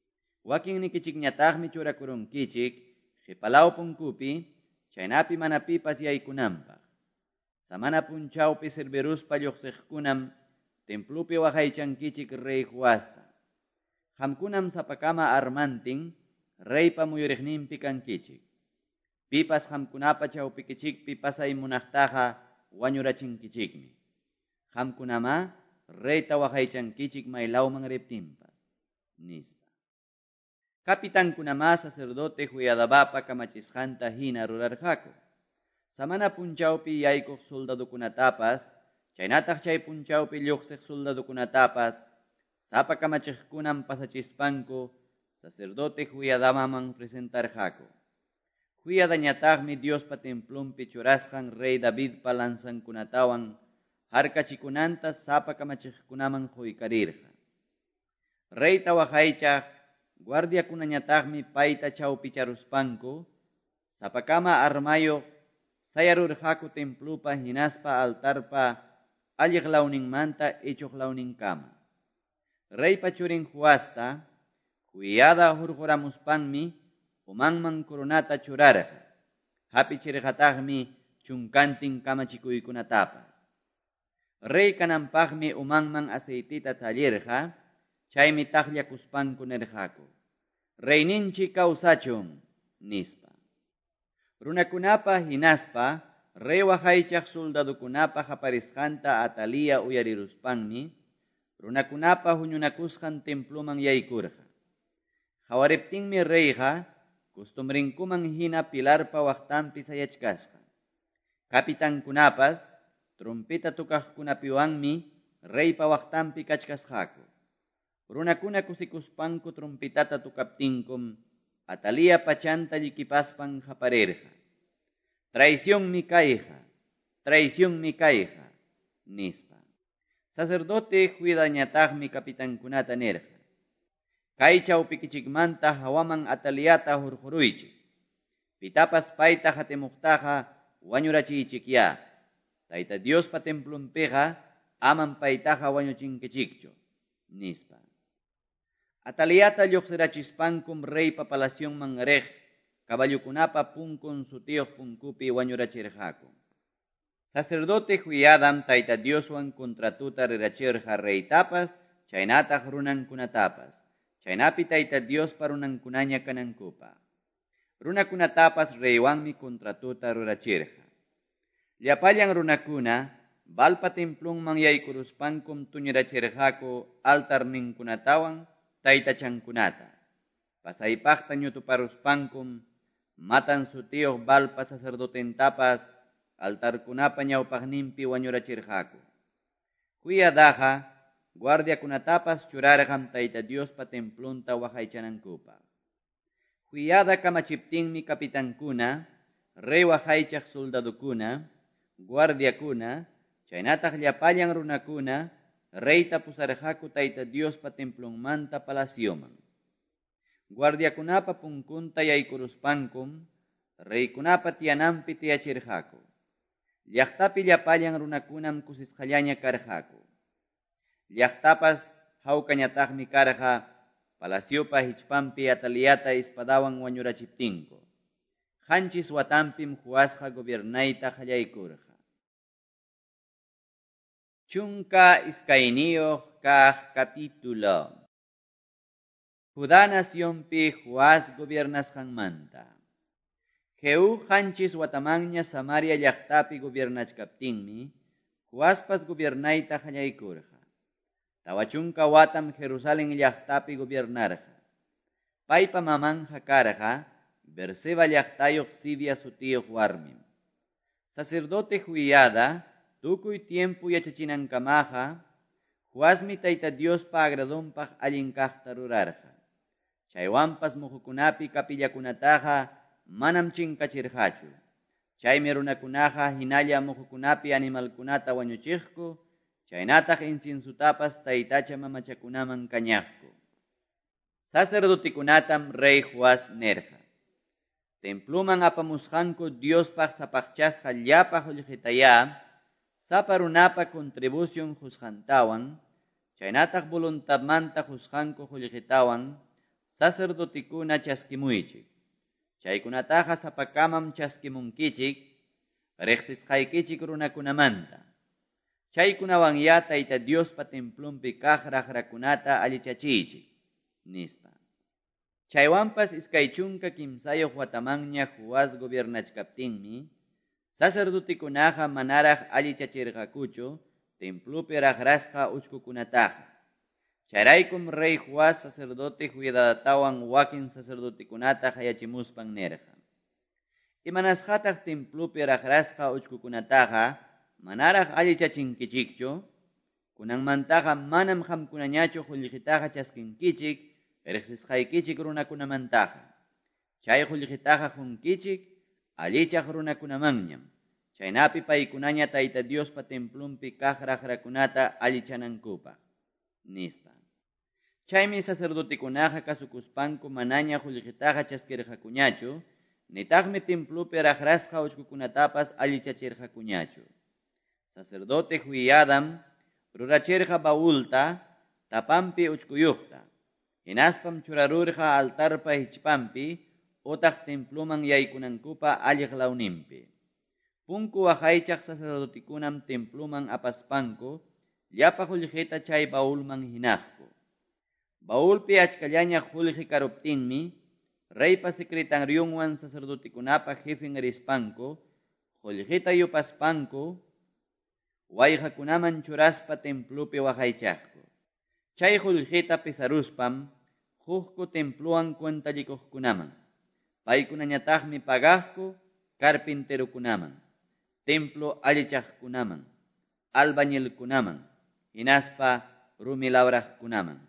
Wakinnikichikñataqmi churakurunkichik qhipalaw punkupi, chaynapi mana pipas yaykunanpaq. Samana punchawpi serviruspa lluqsiqkunam templupi waqaychankichik rey Joasta. Qamkunam sapakama armantin reypa muyuriqninpi kankichik. Pipas qamkunapa chawpikichikpi pasay munaqtaqa wañurachinkichikmi. Qamkunama reyta waqaychankichik maylawman riptinpas, nispa. Kapitankunama sacerdote Joiadabapa kamachisqanta hina rurarqaku. Samana punchawpi yaykuq soldadukunatapas, chaynataq chay punchawpi lluqsiq soldadukunatapas, sapa kamachiqkunan pasachispanku sacerdote Joiadabaman presentarqaku. Joiadañataqmi Diospa templumpi churasqan rey Davidpa lanzankunatawan harkachikunanta sapa kamachiqkunaman quykarirqa. Reyta waqaychaq guardiakunañataqmi payta chawpicharuspanku, sapakama armayuq sayarurqaku templupa hinaspa altarpa alliq lawninmanta ichuq lawninkama. Reypa churin Joasta, Joiada hurquramuspanmi umanman coronata churarqa. Hapichirqataqmi chunkantin kamachikuykunatapas. Rey kananpaqmi umanman aceitita tallirqa, chaymi taqllakuspanku nirqaku. Reyninchi kawsachun, nispa. Runakunapa hinaspa, rey waqaychaq soldadukunapa qaparisqanta Atalía uyariruspanmi, runakunapa huñunakusqan templuman yaykurqa. Hawariptinmi reyqa, costumbrinkuman hina pilarpa waqtanpi sayachkasqa. Kapitankunapas, trompeta tukaqkunapiwanmi reypa waqtanpi kachkasqaku. Runakuna kusikuspanku trompetata tukaptinkum Atalía pachanta llikipaspan qaparirqa. Traiciónmi kayqa, nispa. Sacerdote Joiadañataqmi kapitankunata nirqa. Kay chawpikichikmanta hawaman Ataliata hurquruychik. Pitapas payta hatimuqtaqa wañurachiychikya. Tayta Diospa templumpiqa aman paytaqa wañuchinkichikchu, nispa. Ataliata lluqsirachispankum reypa palacionman riq, caballukunapa punkun sutiyuq punkupi wañurachirqaku. Sacerdote Joiadam Tayta Dioswan kontratuta rirachirqa reytapas, chaynataq runankunatapas. Chaynapi Tayta Diospa runankunaña kanankupa. Runakunatapas reywanmi kontratuta rurachirqa. Llapallan runakuna, balpa templonman yaykuruspankum tuñurachirqaku altar ninkunatawan taytachankunata. Pasaypaqta ñutuparuspankum matan sutiyuq balpa sacerdotentapas altarkunapa ñawpaqninpi wañurachirqaku. Kuyadaqa guardiakunatapas churarqam Tayta Diospa templonta waqaychanankupaq. Kuyada kamachiptinmi kapitankuna, rey waqaychaq soldadukuna, guardiakuna, chaynataq llapallan runakuna, reyta pusarqaku Tayta Diospa templonmanta palacioman. Guardiakunapa punkunta yaykuruspankum, reykunapa tiyananpi tiyachirqaku. Llaqtapi llapallan runakunam kusisqallaña karqaku. Llaqtapas hawkañataqmi karqa palaciopa hichpampi ataliyata espadawan wañurachiptinku. Qanchis watampim huasqa gobiernayta qallaykurqa. Chunka iskayniyuq kaq capítulo. Judá nacionpi Joás gobiernasqanmanta. Jehú qanchis watamanña Samaria llaqtapi gobiernachkaptinmi, Joáspas gobiernayta qallaykurqa. Tawa chunka watam Jerusalén llaqtapi gobiernarqa. Paypa mamanqa karqa, Berseba llaqtayuq Sibia sutiyuq warmim. Sacerdote Joiada, tukuy tiempo yachachinankamaqa, Joásmi Tayta Diospa agradonpaq allin kaqta rurarqa. Chaywanpas muhukunapi kapillakunataqa manam chinkachirqachu. Chaymi runakunaqa hinalla muhukunapi animalkunata wañuchiqku, chaynataq inciensutapas taytacha mamachakunaman kañaqku. Sacerdotikunatam rey Joás nerqa. Templuman apamusqanku Diospaq sapaqchasqa llapa qullqitaya, sapa runapa contribución husqantawan, chaynataq voluntadmanta husqanku qullqitawan, sacerdotikuna chaskimuychik. Chaykunataqa sapakamam chaskimunkichik, riqsisqaykichik runakunamanta. Chaykunawan ya Tayta Diospa templonpi kaq raqrakunata allichachiychik, nispa. Chaywanpas iskay chunka kimsayuq watamanña Joás gobiernachkaptinmi, sacerdotikunaqa manaraq allichachirqakuchu templopi raqrasqa uchkukunataqa. Chayraykum rey Joás sacerdote Joiadatawan wakin sacerdotikunata hayachimuspan nerqa. Imanasqataq templopi raqrasqa uchkukunataqa manaraq allichachinkichikchu, kunanmantaqa manam qamkunañachu qullqitaqa chaskinkichik, riqsisqaykichik runakunamantaqa. Chay qullqitaqa qunkichik, allichaq runakunamanñam. Chaynapi paykunaña Tayta Diospa templonpi kaq raqrakunata allichanankupaq, nispa. Chaymi sacerdotikunaqa kasukuspanku manaña qullqitaqa chaskirqakuñachu, nitaqmi templopi raqrasqa uchkukunatapas allichachirqakuñachu. Sacerdote Joiadam rurachirqa baulta tapanpi uchkuyuqta. Hinaspam churarurqa altarpa hichpampi utaq temploman yaykunankupa alliq lawninpi. Punku waqaychaq sacerdotikunam temploman apaspanku llapa qullqita chay baulman hinaqku. Baulpi achkallaña qullqi karuptinmi, reypa secretariunwan sacerdotikunapa jefin rispanku, qullqita yupaspanku, wayqakunaman churaspa templopi waqaychaqku. Chay qullqita pisaruspam, hukku templowan cuentalikuqkunaman. Paykunañataqmi pagaqku carpinterukunaman, templo allichaqkunaman, albañilkunaman, hinaspa rumilabraqkunaman.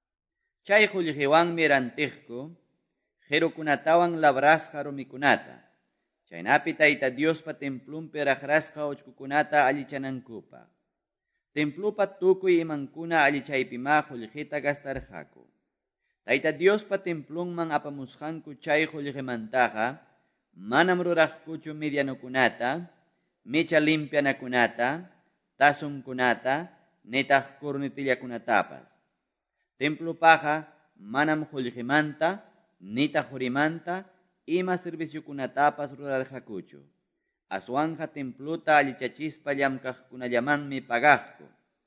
Chay qullqiwanmi rantiqku, qhirukunatawan labrasqa rumikunata. Chaynapi Tayta Diospa templonpi raqrasqa uchkukunata allichanankupaq. Templopa tukuy imankuna allichaypima qullqita gastarqaku. Tayta Diospa templonman apamusqanku chay qullqimantaqa, manam ruraqkuchu medianukunata, mecha limpianakunata, tasunkunata, nitaq kurnitillakunatapas. Templopaqa manam qullqimanta, nitaq hurimanta, ima serviciukunatapas rurarqakuchu. Aswanja templota allichachispa llamkaqkunallamanmi pagaqku.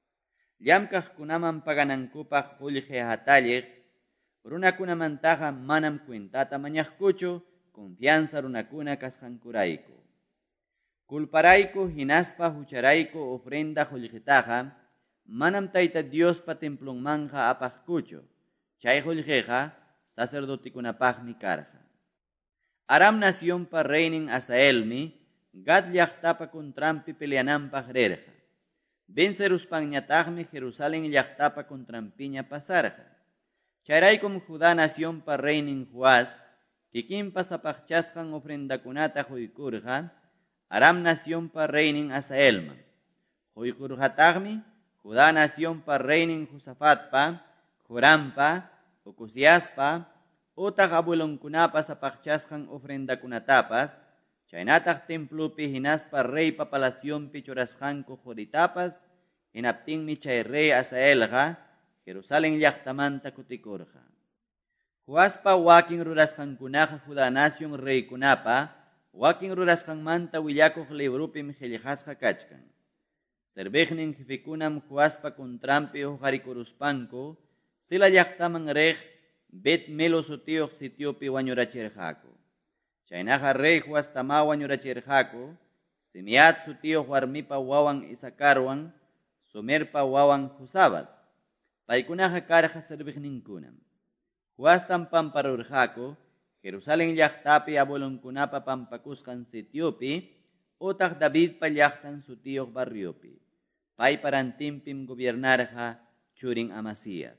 Llamkaqkunaman paganankupaq qullqi hatalliq, runakunamantaqa manam cuentata mañaqkuchu, confianza runakuna kasqankurayku. Culparayku hinaspa hucharayku ofrenda hullqitaqa, manam tayta Diospa templonmanja apaqkuchu. Chay hullqiqa sacerdotikunapaqmi karqa. Aram nacionpa reinin Asaelmi, Gad llaqtapa contrampi peleananpaq rirqa. Venceruspanñataqmi Jerusalén llaqtapa contrampiña pasarqa. Chayraykum Judá nacionpa reinin Joás, kikinpa sapaqchasqan ofrendakunata huykurqa, Aram nacionpa reinin Asaelman. Huykurqataqmi Judá nacionpa reinin Josafatpa, Jorampa, Ucusiaspa, utaq abuelonkunapa sapaqchasqan ofrendakunatapas, chaynataq templupi hinaspa reypa palacionpi churasqanku Joditapas, hinaptinmi chay rey Asaelqa, Jerusalén llaqtamanta kutikurqa. Joaspa wakin rurasqankunaqa Judá nación reykunapa, wakin rurasqanmanta willakuq librupim qillqasqa kachkan. Serbiqnin jefikunam Joaspa contrampi huqarikuruspanku, sila llaqtaman riq Bet Melo sutiyuq sitiopi wañurachirqaku. Chaynaqa rey Joastama wañurachirqaku, Simeat sutiyuq warmipa wawan Isacarwan, Somerpa wawan Josabad. Paykunaqa karqa serbiqninkunam. Joastam pamparurqaku, Jerusalén llaqtapi abuelonkunapa pampakusqan sitiopi, utaq Davidpa llaqtan sutiyuq barriopi. Pay parantimpim gobiernarqa churin Amasías.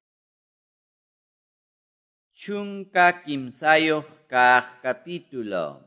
Chunka kimsayuq kaq capítulo.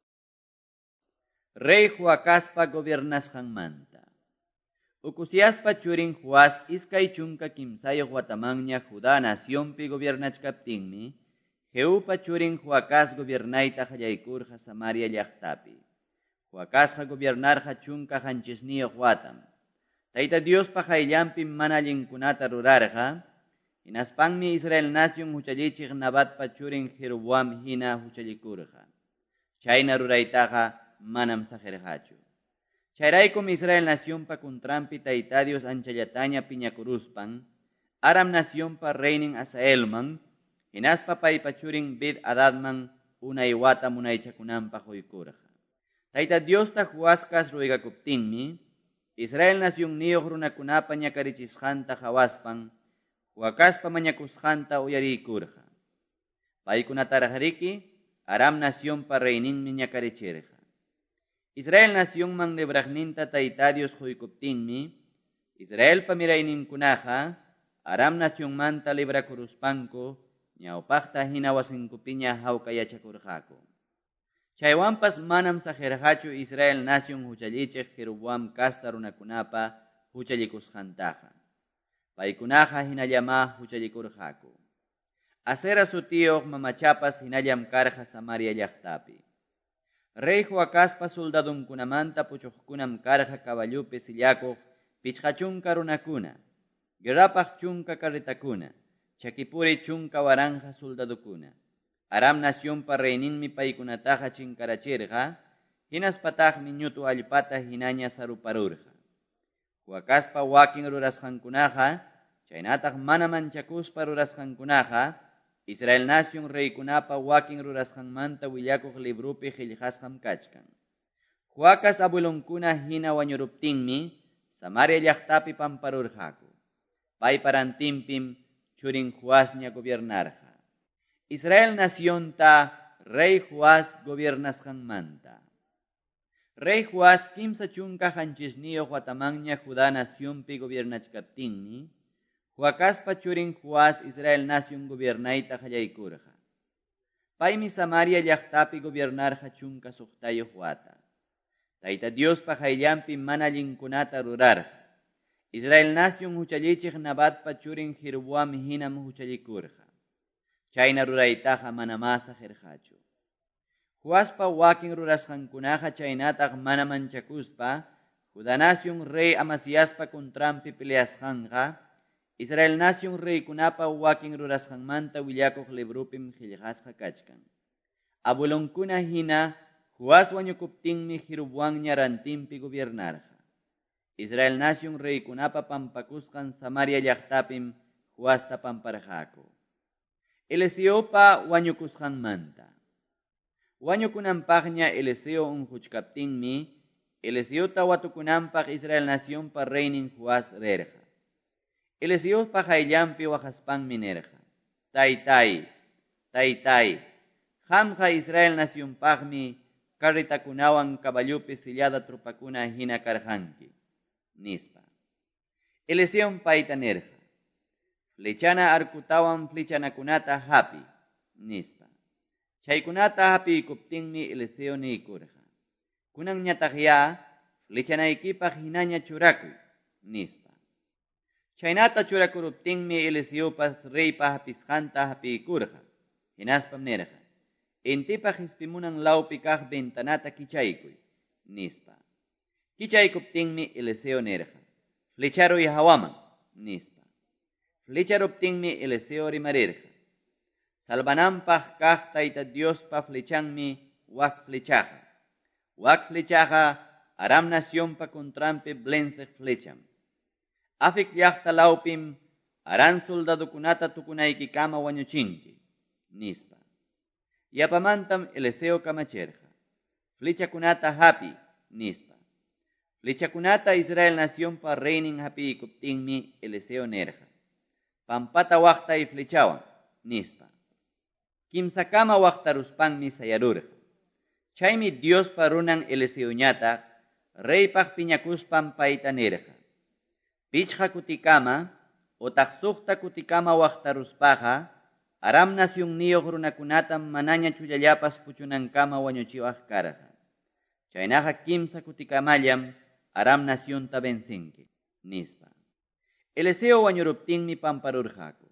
Rey Joacazpa gobiernasqanmanta. Ucusiaspa churin Joás iskay chunka kimsayuq watamanña Judá nacionpi gobiernachkaptinmi, Jehupa churin Joacaz gobiernayta qallaykurqa Samaria llaqtapi. Joacazqa gobiernarqa chunka qanchisniyuq watam. Tayta Diospa qayllanpim mana allinkunata rurarqa, hinaspanmi Israel nación huchallichiq Nabatpa churin Jeroboam hina huchallikurqa. Chayna ruraytaqa manam saqirqachu. Chayraykum Israel naciónpa contrampi tayta Dios anchallataña piñakuruspan, Aram naciónpa reinin Asaelman, hinaspa paypa churin Bid Adadman unay wata munaychakunanpa huykurqa. Tayta Diosta Joaskas ruygakuptinmi, Israel nación niyuq runakunapa ñakarichisqanta hawaspan, Joacazpa mañakusqanta uyarikurqa. Paykunataraq riki, Aram naciónpa reyninmi ñakarichirqa. Israel naciónman libraqninta tayta Dios huykuptinmi, Israelpa mirayninkunaqa, Aram naciónmanta librakuruspanku, ñawpaqta hina wasinkupiña hawkayachakurqaku. Chaywanpas manam saqirqachu Israel nación huchallichiq Jeroboam kasta runakunapa huchallikusqantaqa. Paykunaqa hinallama huchallikurqaku. Asera sutiyuq mamachapas hinallam karqa Samaria llaqtapi. Rey Joacazpa soldadunkunamanta puchuqkunam karqa caballupi sillakuq pichqa chunka runakuna, guerrapaq chunka carretakuna, chakipuri chunka waranja soldadukuna. Aram naciónpa reyninmi paykunataqa chinkarachirqa, hinaspataqmi ñutu allpata hinaña saruparurqa. Joacazpa wakin rurasqankunaqa, chaynataq mana manchakuspa rurasqankunaqa, Israel nación reykunapa wakin rurasqanmanta willakuq librupi qillqasqam kachkan. Joacaz abuelonkuna hina wañuruptinmi, Samaria llaqtapi pamparurqaku. Pay parantimpim churin Joasña gobiernarqa. Israel naciónta rey Joás gobiernasqanmanta. Rey Joás kimsa chunka qanchisniyuq watamanña Judá naciónpi gobiernachkaptinmi, Joacazpa churin Joás Israel nación gobiernayta qallaykurqa. Paymi Samaria llaqtapi gobiernarqa chunka suqtayuq wata. Tayta Diospa qayllanpi mana allinkunata rurarqa. Israel nación huchallichiq Nabatpa churin Jeroboam hinam huchallikurqa. Chayna ruraytaqa manama saqirqachu. Joaspa wakin rurasqankunaqa chaynataq mana manchakuspa, Judá nación rey Amasíaspa contrampi peleasqanqa, Israel nación reykunapa wakin rurasqanmanta willakuq librupim qillqasqa kachkan. Abuelonkuna hina Joás wañukuptinmi Jeroboam ñarantinpi gobiernarqa. Israel nación reykunapa pampakusqan Samaria llaqtapim Joasta pamparqaku. Eliseopa wañukusqanmanta. Wañukunanpaqña Eliseo unquchkaptinmi, Elesiota watukunampak Israel nación pa reinin juaz rerja. Elesiot pa jaillampi wajaspan minerja. Taytay, Hamja Israel nación pagmi carritakunawan caballupi sillada tropakuna hina karjanki. Nispa. Elesion paita nerja. Flechana arkutawan flechanakunata hapi. Nispa. Chaykunata hapi kuptingmi eleseo ni kurja. Kunang nyatahya flechana ikipag hinanya churakuy. Nispa. Chaynata churakuruptingmi eleseo pas rey pahapiskanta hapi kurja. Hinaspam nerja. Intipag istimunang laupikag bentanata kichaykuy. Nispa. Kichaykuptingmi eleseo nerja. Flecharo ihawaman. Nispa. Flecharuptingmi eleseo rimarerja. Salvanampag kag tayta Dios pa flechangmi wak flechaja. Wak flechaja aram nación pa kontrampe blenseg flecham. Afik yakta laupim aran soldado kunata tukunaykikama wañuchinki. Nispa. Yapamantam eleseo kamacherja. Flechakunata hapi. Nispa. Flechakunata Israel nación pa reinin hapi ikuptingmi eleseo nerja. Pampata wakta y flechawan. Nispa. Kimsakama waktaruspangmi sayarurja. Chaymi Dios parunan eleseo ñata reypag piñakuspam paita nerja. Pichja kutikama o taksukta kutikama waktaruspaja aram nasyong niyog runakunatam mananya chuyallapas puchunankama wañuchiwag karaja. Chaynaja kimsa kutikamallam aram nasyon tabensinki. Nispa. Eleseo wañuruptingmi pamparurjako.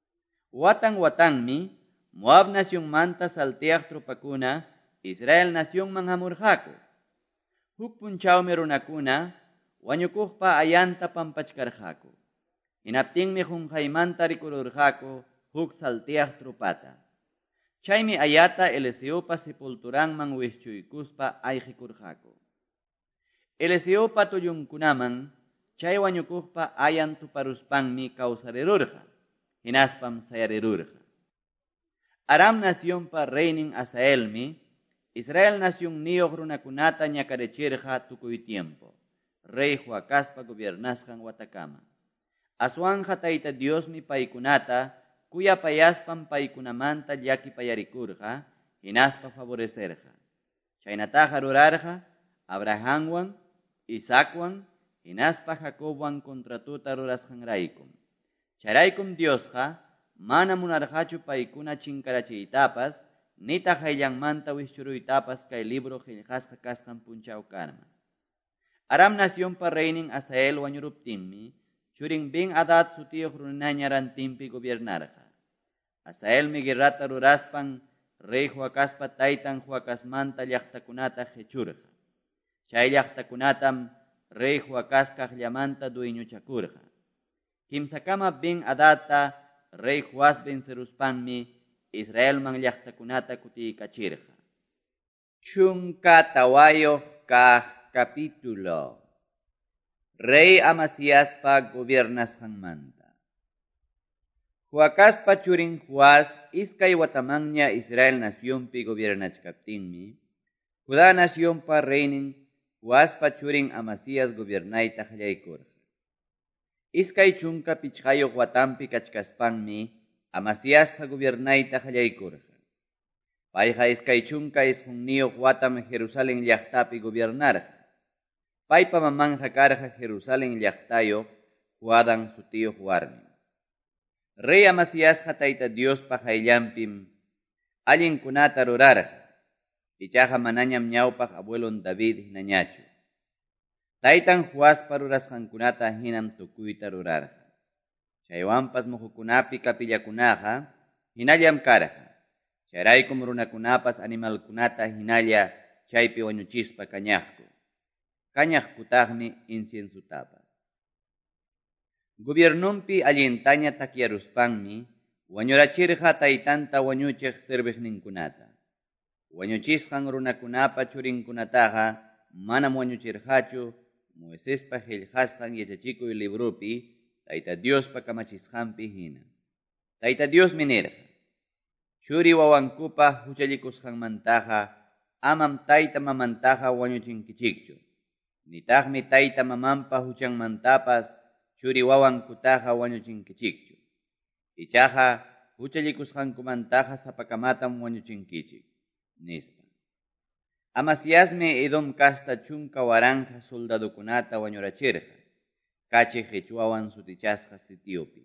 Watangmi Moab nasyong manta salteag tropakuna Israel nasyong manghamurjako. Hukpunchawmi runakuna wañukuqpa ayanta pampachkarjako. Hinaptingmi junjaymanta rikururjako huk salteag tropata. Chaymi ayata eleseopa sepulturangman wishchuykuspa ayjikurjako. Eleseopa tuyunkunaman chay wañukuqpa ayan tuparuspangmi kawsarerurja. Hinaspam sayarerurja. Aram nación pa reinin Asaelmi, Israel nación niyog runakunata ñakarechirja tukuy tiempo. Rey Joacaspa gobernasjan watakama. Aswanja tayta Diosmi paykunata, kuya payaspam paykunamanta llaki payarikurja, hinaspa favorecerja. Chaynataja rurarja, Abrahamwan, Isaacwan, hinaspa Jacobwan kontratuta rurasjanraykum. Charaykum Diosja, mana munarjachu paykuna chinkarachiytapas, nita hayllanmanta wischuruytapas kay libro qillqasqa kasqan punchaw karma. Aram nación pa reinin Asael wañuruptinmi, churin bin Hadad sutiyuq runañarantinpi gobiernarja. Asaelmi guerrata ruraspan, rey Joacaspa taytan Joacasmanta llaqtakunata hechurja. Chay llaqtakunatam rey Joacaskaq llamanta dueñuchakurja. Kimsakama bin Hadadta rey Joas venceruspanmi Israel man llaqtakunata kutiykachirja. Chunka tawayoq kaq capítulo. Rey Amasíaspa gobiernasqanmanta. Joacaspa churin Joas iskay watamanña Israel naciónpi gobiernachkaptinmi, Judá naciónpa reinin Joaspa churin Amasías gobernayta qallaykurja. Iskay chunka pichqayoq watampi kachkaspanmi Amasíasqa gobernayta qallaykurja. Payqa iskay chunka isqunniyuq watam Jerusalén llaqtapi gobernarqa. Paypa mamanja karqa Jerusalén llaqtayuq Joadan sutiyuq warmi. Rey Amasíasqa tayta Diospa qayllanpim allinkunata rurarqa. Ichaqa manañam ñawpaq abuelon David hinañachu. Taytan Joaspa rurasqankunata hinam tukuyta rurarqa. Chaywanpas muhukunapi kapillakunaqa hinallam karqa. Chayraykum runakunapas animalkunata hinalla chaypi wañuchispa kañaqku. Kañaqkutaqmi inciensutapas. Gobiernumpi allintaña takyaruspanmi wañurachirqa taytanta wañuchiq sirviqninkunata. Wañuchisqan runakunapa churinkunataqa manam wañuchirqachu Moisespa qillqasqan yachachikuy librupi tayta Diospa kamachisqanpi hina. Tayta Diosmi nirqa, churi wawankupa huchallikusqanmantaqa amam tayta mamantaqa wañuchinkichikchu. nitaqmi tayta mamanpa huchanmantapas churi wawan kutaqa wañuchinkichikchu. Ichaqa huchallikusqankumantaqa sapakamatam wañuchinkichik, nispa. Amasiasmi Edom kasta chunka waranja soldadukunata wañurachirqa, kachi Qhichwawan sutichasqa sitiopi.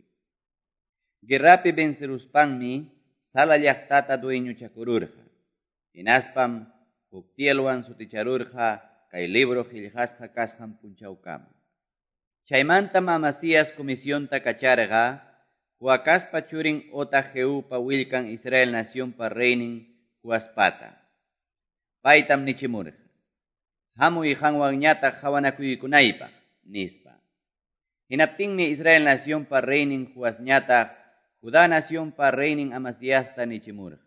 Guerrapi venceruspanmi Sala llaqtata dueñuchakururqa. Hinaspam Juktielwan suticharurqa kay libro qillqasqa kasqan punchawkama. Chaymantam Amasías comisionta kacharqa, Joacazpa churin Ota Jeupa willkan Israel nacionpa reynin Joaspata. Paytam nichimurqa, hamuy qanwan ñataq qawanakuykunaypaq, nispa. Hinaptinmi Israel nacionpa reynin Joas ñataq Judá nacionpa reynin Amasíasta nichimurqa.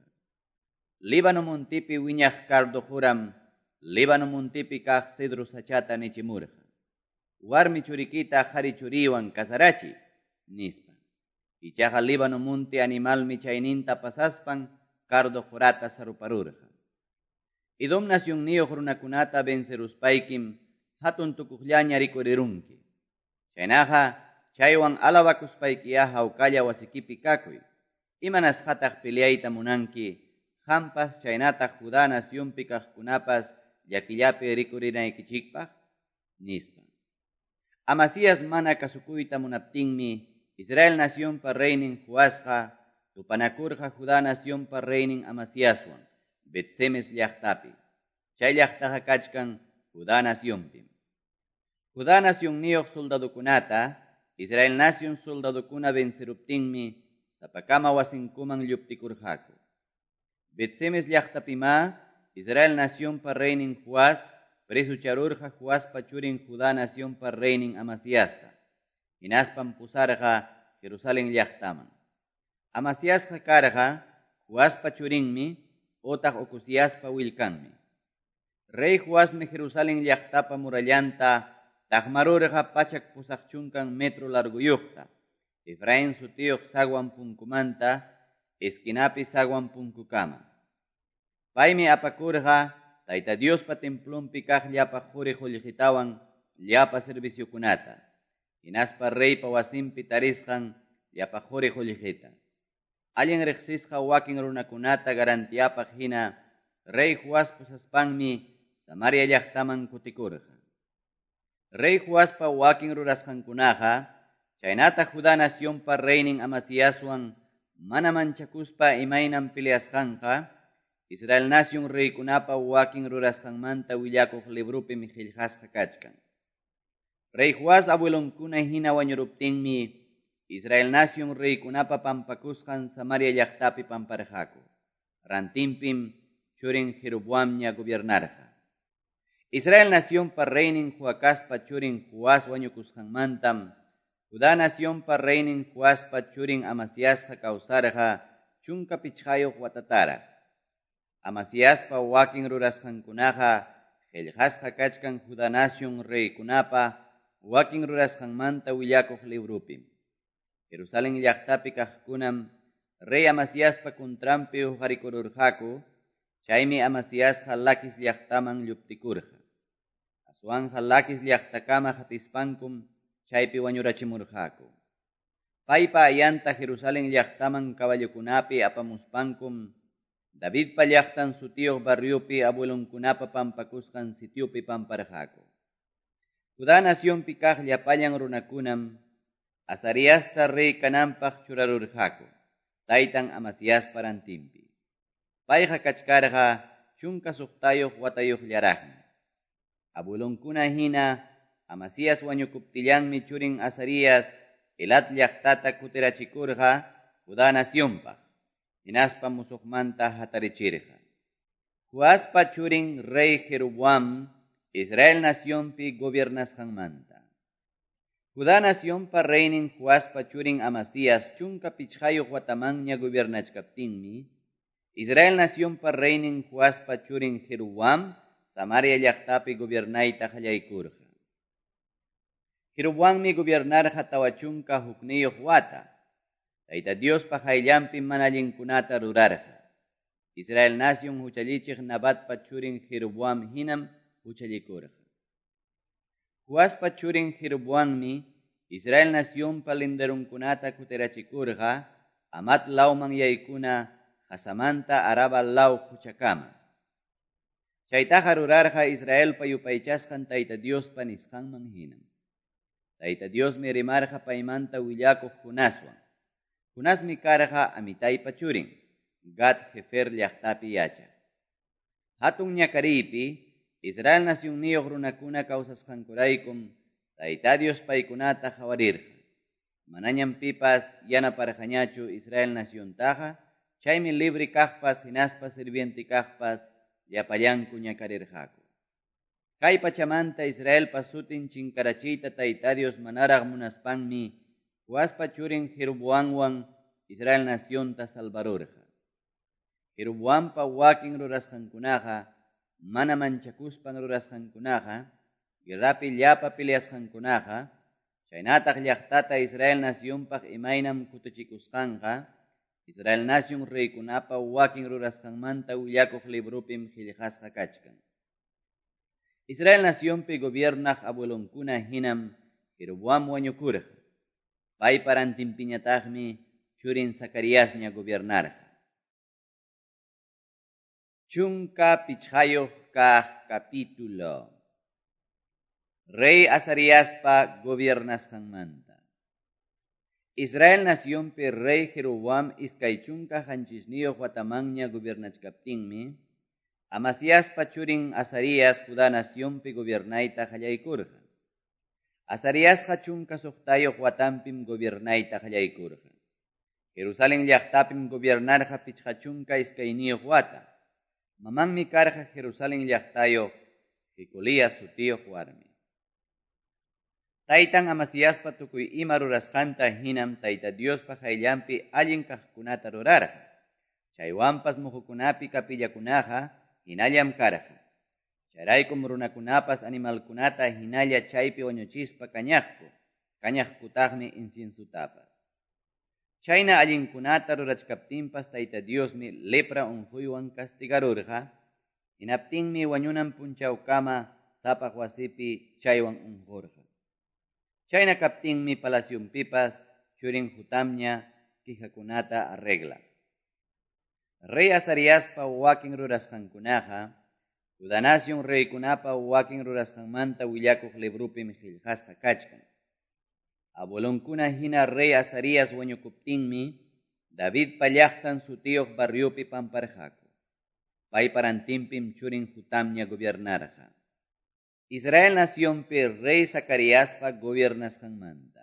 Líbano muntipi wiñaq cardo huram, Líbano muntipi kaq cedro sachata nichimurqa. Warmi churikita qhari churiwan kasarachi, nispa. Ichaqa Líbano munti animalmi chayninta pasaspan cardo hurata saruparurqa. Edom nacionniyuq runakunata venceruspaykim hatun tukuqllaña rikurirunki. Chaynaqa chaywan alawakuspaykiya hawkalla wasikipi kakuy. Imanas hataq peleayta munanki, hampas chaynataq Judá nacionpi kaqkunapas llakillapi rikurinaykichikpaq, nispa. Amasías mana kasukuyta munaptinmi Israel nacionpa reynin Joasqa tupanakurqa Judá nacionpa reynin Amasíaswan Bet-Semes llaqtapi. Chay llaqtaqa kachkan Judá nacionpi. Judá nacionniyuq soldadukunata Israel nación soldadukuna venceruptinmi sapakama wasinkuman lluptikurqaku. Bet-Semes llaqtapima Israel nacionpa reynin Joas presucharurqa Joaspa churin Judá nacionpa reynin Amasíasta. Hinaspam pusarqa Jerusalén llaqtaman. Amasíasqa karqa Joaspa churinmi otaq Ocosíaspa willkanmi. Rey Joasmi Jerusalén llaqtapa murallanta taqmarurqa pachak pusaq chunkan metro larguyuqta, Efraín sutiyuq sagwan punkumanta esquinapi sagwan punkukama. Paymi apakurqa Tayta Diospa templompi kaq llapa quri qullqitawan llapa serviciokunata. Hinaspa reypa wasinpi tarisqan llapa quri qullqita. Allin riqsisqa wakin runakunata garantiyapaq hina Rey Joas pusaspanmi Samaria llaqtaman kutikurqa. Rey Joaspa wakin rurasqankunaqa chaynata Judá nacionpa reynin Amasíaswan mana manchakuspa imaynan peleasqanqa Israel nación reykunapa wakin rurasqanmanta willakuq librupim qillqasqa kachkan. Rey Joas abuelonkuna hina wañuruptinmi Israel nación reykunapa pampakusqan Samaria llaqtapi pamparqaku. Rantinpim churin Jeroboamña gobiernarqa. Israel nacionpa reynin Joacazpa churin Joas wañukusqanmantam Judá nacionpa reynin Joaspa churin Amasíasqa kawsarqa chunka pichqayuq watataraq. Amasíaspa wakin rurasqankunaqa qillqasqa kachkan Judá nación reykunapa wakin rurasqanmanta willakuq librupim. Jerusalén llaqtapi kaqkunam Rey Amasíaspa kuntranpi huqarikururqaku, chaymi Amasíasqa Lakis llaqtaman lluptikurqa. Aswanqa Lakis llaqtakama hatispankum chaypi wañurachimurqaku. Paypa ayanta Jerusalén llaqtaman caballukunapi apamuspankum Davidpa llaqtan sutiyuq barriupi abuelonkunapa pampakusqan sitiopi pamparqaku. Judá nacionpi kaq llapallan runakunam Azariasta rey kananpaq churarurqaku, taytan Amasíaspa rantinpi. Payqa kachkarqa chunka suqtayuq watayuqllaraqmi. Abuelonkuna hina Amasías wañukuptillanmi churin Azarías Elat llaqtata kutirachikurqa Judá nacionpaq. Hinaspa musuqmanta hatarichirqa. Joaspa churin rey Jeroboam Israel nacionpi gobiernasqanmanta. Judá nacionpa reynin Joaspa churin Amasías chunka pichqayuq watamanña gobiernachkaptinmi Israel nacionpa reynin Joaspa churin Jeroboam Samaria llaqtapi gobiernayta qallaykurqa. Jeroboammi gobiernarqa tawa chunka hukniyuq wata. Tayta Diospa qayllanpi mana allinkunata rurarqa. Israel nación huchallichiq Nabatpa churin Jeroboam hinam huchallikurqa. Huaspa churin Jeroboammi, Israel nacionpa linderunkunata kuterachikurqa, amat lauman yaykuna, hasamanta araba lau huchakama. Chaytaqa rurarqa Israelpa yupaychasqan Tayta Diospa nisqanman hinam. Tayta Diosmi rimarqa paymanta willakuq Jonaswan. Jonasmi karqa Amitaypa churin, Gad Hefer llaqtapi yachaq. Hatun ñakariypi, Israel nacionniyuq runakuna kawsasqankuraykum Tayta Dios paykunata hawarirqa. Manañam pipas yanaparqañachu Israel naciontaqa, chaymi libre kaqpas hinaspa sirviente kaqpas llapallanku ñakarirqaku. Kay pachamanta Israelpa sutin chinkarachiyta Tayta Dios manaraq munaspanmi Joaspa churin Jeroboamwan Israel nacionta salvarurqa. Jeroboampa wakin rurasqankunaqa mana manchakuspan rurasqankunaqa, guerrapi llapa peleasqankunaqa, chaynataq llaqtata Israel nacionpaq imaynam kutuchikusqanqa, Israel nación reykunapa wakin rurasqanmanta willakuq librupim qillqasqa kachkan. Israel nacionpi gobiernaq abuelonkuna hinam Jeroboam wañukurqa. Pay parantinpiñataqmi churin Zacariasña gobernarqa. Chunka pichayuq kaq capítulo. Rey Azariaspa gobiernasqanmanta. Israel nacionpi rey Jeroboam iskay chunka hanchisniyuq watamanña gobernachkaptinmi, Amasiaspa churin Azarias Judá nacionpi gobernayta qallaykurqa. Azariasqa chunka suqtayuq watanpim gobernayta qallaykurqa. Jerusalén llaqtapim gobernarqa pichqa chunka iskayniyuq wata. Mamanmi karqa Jerusalén llaqtayuq Jecolias sutiyuq warmi. Taytan Amasiaspa tukuy ima rurasqanta hinam Tayta Diospa hayllanpi allin kaqkunata rurarqa. Chaywanpas muhukunapi kapillakunaqa hinallam karqa. Chayraykum runakunapas animalkunata hinalla chaypi wañuchispa kañaqkutaqmi inciensutapas. Chayna allinkunata rurachkaptinpas Tayta Diosmi lepra unquywan castigarurqa, hinaptinmi wañunan punchawkama sapaq wasipi chaywan unqurqa. Chayna kaptinmi palasyunpipas churin Jotamña qijakunata arregla. Rey Azariaspa wakin rurasqankunaqa, Judá nación reykunapa wakin rurasqanmanta willakuq librupim qillqasqa kachkan. Abuelonkuna hina rey Azarias wañukuptinmi, David llaqtan sutiyuq barriupi pamparqaku. Pay parantinpim churin Jotamña gobernarqa. Israel nacionpi rey Zacariaspa gobiernasqanmanta.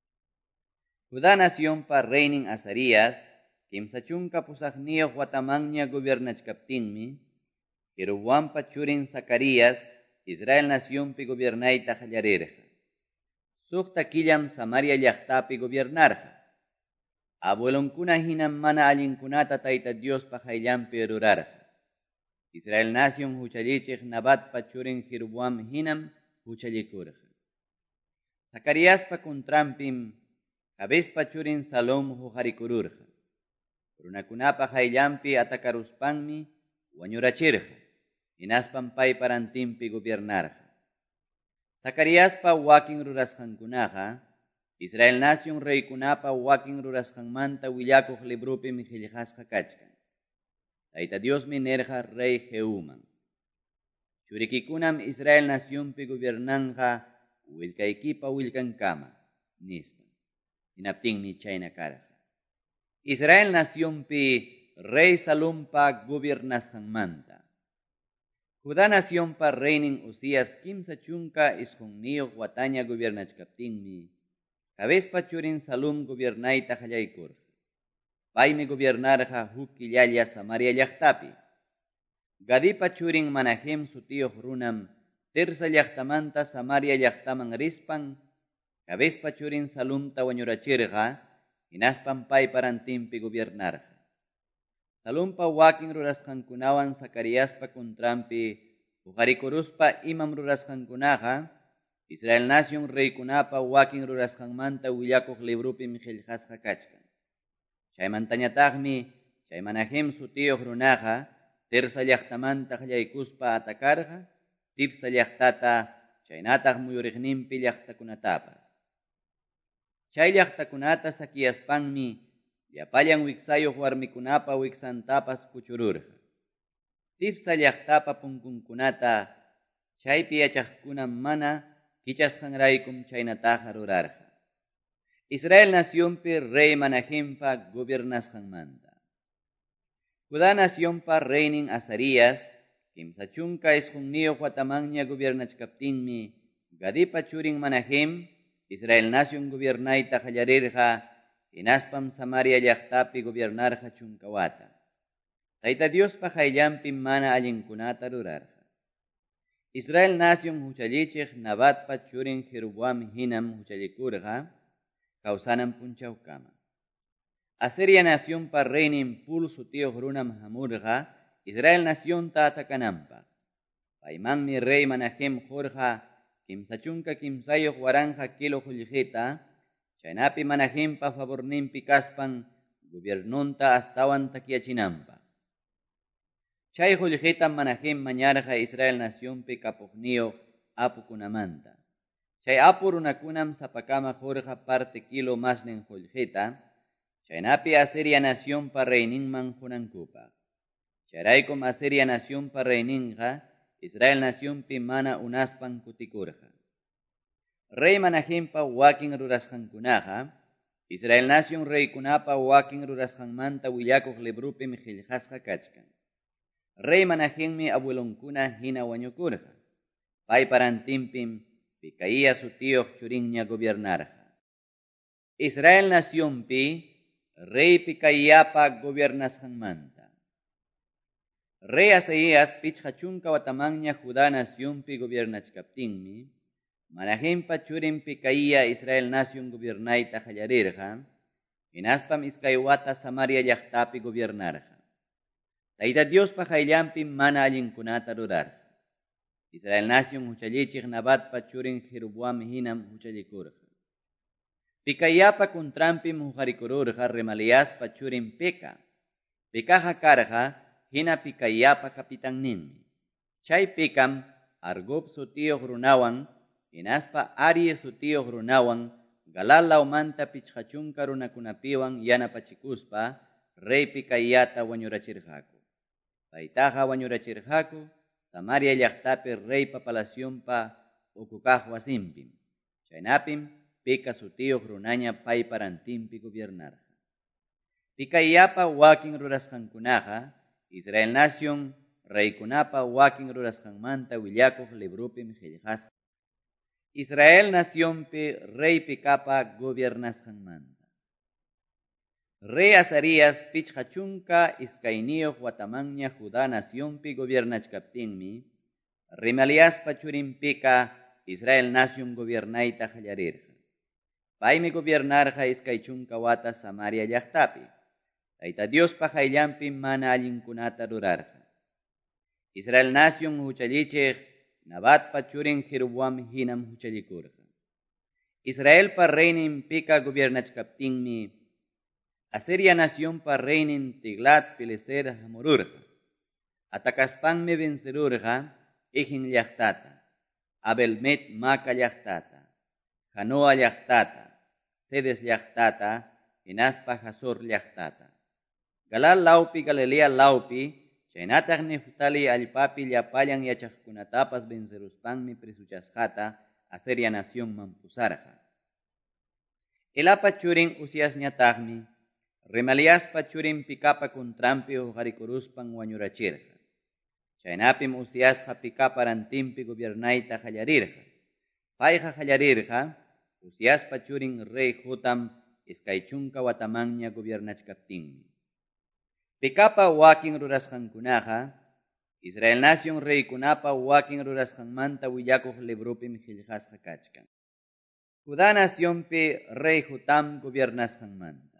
Judá nacionpa reynin Azarias, kimsa chunka pusaqniyuq watamanña gobernachkaptinmi, Jeroboampa churin Zacarias Israel nacionpi gobernayta qallarirqa. Suqta killam Samaria llaqtapi gobernarqa. Abuelonkuna hinam mana allinkunata Tayta Diospa hayllanpi rurarqa. Israel nación huchallichiq Nabatpa churin Jeroboam hinam huchallikurqa. Zacariaspa contranpim Jabespa churin Salom huqarikururqa. Runakunapa hayllanpi atakaruspanmi wañurachirqa. Hinaspan pay parantinpi gobernarqa. Zacariaspa wakin rurasqankunaqa, Israel nación reykunapa wakin rurasqanmanta willakuq librupim qillqasqa kachkan. Tayta Diosmi nerqa rey Jehuman. Churikikunam Israel nacionpi gobernanqa willkaykipa willkankama, nispan. Hinaptinmi chayna karqa. Israel nacionpi rey Salompa gobernasqanmanta. Judá nacionpa reynin Usías kimsa chunka isqunniyuq wataña gobernachkaptinmi, Jabespa churin Salum gobernayta qallaykurqa. Paymi gobernarqa huk killalla Samaria llaqtapi. Gadipa churin Manahem sutiyuq runam Tirsa llaqtamanta Samaria llaqtaman rispan, Jabespa churin Salumta wañurachirqa, hinaspan pay parantinpi gobernarqa. Salumpa wakin rurasqankunawan Zacariaspa contranpi huqarikuruspa imam rurasqankunaqa, Israel nación reykunapa wakin rurasqanmanta willakuq librupim qillqasqa kachkan. Chaymantañataqmi chay Manahem sutiyuq runaqa Tirsa llaqtamanta qallaykuspa atakarqa, Tifsa llaqtata chaynataq muyuriqninpi llaqtakunatapas. Chay llaqtakunata sakiyaspanmi llapallan wiksayuq warmikunapa wiksantapas kuchururqa. Tipsa llaqtapa punkunkunata chaypi yachaqkuna mana kichasqanraykum chaynataqa rurarqa. Israel nacionpi rey Manahempa gobernasqanmanta. Judá nacionpa reynin Azarías kimsa chunka isqunniyuq watamanña gobernachkaptinmi Gadipa churin Manahem Israel nación gobernayta qallarirqa hinaspam Samaria llaqtapi gobernarqa chunka wata. Tayta Diospa qayllanpi mana allinkunata rurarqa. Israel nación huchallichiq Nabatpa churin Jeroboam hinam huchallikurqa kawsanan punchawkama. Asiria nacionpa reynin Pul sutiyuq runam hamurqa Israel nacionta atakananpaq. Paymanmi rey Manahem qurqa kimsa chunka kimsayuq waranja kilo qullqita, chaynapi Manahempa favorninpi kaspan gobiernunta astawan takiachinanpaq. Chay qullqitam Manahem mañarqa Israel nacionpi kapuqniyuq apukunamanta. Chay apu runakunam sapakama qurqa parte kilo masnin qullqita, chaynapi Asiria nacionpa reyninman hunankupaq. Chayraykum Asiria nacionpa reyninqa Israel nacionpi mana unaspan kutikurqa. Rey Manahempa wakin rurasqankunaqa Israel nación reykunapa wakin rurasqanmanta willakuq librupim qillqasqa kachkan. Rey Manahemmi abuelonkuna hina wañukurqa. Pay parantinpim Pekaía sutiyuq churinña gobernarqa. Israel nacionpi rey Pekaíapa gobernasqanmanta. Rey Azaías pichqa chunka watamanña Judá nacionpi gobiernachkaptinmi Manahempa churin Pekaía Israel nación gobernayta qallarirqa, hinaspam iskay wata Samaria llaqtapi gobernarqa. Tayta Diospa qayllanpi mana allinkunata rurarqa. Israel nación huchallichiq Nabatpa churin Jeroboam hinam huchallikurqa. Pekaíapa contranpim huqarikururqa Remaliaspa churin Peka. Pekaqa karqa hina Pekaíapa kapitanninmi. Chay Pekam Argob sutiyuq runawan hinaspa Arie sutiyuq runawan Galalaumanta pichqa chunka runakunapiwan yanapachikuspa rey Pekaíata wañurachirqaku. Paytaqa wañurachirqaku Samaria llaqtapi reypa palacionpa ukukaq wasinpim. Chaynapim Peka sutiyuq runaña pay parantinpi gobernarqa. Pekaíapa wakin rurasqankunaqa Israel nación reykunapa wakin rurasqanmanta willakuq librupim qillqasqa. Israel nacionpi rey Pekapa gobernasqanmanta. Rey Azarías pichqa chunka iskayniyuq watamanña Judá nacionpi gobiernachkaptinmi Remaliaspa churin Peka Israel nación gobernayta qallarirqa. Paymi gobernarqa iskay chunka wata Samaria llaqtapi. Tayta Diospa qayllanpi mana allinkunata rurarqa. Israel nación huchallichiq Nabatpa churin Jeroboam hinam huchallikurqa. Israelpa reynin Peka gobiernachkaptinmi Asiria nacionpa reynin Tiglat-Pileser hamururqa. Atakaspanmi vencerurqa Ejin llaqtata, Abelmet Maca llaqtata, Janoa llaqtata, Sedes llaqtata, hinaspa Hazor llaqtata. Galal laupi Galilea laupi chaynataq Neftali allpapi llapallan yachaqkunatapas venceruspanmi prisuchasqata Asiria nacionman pusarqa. Elapa churin Uziasñataqmi Remaliaspa churin Pekapa contranpi huqarikuruspan wañurachirqa. Chaynapim Uziasqa Pekapa rantinpi gobernayta qallarirqa. Payqa qallarirqa Uziaspa churin rey Jotam iskay chunka watamanña gobernachkaptinmi. Pekapa wakin rurasqankunaqa Israel nación reykunapa wakin rurasqanmanta willakuq librupim qillqasqa kachkan. Judá nacionpi rey Jotam gobernasqanmanta.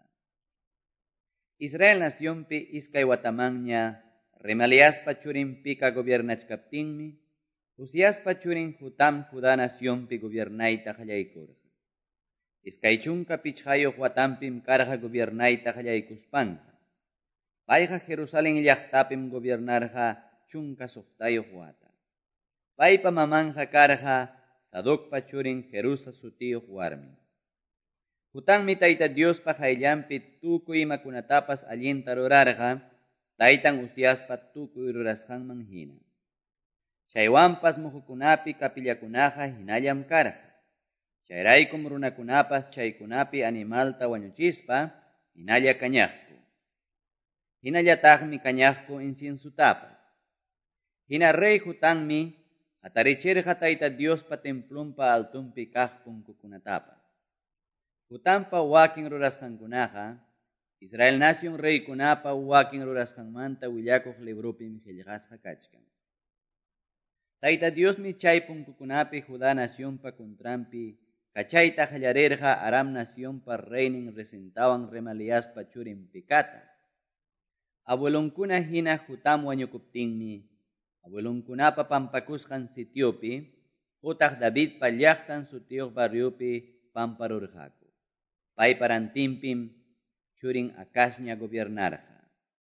Israel nacionpi iskay watamanña Remaliaspa churin Peka gobiernachkaptinmi Uziaspa churin Jotam Judá nacionpi gobernayta qallaykurqa. Iskay chunka pichqayuq watampim karqa gobernayta qallaykuspanqa. Payqa Jerusalén llaqtapim gobernarqa chunka suqtayuq wata. Paypa mamanqa karqa Sadokpa churin Jerusa sutiyuq warmi. Hutanmi Tayta Diospa hayllampi tukuy imakunatapas allinta rurarqa, Taytan Uziaspa tukuy rurasqanman hina. Chaywanpas muhukunapi kapillakunaqa hinallam karqa. Chayraykum runakunapas chaykunapi animalta wañuchispa hinalla kañaqku. Hinallataqmi kañaqku inciensutapas. Hina rey hutanmi atarichirqa Tayta Diospa templumpa altumpi kaq punkukunatapas. Hutanpa wakin rurasqankunaqa Israel nación reykunapa wakin rurasqanmanta willakuq librupim qillqasqa kachkan. Tayta Diosmi chay punkukunapi Judá nacionpa kuntranpi kachayta qallarirqa Aram nacionpa reynin Rezintawan Remaliaspa churin Pekata. Abuelunkuna hina Hutam wañukuptinmi abuelunkunapa pampakusqan sitiopi utaq Davidpa llaqtan sutiyuq barriupi pamparurqaku. Payparantinpim churin Acazña gobiernarqa.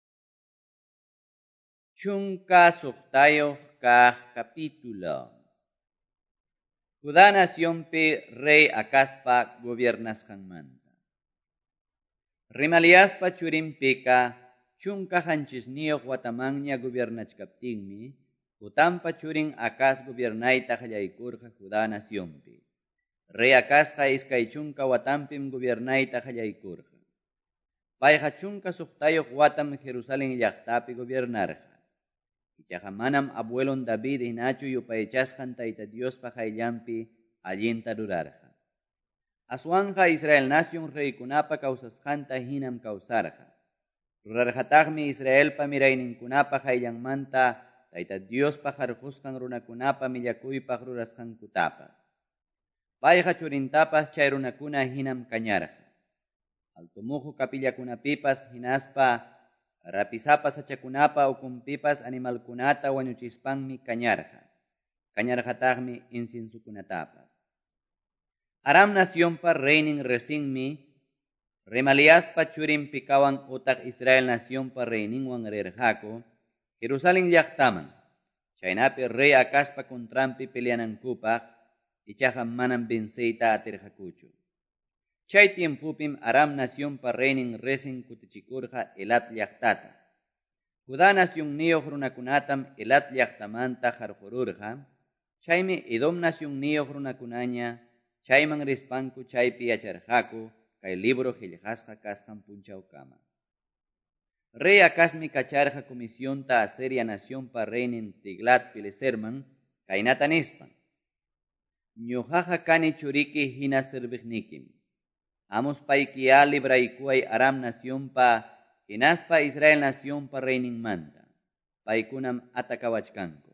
Chunka suqtayuq kaq capítulo. Judá nacionpi rey Acazpa gobiernasqanmanta. Remaliaspa churin Peka chunka hanchisniyuq watamanña gobiernachkaptinmi Hutampa churin Acaz gobiernayta qallaykurqa Judá nacionpi. Rey Acazqa iskay chunka watampim gobiernayta qallaykurqa. Payqa chunka suqtayuq watam Jerusalén llaqtapi gobiernarqa. Ichaqa manam abuelon David hinachu yupaychasqan Tayta Diospa hayllampi allinta rurarqa. Aswanqa Israel nación reykunapa kawsasqanta hinam kawsarqa. Rurarqataqmi Israelpa mirayninkunapa hayllanmanta Tayta Diospa harqusqan runakunapa millakuypaq rurasqankutapas. Payqa churintapas chay runakuna hinam kañarqa. Altumuhu kapillakunapipas hinaspa rapisapa sachakunapa ukunpipas animalkunata wañuchispanmi kañarqa. Kañarqataqmi insinsukunatapas. Aram nacionpa reynin Rezinmi Remaliaspa churin Pekawan utaq Israel nacionpa reyninwan rirqaku Jerusalén llaqtaman. Chaynapi rey Acazpa kuntranpi peleanankupaq ichaqa manam venceyta atirqakuchu. Chay tiempupim Aram nacionpa reynin Rezin kutichikurqa Elat llaqtata. Judá nacionniyuq runakunatam Elat llaqtamanta qarqururqa. Chaymi Edom nacionniyuq runakunaña chayman rispanku chaypi yacharqaku kay libro qillqasqa kasqan punchawkama. Rey Acazmi kacharqa comisionta Asiria nacionpa reynin Tiglat-Pileserman kaynata nispan. Ñuqaqa kani churiki hina sirviqnikim. Amos paykiya libraykuway Aram nacionpa hinaspa Israel nacionpa reyninmanta. Paykunam atakawachkanku.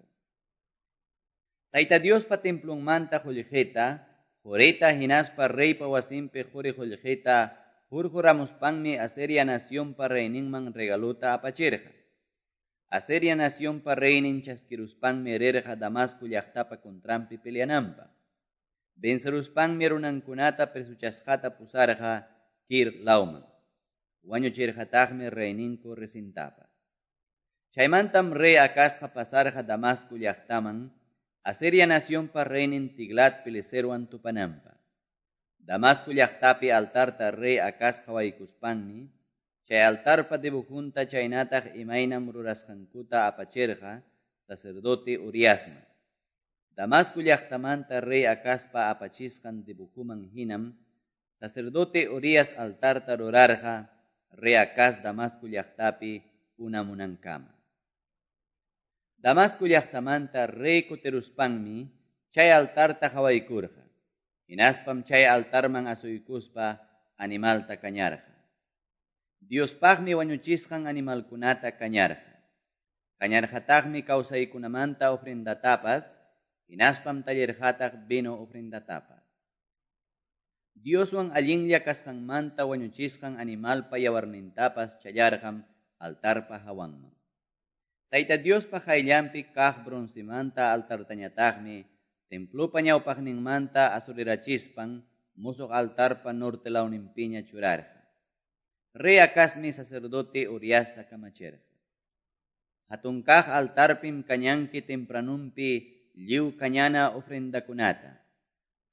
Tayta Diospa templonmanta qullqita, Joreta hinaspa reypa wasinpi quri qullqita hurquramuspanmi Asiria nacionpa reyninman regaluta apachirqa. Asiria nacionpa reynin chaskiruspanmi rirqa Damasco llaqtapa kuntranpi peleananpaq. Venceruspanmi runankunata presuchasqata pusarqa Kir lawman. Wañuchirqataqmi reyninku Rezintapas. Chaymantam rey Acazqa pasarqa Damasco llaqtaman Asiria nacionpa reynin Tiglat-Pileserwan tupananpaq. Damasco llaqtapi altarta rey Acazqa waykuspanmi chay altarpa dibujunta chaynataq imaynam rurasqankuta apachirqa sacerdote Uriasman. Damasco llaqtamanta rey Acazpa apachisqan dibujuman hinam sacerdote Urias altarta rurarqa rey Acaz Damasco llaqtapi unamunankama. Damasco llaqtamanta rey kutiruspanmi chay altarta qhawaykurqa. Hinaspam chay altarman asuykuspa animalta kañarqa. Diospaqmi wañuchisqan animalkunata kañarqa. Kañarqataqmi kawsaykunamanta ofrendatapas hinaspam tallerqataq vino ofrendatapas. Dioswan allinlla kasqanmanta wañuchisqan animalpa yawarnintapas challarqam altarpa hawanman. Tayta Diospa hayllampi kaq bronzemanta altartañataqmi templopa ñawpaqninmanta asurirachispan musuq altarpa norte lawninpiña churarqa. Rey Acazmi sacerdote Uriasta kamachirqa. Hatun kaq altarpim kañanki tempranumpi lliw kañana ofrendakunata.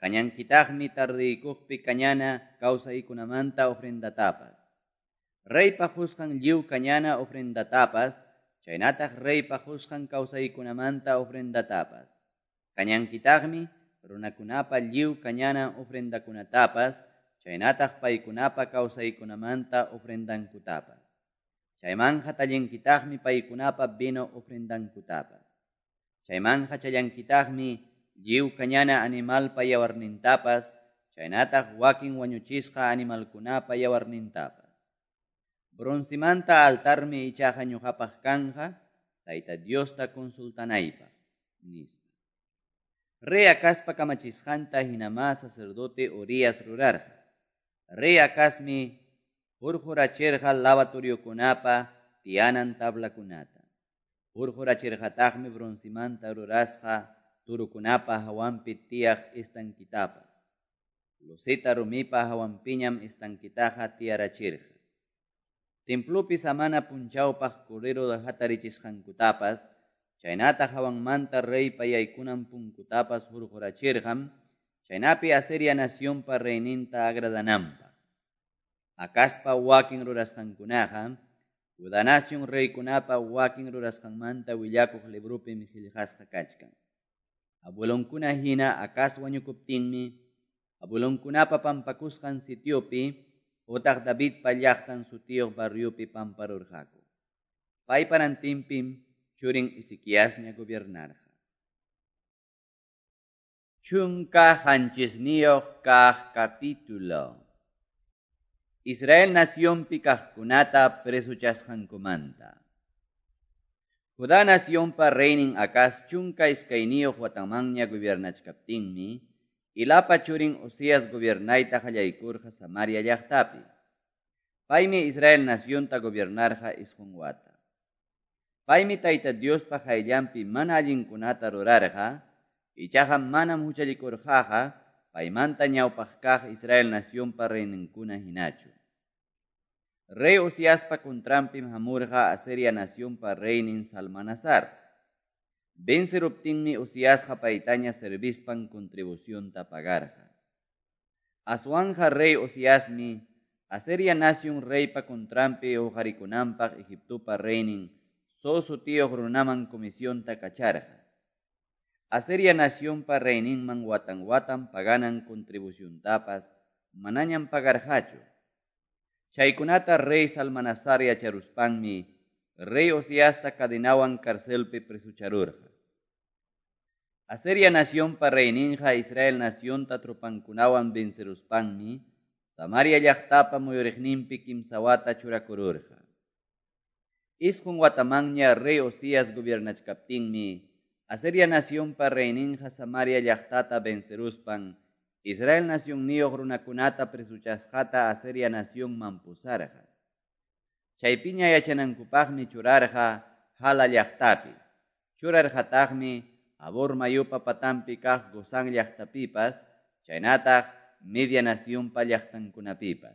Kañankitaqmi tardikuqpi kañana kawsaykunamanta ofrendatapas. Reypa husqan lliw kañana ofrendatapas, chaynataq reypa husqan kawsaykunamanta ofrendatapas. Kañankitaqmi runakunapa lliw kañana ofrendakunatapas, chaynataq paykunapa kawsaykunamanta ofrendankutapas. Chaymanja tallankitaqmi paykunapa vino ofrendankutapas. Chaymanja challankitaqmi lliw kañana animalpa yawarnintapas, chaynataq wakin wañuchisqa animalkunapa yawarnintapas. Bronzimanta altarmi ichaqa ñuqapaq kanja, Tayta Diosta consultanaypaq, nispa. Rey Acazpa kamachisqanta hinama sacerdote Urias rurarqa. Rey Acazmi hurjurachirqa lavatoriokunapa tiyanan tablakunata. Hurjurachirqataqmi bronzimanta rurasqa turukunapa hawanpi tiyaq estanquitapas. Loseta rumipa hawanpiñam estanquitaqa tiyarachirqa. Templopi samana punchawpaq cordero hatarichisqankutapas, chaynata hawanmanta reypa yaykunan punkutapas hurjurachirqam, chaynapi Asiria nacionpa reyninta agradananpaq. Acazpa wakin rurasqankunaqa, Judá nación reykunapa wakin rurasqanmanta willakuq librupim qillqasqa kachkan. Abuelonkuna hina Acaz wañukuptinmi, abuelonkunapa pampakusqan sitiopi, utaq Davidpa llaqtan sutiyuq barriupi pamparurqaku. Payparantinpim churin Ezequiasña gobiernarqa. Chunka hanchisniyuq kaq capítulo. Israel nacionpi kaqkunata presuchasqankumanta. Judá nacionpa reynin Acaz chunka iskayniyuq watanmanña gobiernachkaptinmi, ilapa churin Osías gobernayta qallaykurqa Samaria llaqtapi. Paymi Israel nacionta gobernarqa isqun wata. Paymi Tayta Diospa qayllanpi mana allinkunata rurarqa, ichaqa manam huchallikurqaqa, paymanta ñawpaq kaq Israel nacionpa reyninkuna hinachu. Rey Osíaspa contrampim hamurqa Asiria nacionpa reynin Salmanasar. Venceruptinmi Osíasqa paytaña servispan contribucionta pagarqa. Aswanja rey Osíasmi Asiria nación reypa contrampi uqarikunanpaq Egiptopa reynin so sutiyuq runaman comisionta kacharqa. Asiria nacionpa reyninman watan paganan contribuciontapas manañam pagarqachu. Chaykunata rey Salmanasar yacharuspanmi rey Osíasta cadenawan carcelpi presucharurqa. Asiria nacionpa reyninqa Israel nacionta tropankunawan venceruspanmi Samaria llaqtapa muyuriqninpi kimsa wata churakururqa. Isqun watamanña rey Osías gobiernachkaptinmi Asiria nacionpa reyninqa Samaria llaqtata venceruspan Israel nacionniyuq runakunata presuchasqata Asiria nacionman pusarqa. Chaypiña yachanankupaqmi churarqa Hala llaqtapi. Churarqataqmi Habor mayupa patanpi kaq Gozán llaqtapipas, chaynataq Media nacionpa llaqtankunapipas.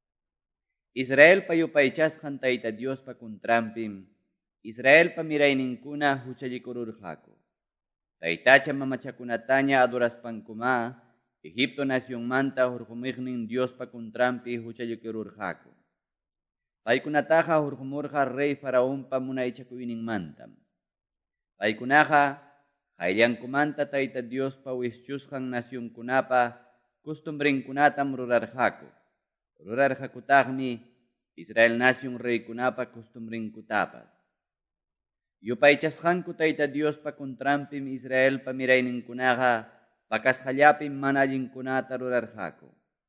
Israelpa yupaychasqan Tayta Diospa contrampim Israelpa mirayninkuna huchallikururqaku. Taytacha mamachakunataña adoraspankuma Egipto nacionmanta hurqumiqnin Diospa contrampi huchallikururqaku. Paykunataqa hurqumurqa rey Faraonpa munaychakuyninmantam. Paykunaqa qayllankumanta Tayta Diospa wischusqan nacionkunapa costumbrinkunatam rurarqaku. Rurarqakutaqmi Israel nación reykunapa costumbrinkutapas. Yupaychasqanku Tayta Diospa contrampim Israelpa mirayninkunaqa pakasqallapim mana allinkunata rurarqaku.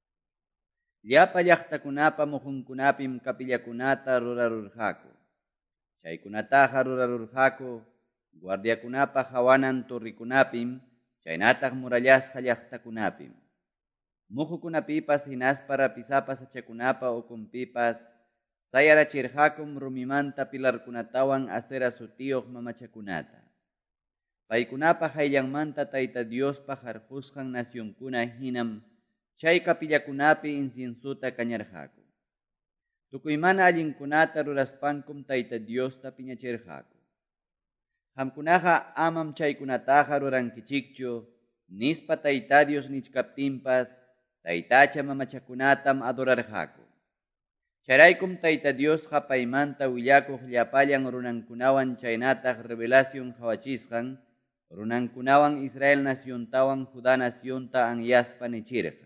Llapa llaqtakunapa mujunkunapim kapillakunata rurarurqaku. Chaykunataqa rurarurqaku guardiakunapa hawanan torrikunapim, chaynataq murallasqa llaqtakunapim. Mujukunapipas hinaspa rapisapa sachakunapa ukunpipas sayarachirqakum rumimanta pilarkunatawan Asera sutiyuq mamachakunata. Paykunapa hayllanmanta Tayta Diospa harqusqan nacionkuna hinam chay kapillakunapi inciensuta kañarqaku. Tukuy mana allinkunata ruraspankum Tayta Diosta piñachirqaku. Qamkunaqa amam chaykunataqa rurankichikchu, nispa Tayta Dios nichkaptinpas, Taytacha mamachakunatam adorarqaku. Chayraykum Tayta Dios paymanta willakuq llapallan runankunawan chaynataq revelación hawachisqan, runankunawan Israel naciontawan Judá nacionta anyaspa nichirqa.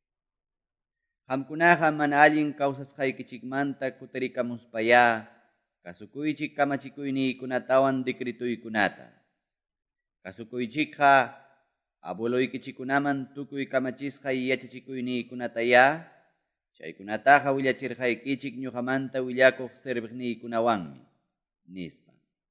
Qamkunaqa mana allin kawsasqaykichikmanta kutirikamuspaya, kasukuychik kamachikuyninkunatawan decretuykunata. Kasukuychikqa abueloykichikunaman tukuy kamachisqay yachachikuyninkunataya, chaykunataqa willachirqaykichik ñuqamanta willakuq serviqniykunawanmi, nispa.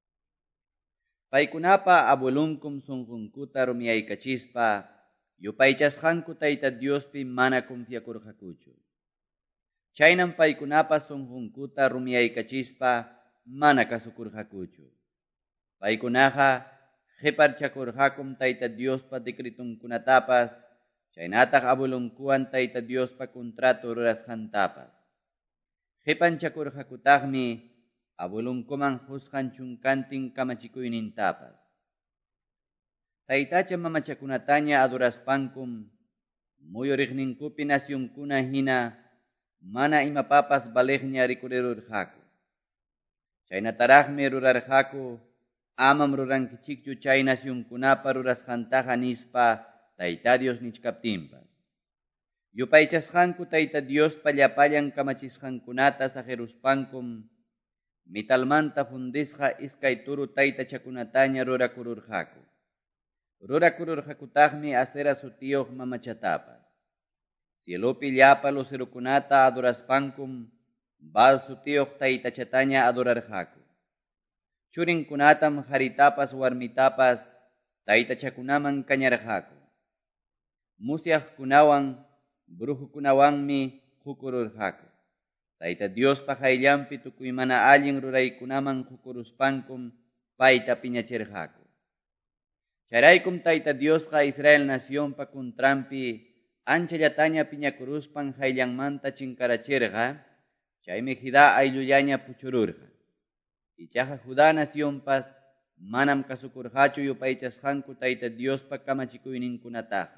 Paykunapa abuelunkum sunqunkuta rumiyaykachispa, yupaychasqanku Tayta Diospi mana confiakurqakuchu. Chaynam paykunapa sunqunkuta rumiyaykachispa mana kasukurqakuchu. Paykunaqa qhiparchakurqakum Tayta Diospa decretunkunatapas, chaynataq abuelunkuwan Tayta Diospa contrato rurasqantapas. Qhipanchakurqakutaqmi abuelunkuman husqan chunkantin kamachikuynintapas. Taytacha mamachakunataña adoraspankum, muyuriqninkupi nacionkuna hina, mana imapapas baleqña rikurirurqaku. Chaynataraqmi rurarqaku, amam rurankichikchu chay nacionkunapa rurasqantaqa nispa Tayta Dios nichkaptinpas. Yupaychasqanku Tayta Diospa llapallan kamachisqankunata sajeruspankum, mitalmanta fundisqa iskay turu taytachakunataña rurakururqaku. Rurakururqakutaqmi Asera sutiyuq mamachatapas. Cielopi llapa lucerukunata adoraspankum, Baal sutiyuq taytachataña adorarqaku. Churinkunatam haritapas warmitapas taytachakunaman kañarqaku. Musyaqkunawan, brujukunawanmi hukururqaku. Tayta Diospa hayllampi tukuy mana allin ruraykunaman hukuruspankum payta piñachirqaku. Chayraykum Tayta Diosqa Israel nacionpa kuntrampi anchallataña piñakuruspan hayllanmanta chinkarachirqa, chaymi Judá ayllullaña puchururqa. Ichaqa Judá nacionpas manam kasukurqachu yupaychasqanku Tayta Diospa kamachikuyninkunataqa.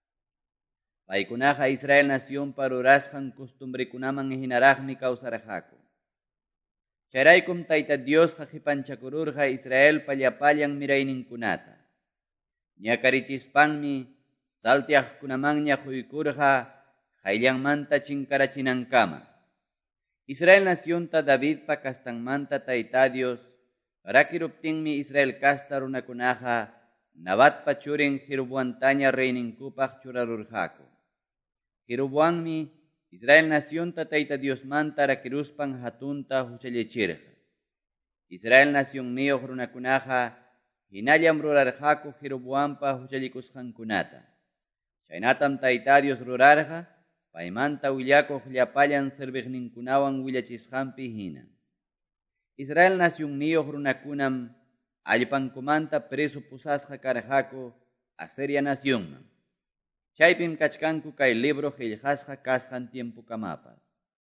Paykunaqa Israel nacionpa rurasqan costumbrekunaman hinaraqmi kawsarqaku. Chayraykum Tayta Diosqa qhipanchakururqa Israelpa llapallan mirayninkunata. Ñakarichispanmi saltiaqkunamanña quykurqa hayllanmanta chinkarachinankama. Israel nacionta Davidpa kastanmanta Tayta Dios rakiruptinmi Israel kasta runakunaqa Nabatpa churin Jeroboamtaña reyninkupaq churarurqaku. Jeroboammi Israel nacionta Tayta Diosmanta rakiruspan hatunta huchallachirqa. Israel nacionniyuq runakunaqa hinallam rurarqaku Jeroboampa huchallikusqankunata. Chaynatam Tayta Dios rurarqa, paymanta willakuq llapallan serviqninkunawan willachisqanpi hina. Israel nacionniyuq runakunam allpankumanta preso pusasqa karqaku Asiria nacionman. Chaypim kachkanku kay libro qillqasqa kasqan tiempukamapas.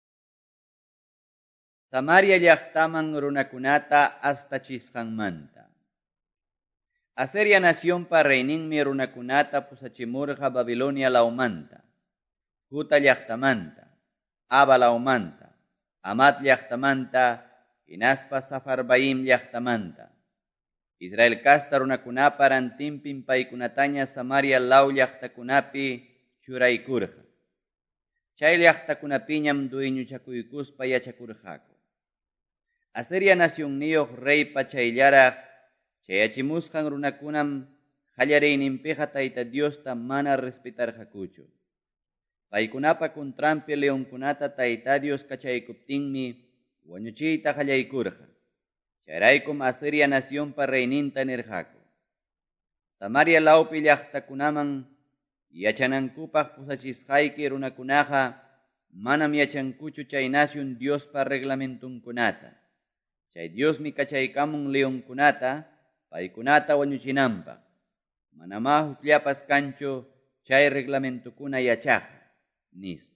Samaria llaqtaman runakunata astachisqanmanta. Asiria nacionpa reyninmi runakunata pusachimurqa Babilonia laumanta, Juta llaqtamanta, Aba laumanta, Amat llaqtamanta, hinaspa Safarbaim llaqtamanta. Israel kasta runakunapa rantinpin paykunataña Samaria law llaqtakunapi churaykurqa. Chay llaqtakunapiñam dueñuchakuykuspa yachakurqaku. Asiria nacionniyuq reypa chayllaraq chayachimusqan runakunam qallariyninpiqa Tayta Diosta mana respetarqakuchu. Paykunapa kuntrampi leonkunata Tayta Dios kachaykuptinmi wañuchiyta qallaykurqa. Chayraykum Asiria nacionpa reyninta nirqaku. Samaria lawpi llaqtakunaman yachanankupaq pusachisqayki runakunaqa manam yachankuchu chay nación Diospa reglamentunkunata. Chay Diosmi kachaykamun leonkunata paykunata wañuchinanpaq. Manamá hukllapas kanchu chay reglamentukuna yachaqa, nispa.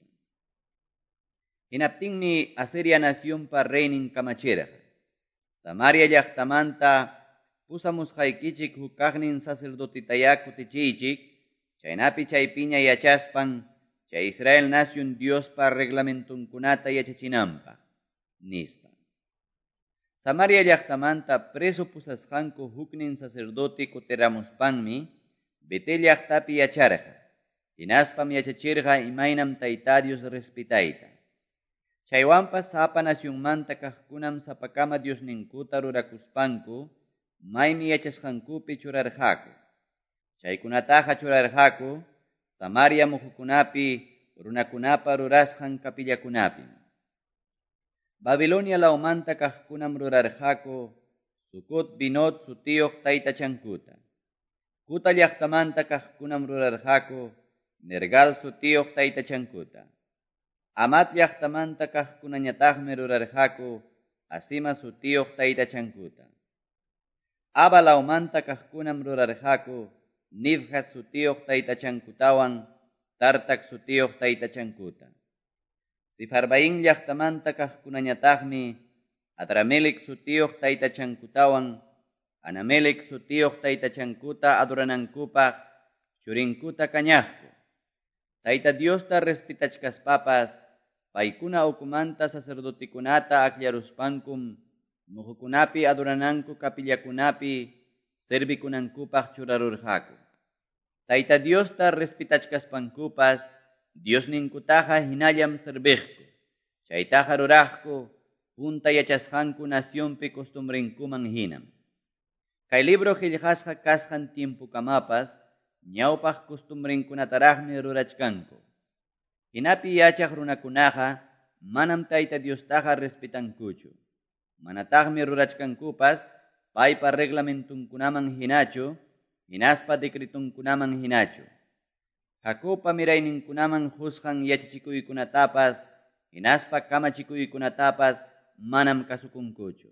Hinaptinmi Asiria nacionpa reynin kamachirqa. Samaria llaqtamanta pusamusqaykichik hukaqnin sacerdotitaya kutichiychik, Chaynapi chaypiña yachaspan, chay Israel nación Diospa reglamentunkunata yachachinanpaq, nispa. Samaria llaqtamanta preso pusasqanku huknin sacerdote kutiramuspanmi, Betel llaqtapi yacharqa. Hinaspam yachachirqa imaynam Tayta Dios respetayta. Chaywanpas sapa nacionmanta kaqkunam sapakama Diosninkuta rurakuspanku, maymi yachasqankupi churarqaku. Chaykunataqa churarqaku, Samaria muhukunapi, runakunapa rurasqan kapillakunapi. Babilonia laumanta kaqkunam rurarqaku, Sukot Binot sutiyuq taytachankuta. Kuta llaqtamanta kaqkunam rurarqaku, Nergal sutiyuq taytachankuta. Amat llaqtamanta kaqkunañataqmi rurarqaku, Asima sutiyuq taytachankuta. Aba laumanta kaqkunam rurarqaku, Nibhas sutiyuq taytachankutawan, Tartak sutiyuq taytachankuta. Sifarbain llaqtamanta kaqkunañataqmi, Adramelec sutiyuq taytachankutawan, Anamelec sutiyuq taytachankuta adoranankupaq, churinkuta kañaqku. Tayta Diosta respetachkaspapas, paykuna ukumanta sacerdotikunata aklaruspankum, muhukunapi adorananku kapillakunapi, servikunankupaq churarurqaku. Tayta Diosta respetachkaspankupas, Diosninkutaqa hinallam serviqku. Chaytaqa ruraqku, punta yachasqanku nacionpi costumbrinkuman hinam. Kay libro qillqasqa kasqan tiempukamapas, ñawpaq costumbrinkunataraqmi rurachkanku. Hinapi yachaq runakunaqa, manam Tayta Diostaqa respetankuchu. Manataqmi rurachkankupas, paypa reglamentunkunaman hinachu, hinaspa decretunkunaman hinachu. Hakupa mirayninkunaman husqan yachachikuykunatapas, hinaspa kamachikuykunatapas, manam kasukunkuchu.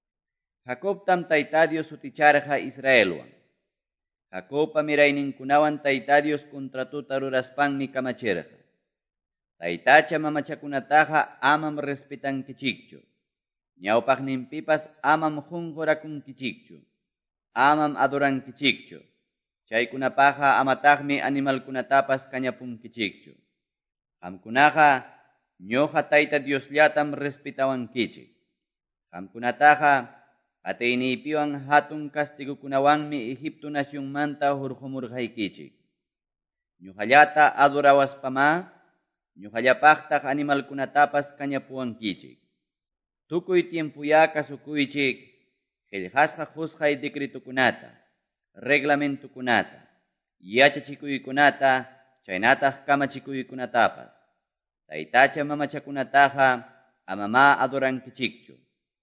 Jacobtam Tayta Dios suticharqa Israelwan. Jacobpa mirayninkunawan Tayta Dios kontratuta ruraspanmi kamachirqa. Taytacha mamachakunataqa amam respetankichikchu. Ñawpaqninpipas amam qunqurakunkichikchu. Amam adorankichikchu. Chaykunapaqa amataqmi animalkunatapas kañapunkichikchu. Qamkunaqa ñuqa Tayta Diosllatam respetawankichik. Qamkunataqa Atayniypiwan hatun kastigukunawanmi Egipto nacionmanta hurqumurqaykichik. Ñuqallata adorawaspama, ñuqallapaqtaq animalkunatapas kañapuwankichik. Tukuy tiempuya kasukuychik, qillqasqa husqay decretukunata, reglamentukunata, yachachikuykunata, chaynataq kamachikuykunatapas. Taytacha mamachakunataqa amama adorankichikchu.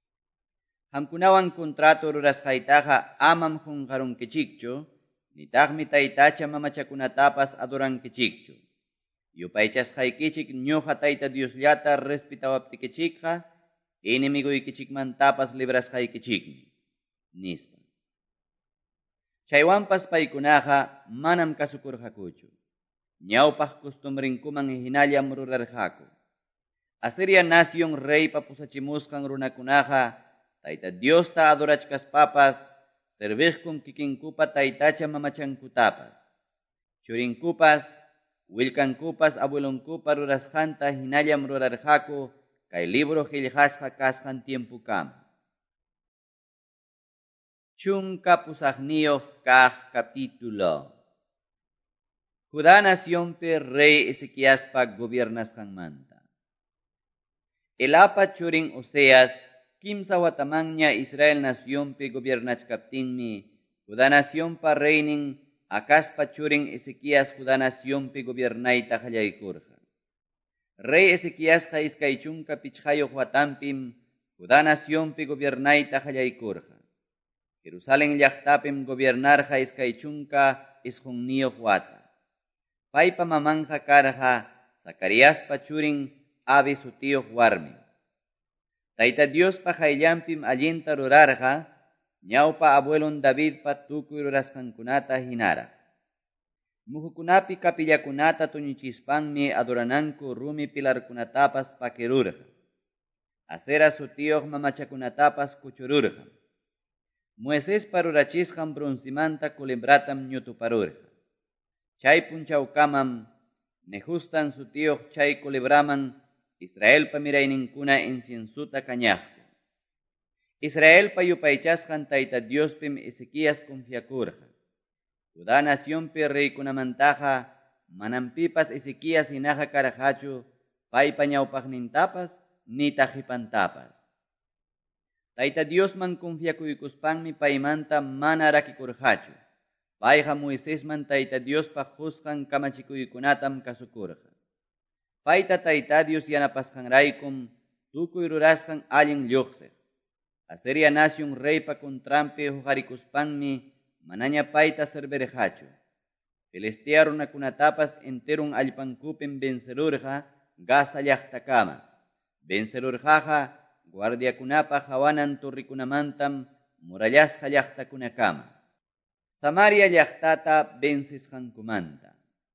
Qamkunawan kontrato rurasqaytaqa amam qunqarunkichikchu, nitaqmi Taytacha mamachakunatapas adorankichikchu. Yupaychasqaykichik ñuqa Tayta Diosllata respetawaptikichikqa, inimiguykichikmantapas librasqaykichikmi, nispa. Chaywanpas paykunaqa manam kasukurqakuchu. Ñawpaq costumbrinkuman hinallam rurarqaku. Asiria nación reypa pusachimusqan runakunaqa, Tayta Diosta adorachkaspapas, serviqkun kikinkupa Taytacha mamachankutapas. Churinkupas, willkankupas abuelunkupa rurasqanta hinallam rurarqaku, kay libro qillqasqa kasqan tiempukama. Chunka pusaqniyuq kaq capítulo. Judá naciónpi rey Ezequiaspa gobiernasqanmanta. Elapa churin Oseas, kimsa watamanña Israel naciónpi gobiernachkaptinmi, Judá naciónpa reynin Acaspa churin Ezequias Judá naciónpi gobernayta qallaykurqa. Rey Ezequiasqa iskay chunka pichqayuq watampim Judá naciónpi gobernayta qallaykurqa. Jerusalén llaqtapim gobernarqa iskay chunka isqunniyuq wata. Paypa mamanqa karqa Zacariaspa churin Abi sutiyuq warmi. Tayta Diospa qayllanpim allinta rurarqa, ñawpa abuelon Davidpa tukuy rurasqankunata hinara. Muhukunapi kapillakunata tuñuchispanmi adorananku rumi pilarkunatapas pakirurqa. Acera sutiyuq mamachakunatapas kuchururqa. Moisespa rurachisqan bronzimanta culebratam ñutuparurqa. chay punchawkamam nejustan sutiyuq chay culebraman Israelpa mirayninkuna inciensuta kañaqku. Israelpa yupaychasqan Tayta Diospim Ezequías confiakurqa. Judá nacionpi reykunamantaqa manam pipas Ezequías hinaqa karqachu paypa ñawpaqnintapas nitaq hipantapas. Tayta Diosman confiakuykuspanmi paymanta mana rakikurqachu. Payqa Moisesman Tayta Diospaq qusqan kamachikuykunatam kasukurqa. Payta Tayta Dios yanapasqanraykum tukuy rurasqan allin lluqsiq. Asiria nación reypa contrampi huqarikuspanmi manaña payta servirqachu. Filistea runakunatapas enterun allpankupin vencerurqa Gaza llaqtakama. Vencerurqaqa guardiakunapa hawanan turrikunamantam murallasqa llaqtakunakama. Samaria llaqtata vencisqankumanta.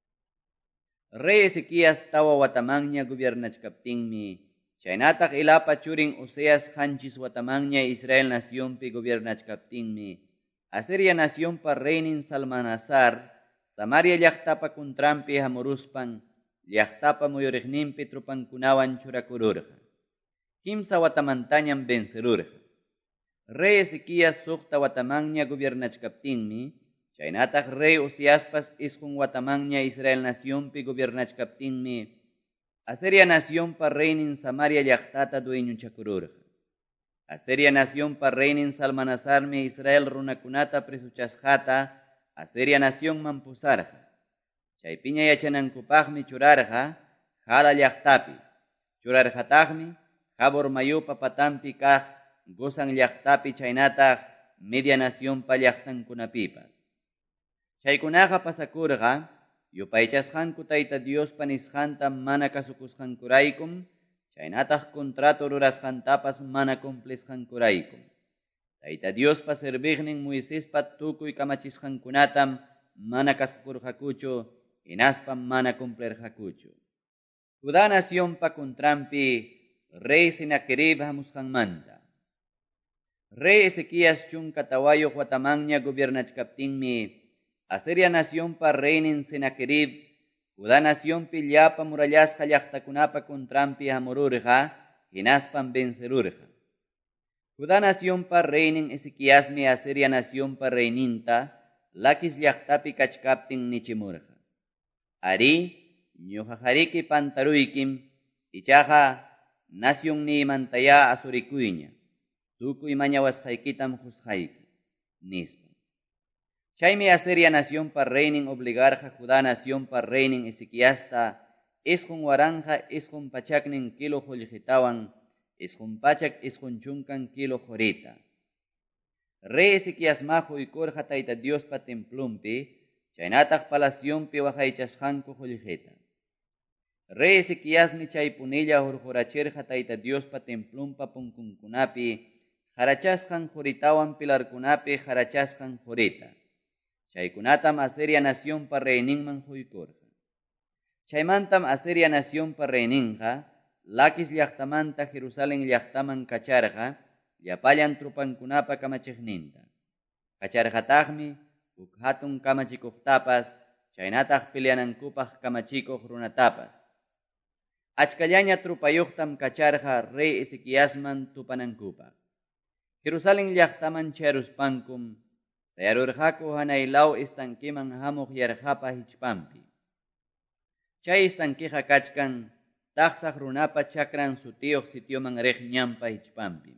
Rey Ezequías tawa watamanña gobiernachkaptinmi, chaynataq ilapa churin Oseas hanchis watamanña Israel nacionpi gobiernachkaptinmi, Asiria nacionpa reinin Salmanasar, Samaria llaqtapa contrampi hamuruspan, llaqtapa muyuriqninpi trupankunawan churakururqa. Kimsa watamantañam vencerurqa. Rey Ezequías suqta watamanña gobiernachkaptinmi, chaynataq rey Osiaspas isqun watamanña Israel nacionpi gobiernachkaptinmi, Asiria nacionpa reinin Samaria llaqtata dueñuchakururqa. Asiria nacionpa reinin Salmanasarmi Israel runakunata presuchasqata Asiria nacionman pusarqa. Chaypiña yachanankupaqmi churarqa Hala llaqtapi. Churarqataqmi Habor mayupa patampi kaq Gozan llaqtapi chaynataq Media nacionpa llaqtankunapipas. Chaykunaqa pasakurqa yupaychasqanku Tayta Diospa nisqanta mana kasukusqankuraykum, chaynataq contrato rurasqantapas mana cumplisqankuraykum. Tayta Diospa serviqnin Moisespa tukuy kamachisqankunatam mana kasukurqakuchu, hinaspam mana cumplirqakuchu. Judá nacionpa contrampi rey Senaquerib hamusqanmanta. Rey Ezequías chunka tawayuq watamanña gobiernachkaptinmi, Asiria nacionpa reinin Senaquerib, Judá nacionpi llapa murallasqa llaqtakunapa contrampi hamururqa, hinaspam vencerurqa. Judá nacionpa reinin Ezequíasmi Asiria nacionpa reininta, Laquis llaqtapi kachkaptin nichimurqa. Ari, ñuqaqariki pantaruykim, ichaqa nación nimantaya asurikuyña, tukuy mañawasqaykitam husqayki, nispa. Chaymi Asiria nacionpa reinin obligarqa Judá nacionpa reinin Ezequíasta isqun waranja isqun pachaknin kilo qullqitawan, isqun pachak isqun chunkan kilo qurita. Rey Ezequíasma quykurqa Tayta Diospa templumpi, chaynataq palasyumpi waqaychasqanku qullqita. Rey Ezequíasmi chay punilla hurqurachirqa Tayta Diospa templumpa punkunkunapi, harachasqan quritawan pilarkunapi harachasqan qurita. Chaykunatam Asiria nacionpa reininman quykurqa. Chaymantam Asiria nacionpa reininqa, Laquis llaqtamanta Jerusalén llaqtaman kacharqa, llapallan trupankunapa kamachiqninta. Kacharqataqmi uk hatun kamachikuqtapas, chaynataq pilianankupaq kamachikuq runatapas. Achkallaña trupayuqtam kacharqa rey Ezequíasman tupanankupaq. Jerusalén llaqtaman charuspankum, sayarurqaku hanaylaw estanquiman hamuq yarqapa hichpampi. Chay estanquiqa kachkan taqsaq runapa chakran sutiyuq sitioman riq ñampa hichpampi.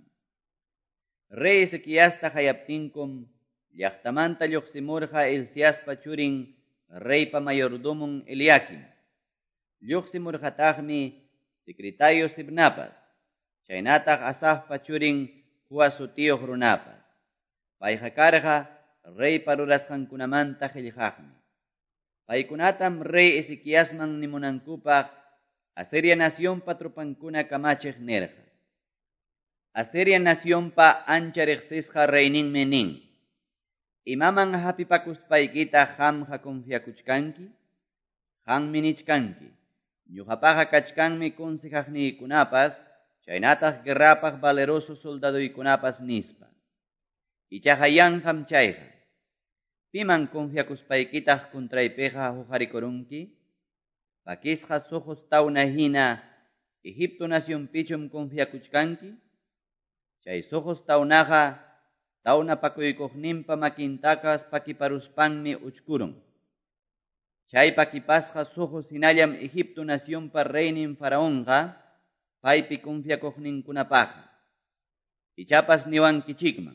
Rey Ezequíasta hayaptinkum, llaqtamanta lluqsimurqa Hilciaspa churin reypa mayordomon Eliakim. Lluqsimurqataqmi secretario Sibnapas, chaynataq Asafpa churin Joas sutiyuq runapas. Payqa karqa reypa rurasqankunamanta qillqaqmi. Paykunatam rey Ezequíasman nimunankupaq Asiria nacionpa trupankuna kamachiq nirqa. Asiria nacionpa ancha riqsisqa reyninmi nin: imaman hapipakuspaykita qamqa confiakuchkanki, qammi nichkanki, ñuqapaqa kachkanmi consejaqniykunapas, chaynataq guerrapaq valeroso soldaduykunapas nispa. Ichaqa yanqam chayqa. piman confiacuspayquitaq contraypiqa huqarikurunki? Pakisqa sojos tawna hina Egipto nación pichum confiakuchkanki? Chay sojos tawnaqa tawna pakuykuqninpa makintakas pakiparuspanmi uchkurun. Chay pakipasqa sojos hinallam Egipto naciónpa reynin faraonqa paypi confiakuqninkunapaqa. Ichapas niwankichikman.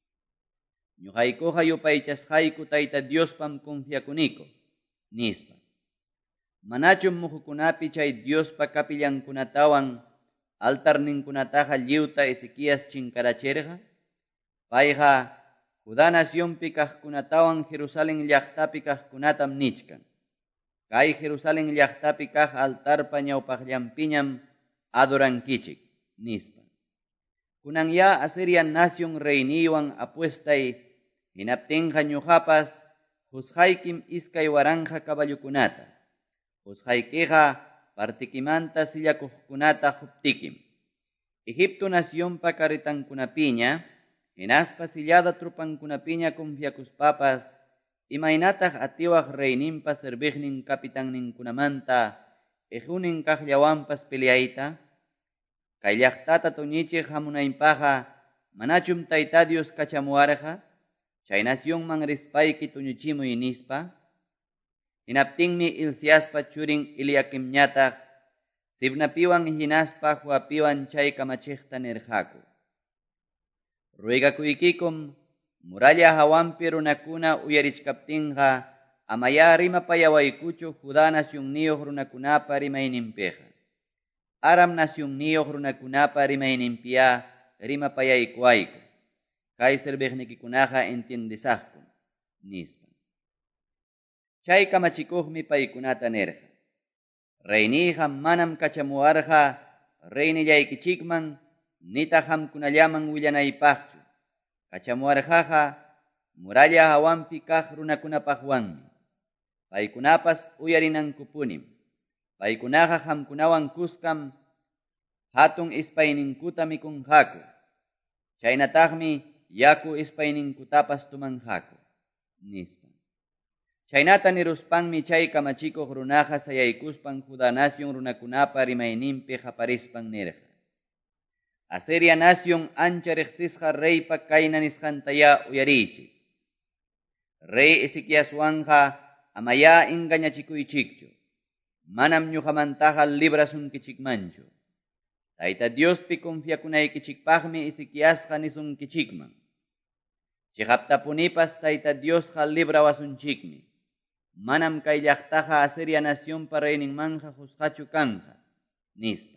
Ñuqaykuqa yupaychasqayku Tayta Diospam confiakuniku, nispa. Manachum muhukunapi chay Diospa kapillankunatawan altarninkunataqa lliwta Ezequias chinkarachirqa, payqa Judá naciónpi kaqkunatawan Jerusalén llaqtapi kaqkunatam nichkan. Kay Jerusalén llaqtapi kaq altarpa ñawpaqllanpiñam adorankichik, nispa. Kunan ya Asiria nación reyniywan apuestay hinaptinqa ñuqapas husqaykim iskay waranja caballukunata. Husqaykiqa partikimanta sillakuqkunata huptikim. Egipto naciónpa karitankunapiña, hinaspa sillada trupankunapiña confiakuspapas, imaynataq atiwaq reyninpa serviqnin kapitanninkunamanta ejunin kaqllawanpas peleayta, kay llaqtata tuñichiq hamunaypaqa manachum Tayta Dios kachamuwarqa, chay naciónman rispayki tuñuchimuy nispa. Hinaptinmi Hilciaspa churin Eliakimñataq Sibnapiwan hinaspa Joapiwan chay kamachiqta nirqaku. Ruegakuykikum muralla hawanpi runakuna uyarichkaptinqa amaya rimapayawaykuchu Judá naciónniyuq runakunapa rimayninpiqa. Aram naciónniyuq runakunapa rimayninpiya rimapayaykuayku. Kay serviqnikikunaqa entiendisaqku, nispa. Chay kamachikuqmi paykunata nirqa. Reyniyqa manam kachamuwarqa reynillaykichikman nitaq qamkunallaman willanaypaqchu. Kachamuwarqaqa muralla hawanpi kaq runakunapaqwanmi. Paykunapas uyarinankupunim. Paykunaqa qamkunawan kuskam hatun ispayninkuta mikunqaku. Chaynataqmi yaku ispayninkutapas tumanqaku, nispa. Chaynata niruspanmi chay kamachikuq runaqa sayaykuspan Judá nación runakunapa rimayninpi qaparispan nirqa. Asiria nación ancha riqsisqa reypa kayna nisqantaya uyariychik. Rey Ezequiaswanqa amaya engañachikuychikchu. Manam ñuqamantaqa librasunkichikmanchu. Tayta Diospi confiakunaykichikpaqmi Ezequiasqa nisunkichikman. Chiqaptapunipas Tayta Diosqa librawasunchikmi. Manam kay llaqtaqa Asiria naciónpa reyninmanqa husqachu kanqa, nispa.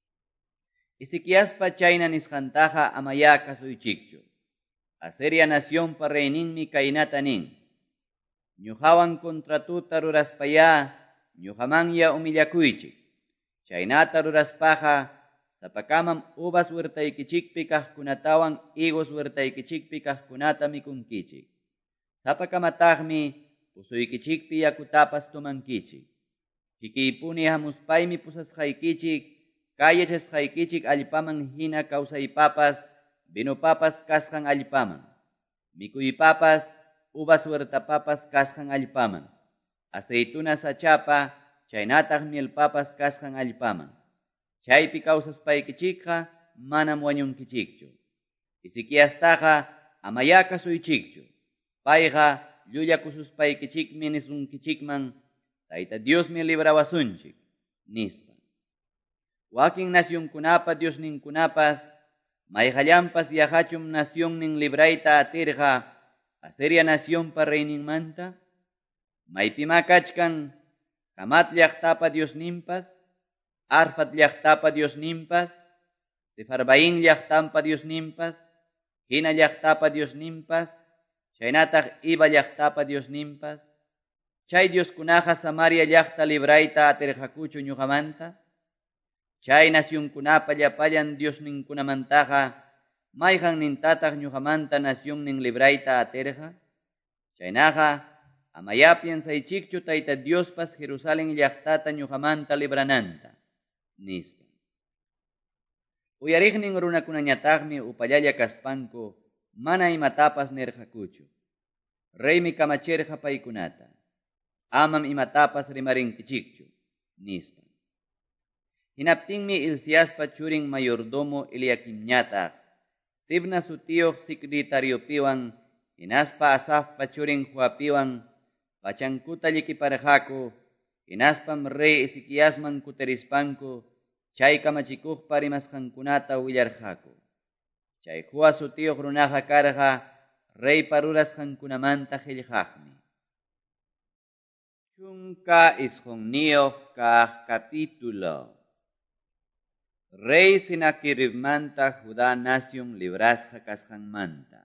Ezequiaspa chayna nisqantaqa amaya kasuychikchu. Asiria naciónpa reyninmi kaynata nin. Ñuqawan kontratuta ruraspaya, ñuqamanya umillakuychik. Chaynata ruraspaqa sapakamam uvas huertaykichikpi kaqkunatawan higos huertaykichikpi kaqkunata mikunkichik. Sapakamataqmi pusuykichikpi yakutapas tumankichik. Kikipuni hamuspaymi pusasqaykichik, kayachasqaykichik allpaman hina kawsaypapas, binupapas kasqan allpaman. Mikuypapas, uvas huertapapas kasqan allpaman. Aceituna sachapa, chaynataq mielpapas kasqan allpaman. Chaypi kawsaspaykichikqa manam wañunkichikchu. Ezequiastaqa amaya kasuychikchu. Payqa llullakususpaykichikmi nisunkichikman Tayta Diosmi librawasunchik, nispa. Wakin nacionkunapa Diosninkunapas mayqallanpas yaqachum nacionnin librayta atirqa Asiria naciónpa reyninmanta, maypima kachkan Hamat llaqtapa Diosninpas, Arfat llaqtapa Diosninpas, Sefarbaín llaqtampa Diosninpas, Hina llaqtapa Diosninpas, chaynataq Iba llaqtapa Diosninpas, chay Dioskunaqa Samaria llaqta librayta atirqakuchu ñuqamanta, chay nacionkunapa llapallan Diosninkunamantaqa mayqannintataq ñuqamanta nacionnin librayta atirqa, chaynaqa amaya piensaychikchu Tayta Diospas Jerusalén llaqtata ñuqamanta librananta, nispa. Uyariqnin runakunañataqmi upallalla kaspanku mana imatapas nirqakuchu. Reymi kamachirqa paykunata. Amam imatapas rimarinkichikchu, nispa. Hinaptinmi Hilciaspa churin mayordomo Eliakimñataq, Sibna sutiyuq secretariopiwan, hinaspa Asafpa churin Joapiwan, pachankuta llikiparqaku, hinaspam rey Ezequiasman kuterispanku, chay kamachikuqpa rimasqankunata willarqaku. Chay Joa sutiyuq runaqa karqa, reypa rurasqankunamanta qillqaqmi. Chunka isqunniyoq kaq capítulo. Rey Sennacheribmanta Judá nación librasqa kasqanmanta.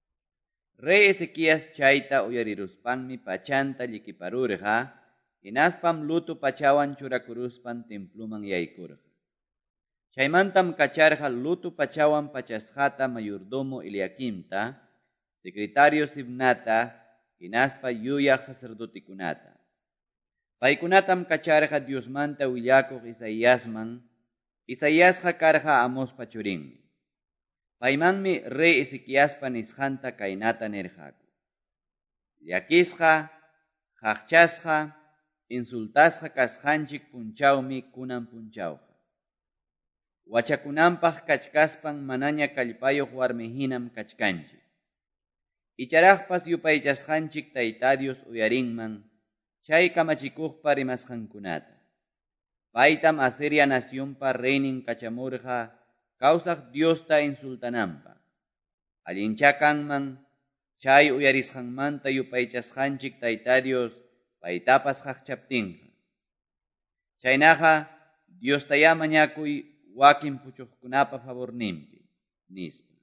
Rey Ezequías chayta uyariruspanmi pachanta llikiparurqa, hinaspam lutu pachawan churakuruspan templuman yaykurqa. Chaymantam kacharqa lutu pachawan pachasqata mayordomo Eliakimta, secretario Sibnata, hinaspa yuyaq sacerdotikunata. Paykunatam kacharqa Diosmanta willakuq Isaíasman, Isaíasqa karqa Amospa churinmi. Paymanmi rey Ezequiaspa nisqanta kaynata nirqaku. Llakisqa, qaqchasqa, insultasqa kasqanchik punchawmi kunan punchawqa. Wachakunanpaq kachkaspan manaña kallpayuq warmihinam kachkanchik. Icharaqpas yupaychasqanchik Tayta Dios uyarinman, chay kamachikuqpa rimasqankunata. Paytam Asiria nacionpa reynin kachamurqa, kawsaq Diosta insultananpaq. Allinchakanman, chay uyarisqanmanta yupaychasqanchik Tayta Dios, paytapas qaqchaptinqa. Chaynaqa, Diostaya mañakuy wakin puchuqkunapa favorninpi, nispa.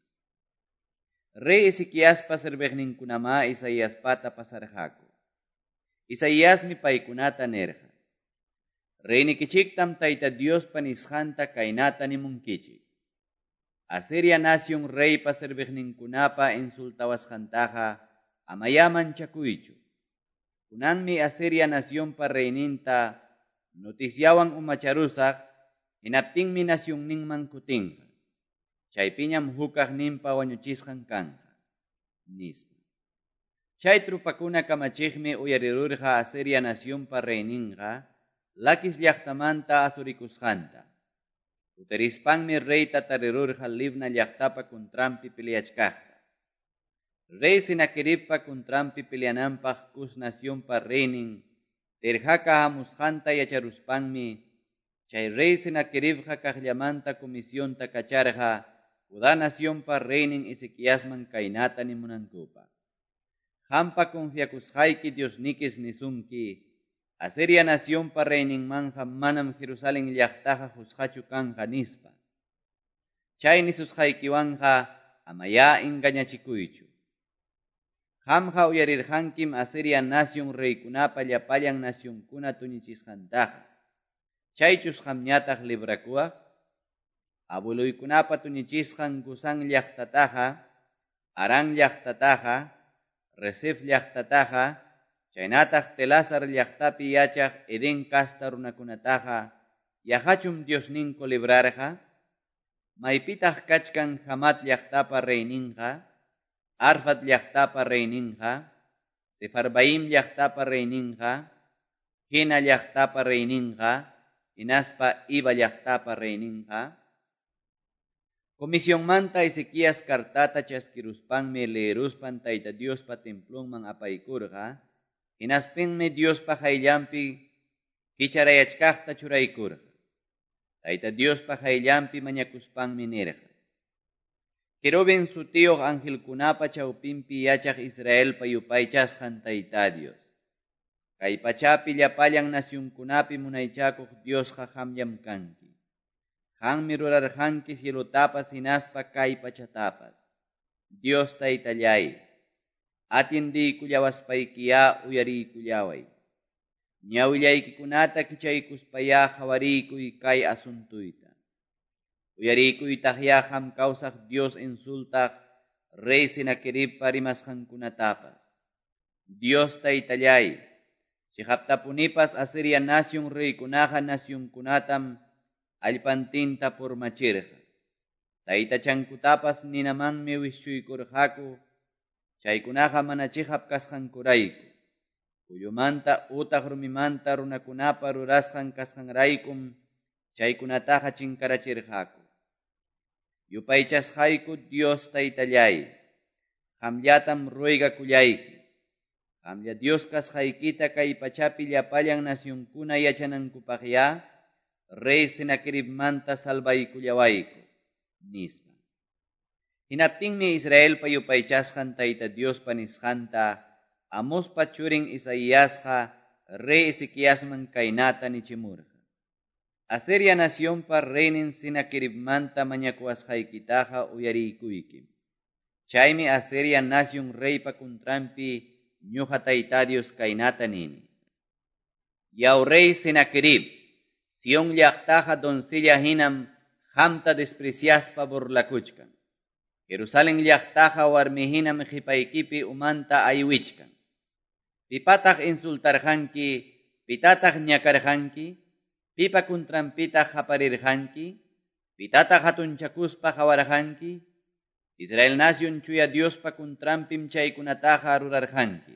Rey Ezequiaspa sirviqninkunama Isaíaspata pasarqaku. Isaíasmi paykunata nirqa. Reynikichiktam Tayta Diospa nisqanta kaynata nimunkichik. Asiria nación reypa sirviqninkunapa insultawasqantaqa amaya manchakuychu. Kunanmi Asiria naciónpa reyninta noticiawan umacharusaq, hinaptinmi naciónninman kutinqa. Chaypiñam hukaqninpa wañuchisqan kanqa, nispa. Chay trupakuna kamachikmi uyarirurqa Asiria naciónpa reyninqa, lakis llaqtamanta asurikusqanta. Uterispanmi reyta tarirurqa Libna llaqtapa kuntrampi peleachkaqta. Rey Sennacheribpa kuntrampi peleananpaq Cus naciónpa reynin, tirqaqa hamusqanta yacharuspanmi, chay rey Sennacheribqa kaqllamanta comisionta kacharqa, Judá naciónpa reynin Ezequiasman kaynata nimunankupa. Qampa confiakusqayki Diosnikis nisunki, Asiria naciónpa reyninmanqa manam Jerusalén llaqtaqa husqachu kanqa nispa. Chay nisusqaykiwanqa amaya engañachikuychu. Qamqa uyarirqankim Asiria nación reykunapa llapallan naciónkuna tuñichisqantaqa. Chaychus qamñataq librakuwaq, abueluykunapa tuñichisqan Gusán llaqtataqa, Aran llaqtataqa, Resef llaqtataqa, chaynataq Telasar llaqtapi yachaq Eden kasta runakunataqa, yaqachum Diosninku librarqa, maypitaq kachkan Hamat llaqtapa reyninqa, Arfat llaqtapa reyninqa, Sefarbaim llaqtapa reyninqa, Hena llaqtapa reyninqa, hinaspa Iba llaqtapa reyninqa. Comisionmanta Ezequías cartata chaskiruspanmi leeruspan Tayta Diospa templonman apaykurqa, hinaspinmi Diospa hayllampi kicharayachkaqta churaykurqa. Tayta Diospa hayllampi mañakuspanmi nirqa. Querubin sutiyuq angelkunapa chawpinpi yachaq Israelpa yupaychasqan Tayta Dios. Kay pachapi llapallan nacionkunapi munaychakuq Diosqa qamllam kanki. Qammi rurarqanki cielutapas hinaspa kay pachatapas. Dios Taytallay, atindiykullawaspaykiya uyariykullaway. Ñawillaykikunata kichaykuspaya qawariykuy kay asuntuyta. Uyariykuytaqya qam kawsaq Dios insultaq Rey Sennacheribpa rimasqankunatapas. Dios Taytallay, chiqaptapunipas Asiria nación reykunaqa nacionkunatam allpantinta pormachirqa. Taytachankutapas ninamanmi wischuykurqaku, chaykunaqa mana chihap kasqankurayku. Kuyumanta utaq rumimanta runakunapa rurasqan kasqanraykum chaykunataqa chinkarachirqaku. Yupaychasqayku Dios Taytallay, qamllatam ruigakullayki. Qamlla Dios kasqaykita kay pachapi llapallan nacionkuna yachanankupaqya, Rey Senaqueribmanta salvaykullawayku, nispa. Hinaptinmi Israelpa yupaychasqan Tayta Diospa nisqanta, Amospa churin Isaíasqa, Rey Ezequiasman kaynata nichimurqa. Asiria nacionpa reinin Senaqueribmanta mañakuasqaykitaqa uyarikuykim. Chaymi Asiria nación reypa kuntrampi ñuqa Tayta Dios kaynata nini. Yaw rey Senaquerib, Sion llaqtaqa doncella hinam qamta despreciaspa burlakuchkan. Jerusalén llaqtaqa warmi hinam qhipaykipi umanta aywichkan. Pipataq insultarqanki, pitataq ñakarqanki, pipa kuntrampitaq qaparirqanki, pitataq hatunchakuspa qawarqanki, Israel nación chuya Diospa kuntrampim chaykunataqa rurarqanki.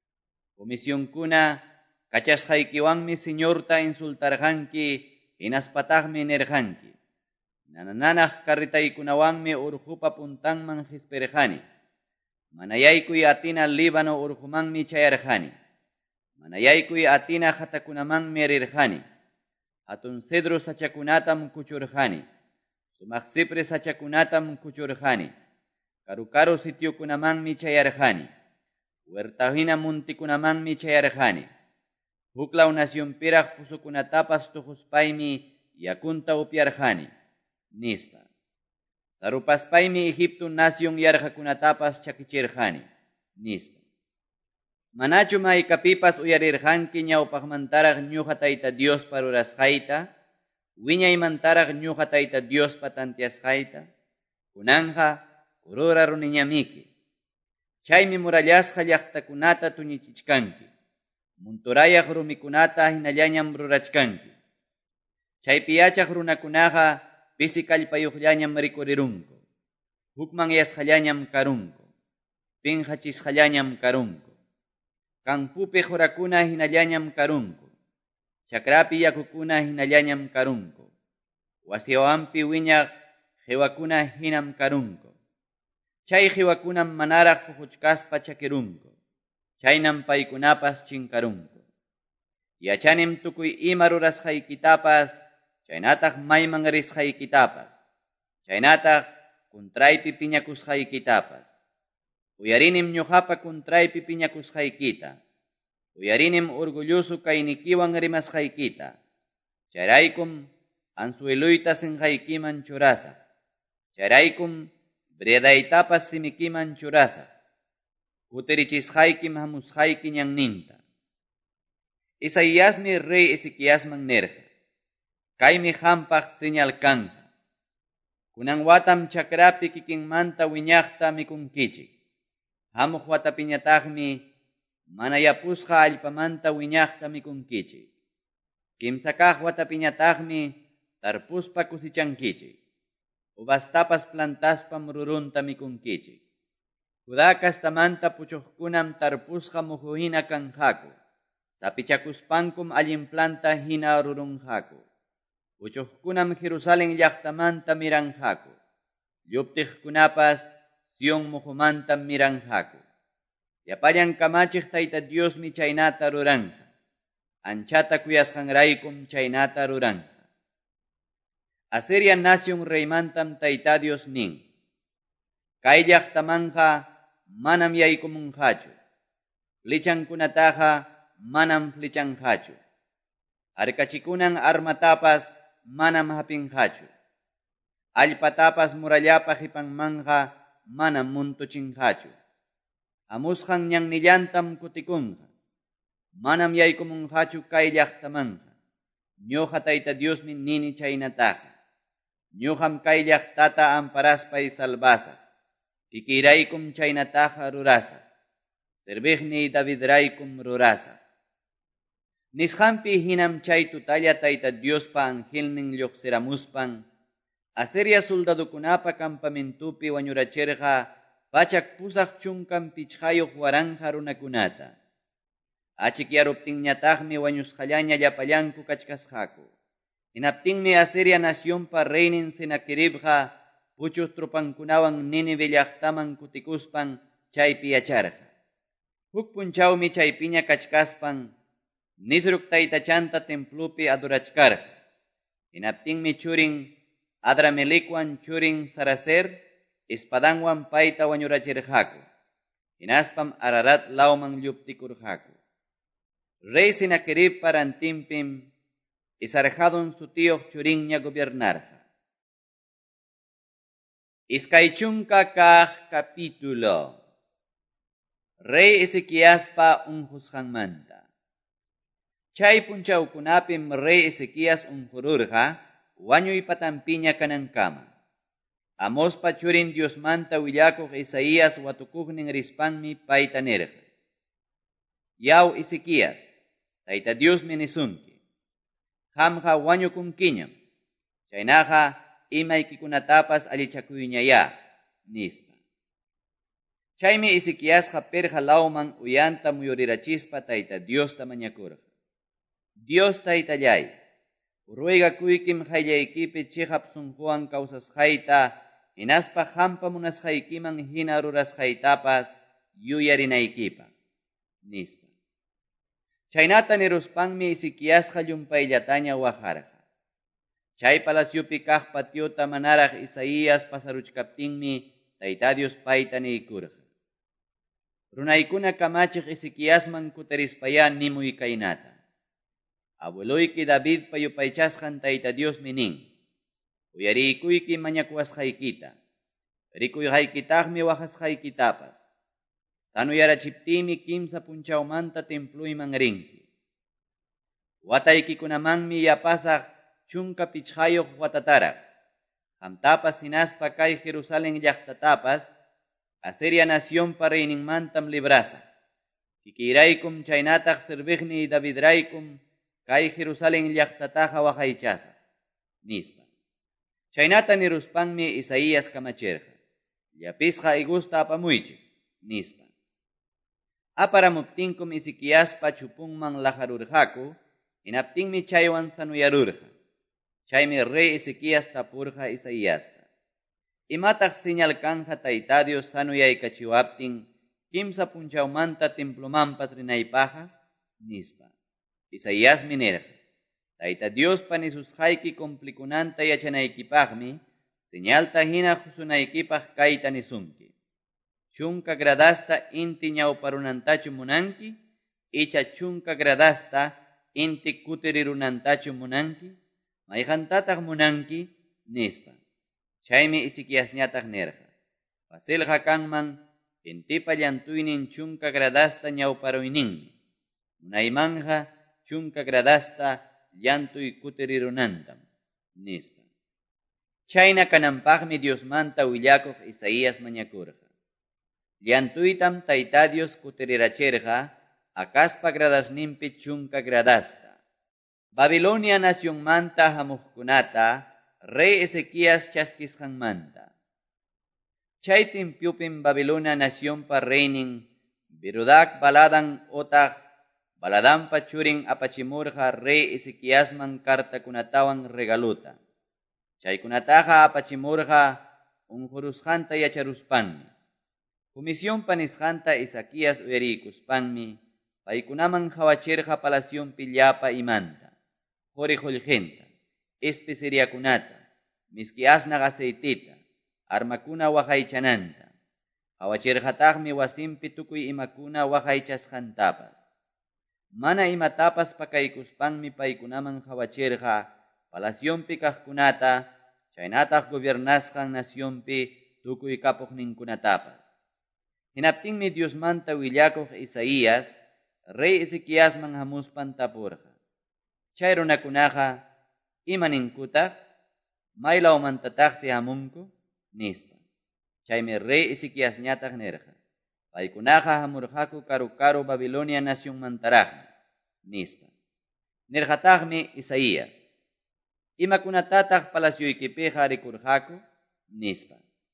Comisionkuna kachasqaykiwanmi Señorta insultarqanki, hinaspataqmi nirqanki. Nanananaq karritaykunawanmi urqupa puntanman hispirqani. Manayaykuy atina Líbano urqumanmi chayarqani. Manayaykuy atina hatakunamanmi rirqani. Hatun cedro sachakunatam kuchurqani. Sumaq cipre sachakunatam kuchurqani. Karu sitiokunamanmi chayarqani. Huertahina muntikunamanmi chayarqani. Huklaw nacionpiraq pusukunatapas tuhuspaymi yakunta upyarqani. Nispa. Sarupaspaymi Egipto nación yarqakunatapas chakichirqani. Nispa. Manachu maykapipas uyarirqanki ñawpaqmantaraq ñuqa Tayta Diospa rurasqayta, wiñaymantaraq ñuqa Tayta Diospa tantiasqayta, kunanqa kurura runiñamiki. Chaymi murallasqa llaqtakunata tuñichichkanki. Munturayaq rumikunata hinallañam rurachkanki. Chaypi yachaq runakunaqa pisi kallpayuqllañam rikurirunku. Hukman yasqallañam karunku. Pinqachisqallañam karunku. Kanpupi jurakuna hinallañam karunku. Chakrapi yakukuna hinallañam karunku. Wasiawanpi wiñaq jiwakuna hinam karunku. Chay jiwakunam manaraq puquchkaspa chakirunku. Chaynam paykunapas chinkarunku. Yachanim tukuy ima rurasqaykitapas, chaynataq mayman risqaykitapas, chaynataq kuntraypi piñakusqaykitapas. Uyarinim ñuqapa kuntraypi piñakusqaykita. Uyarinim orgulloso kaynikiwan rimasqaykita. Chayraykum ansueluyta sinqaykiman churasaq. Chayraykum bredaytapas simikiman churasaq. Kutirichisqaykim hamusqayki ñanninta. Isaíasmi rey Ezequiasman nirqa. Kaymi qampaq señal kanqa. Kunan watam chakrapi kikinmanta wiñaqta mikunkichik. Hamuq watapiñataqmi mana yapusqa allpamanta wiñaqta mikunkichik. Kimsa kaq watapiñataqmi tarpuspa kusichankichik. Uvastapas plantaspa mururunta mikunkichik. Judá kastamanta puchuqkunam tarpusqa muhuhina kanqaku. Sapichakuspankum allin planta hina rurunqaku. Puchuqkunam Jerusalén llaqtamanta miranqaku. Lluptiqkunapas Sion muhumanta miranqaku. Yapallan kamachiq Tayta Diosmi chaynata ruranqa. Anchata kuyasqanraykum chaynata ruranqa. Asiria nación reymantam Tayta Dios nin. Kay llaqtamanqa manam yaykumunqachu. Flechankunataqa manam flechanqachu. Arkachikunan armatapas manam hapinqachu. Allpatapas murallapa hipanmanqa manam muntuchinqachu. Hamusqan ñannillantam kutikunqa. Manam yaykumunqachu kay llaqtamanqa. Ñuqa Tayta Diosmi nini chaynataqa. Ñuqam kay llaqtata amparaspay salbasaq. Kikiraykum chaynataqa rurasaq. Serviqni Davidraykum rurasaq. Nisqanpi hinam chay tutalla Tayta Diospa angelnin lluqsiramuspan, Asiria soldadukunapa campamentupi wañurachirqa pachak pusaq chunkan pichqayuq waranja runakunata. Achikyaruptinñataqmi wañusqallaña llapallanku kachkasqaku. Hinaptinmi Asiria nacionpa reinin Senaqueribqa puchuq trupankunawan Nínive llaqtaman kutikuspan chaypi yacharqa. Huk punchawmi chaypiña kachkaspan Nisruk taytachanta templupi adurachkarqa. Hinaptinmi churin Adramelecwan churin Saracer espadanwan payta wañurachirqaku. Hinaspam Ararat lawman lluptikurqaku. Rey Senaquerib parantinpim Esarhadon su tiyuq churinña gobernarqa. Iskaychunka kaq capítulo. Rey Ezequiaspa unqusqanmanta. Chay punchawkunapim Rey Ezequias unqururqa wañuy patanpiña kanankama. Amospa churin Diosmanta willakuq Isaías watukuqnin rispanmi payta nirqa. Yaw Ezequias, Tayta Diosmi nisunki. Qamqa wañukunkiñam. Chaynaqa imaykikunatapas allichakuyñaya, nispa. Chaymi Ezequiasqa perqa lawman uyanta muyurirachispa Tayta Diosta mañakurqa. Dios Taytallay, ruegakuykim qayllaykipi chiqap sunquwan kawsasqayta, hinaspa qampa munasqaykiman hina rurasqaytapas yuyarinaykipa, nispa. Chaynata niruspanmi Ezequiasqa llumpayllataña waqarqa. Chay palaciupi kaq patiota manaraq Isaías pasaruchkaptinmi Tayta Dios payta niykurqa. Runaykuna kamachiq Ezequiasman kutarispaya nimuy kaynata. Abueluyki David payupaychasqan Tayta Diosmi nin. Uyarikuyki mañakuwasqaykita. Rikuyqaykitaqmi waqasqaykitapas. Sanuyarachiptimi kimsa punchawmanta templuyman rinki. Wataykikunamanmi yapasaq chunka pichqayuq watataraq. Qamtapas hinaspa kay Jerusalén llaqtatapas Asiria nacionpa reyninmantam librasaq. Kikiraykum chaynataq sirviqni Davidraykum kay Jerusalén llaqtataqa waqaychasaq, nispa. Chaynata niruspanmi Isaías kamachirqa. Llapisqa igusta apamuychik, nispa. Aparamuptinkum Ezequiaspa chupunman lajarurqaku, hinaptinmi chaywan sanuyarurqa. Chaymi rey Ezequias tapurqa Isaíasta. Imataq señal kanja Tayta Dios sanuyaykachiwaptin, kimsa punchawmanta templomanpas rinaypaqa, nispa. Isaíasmi nirqa. Tayta Diospa nisusqayki complikunanta yachanaykipaqmi, señalta hina husunaykipaq kayta nisunki. Chunka gradasta inti ñawparunantachu munanki, icha chunka gradasta inti kutirirunantachu munanki, mayqantataq munanki, nispa. Chaymi Ezequiasñataq nirqa. Pasilqa kanman intipa llantuynin chunka gradasta ñawparuyninmi. Munaymanja chunka gradasta llantuy kutirirunantam, nispa. Chayna kananpaqmi Diosmanta willakuq Isaías mañakurqa. Llantuytam Tayta Dios kutirirachirqa, akaspa gradasninpi chunka gradasta. Babilonia nacionmanta hamuqkunata, Rey Ezequias chaskisqanmanta. Chay timpyupim Babilonia nacionpa reinin Birudak Baladan otaq Baladanpa churin apachimurqa Rey Ezequiasman kartakunatawan regaluta. Chaykunataqa apachimurqa unqurusqanta yacharuspanmi. Comisión panisqanta Ezequias uyarikuspanmi, paykunaman hawachirqa palacionpi llapa imanta, qoriqullqinta, especeriakunata, miski asnaq aceitita, armakuna waqaychananta. Hawachirqataqmi wasinpi tukuy imakuna waqaychasqantapas. Mana imatapas pakaykuspanmi paykunaman hawachirqa palacionpi kaqkunata, chaynataq gobernasqan nacionpi tukuy kapuqninkunatapas. Hinaptinmi Diosmanta willakuq Isaías, Rey Ezequiasman hamuspan tapurqa. Chay runakunaqa, imaninkutaq, maylawmantataqsi hamunku, nispa. Chaymi Rey Ezequiasñataq nirqa. Paykunaqa hamurqaku karu Babilonia nacionmantaraqmi, nispa. Nirqataqmi Isaías. Imakunatataq palaciuykipiqa rikurqaku, nispa.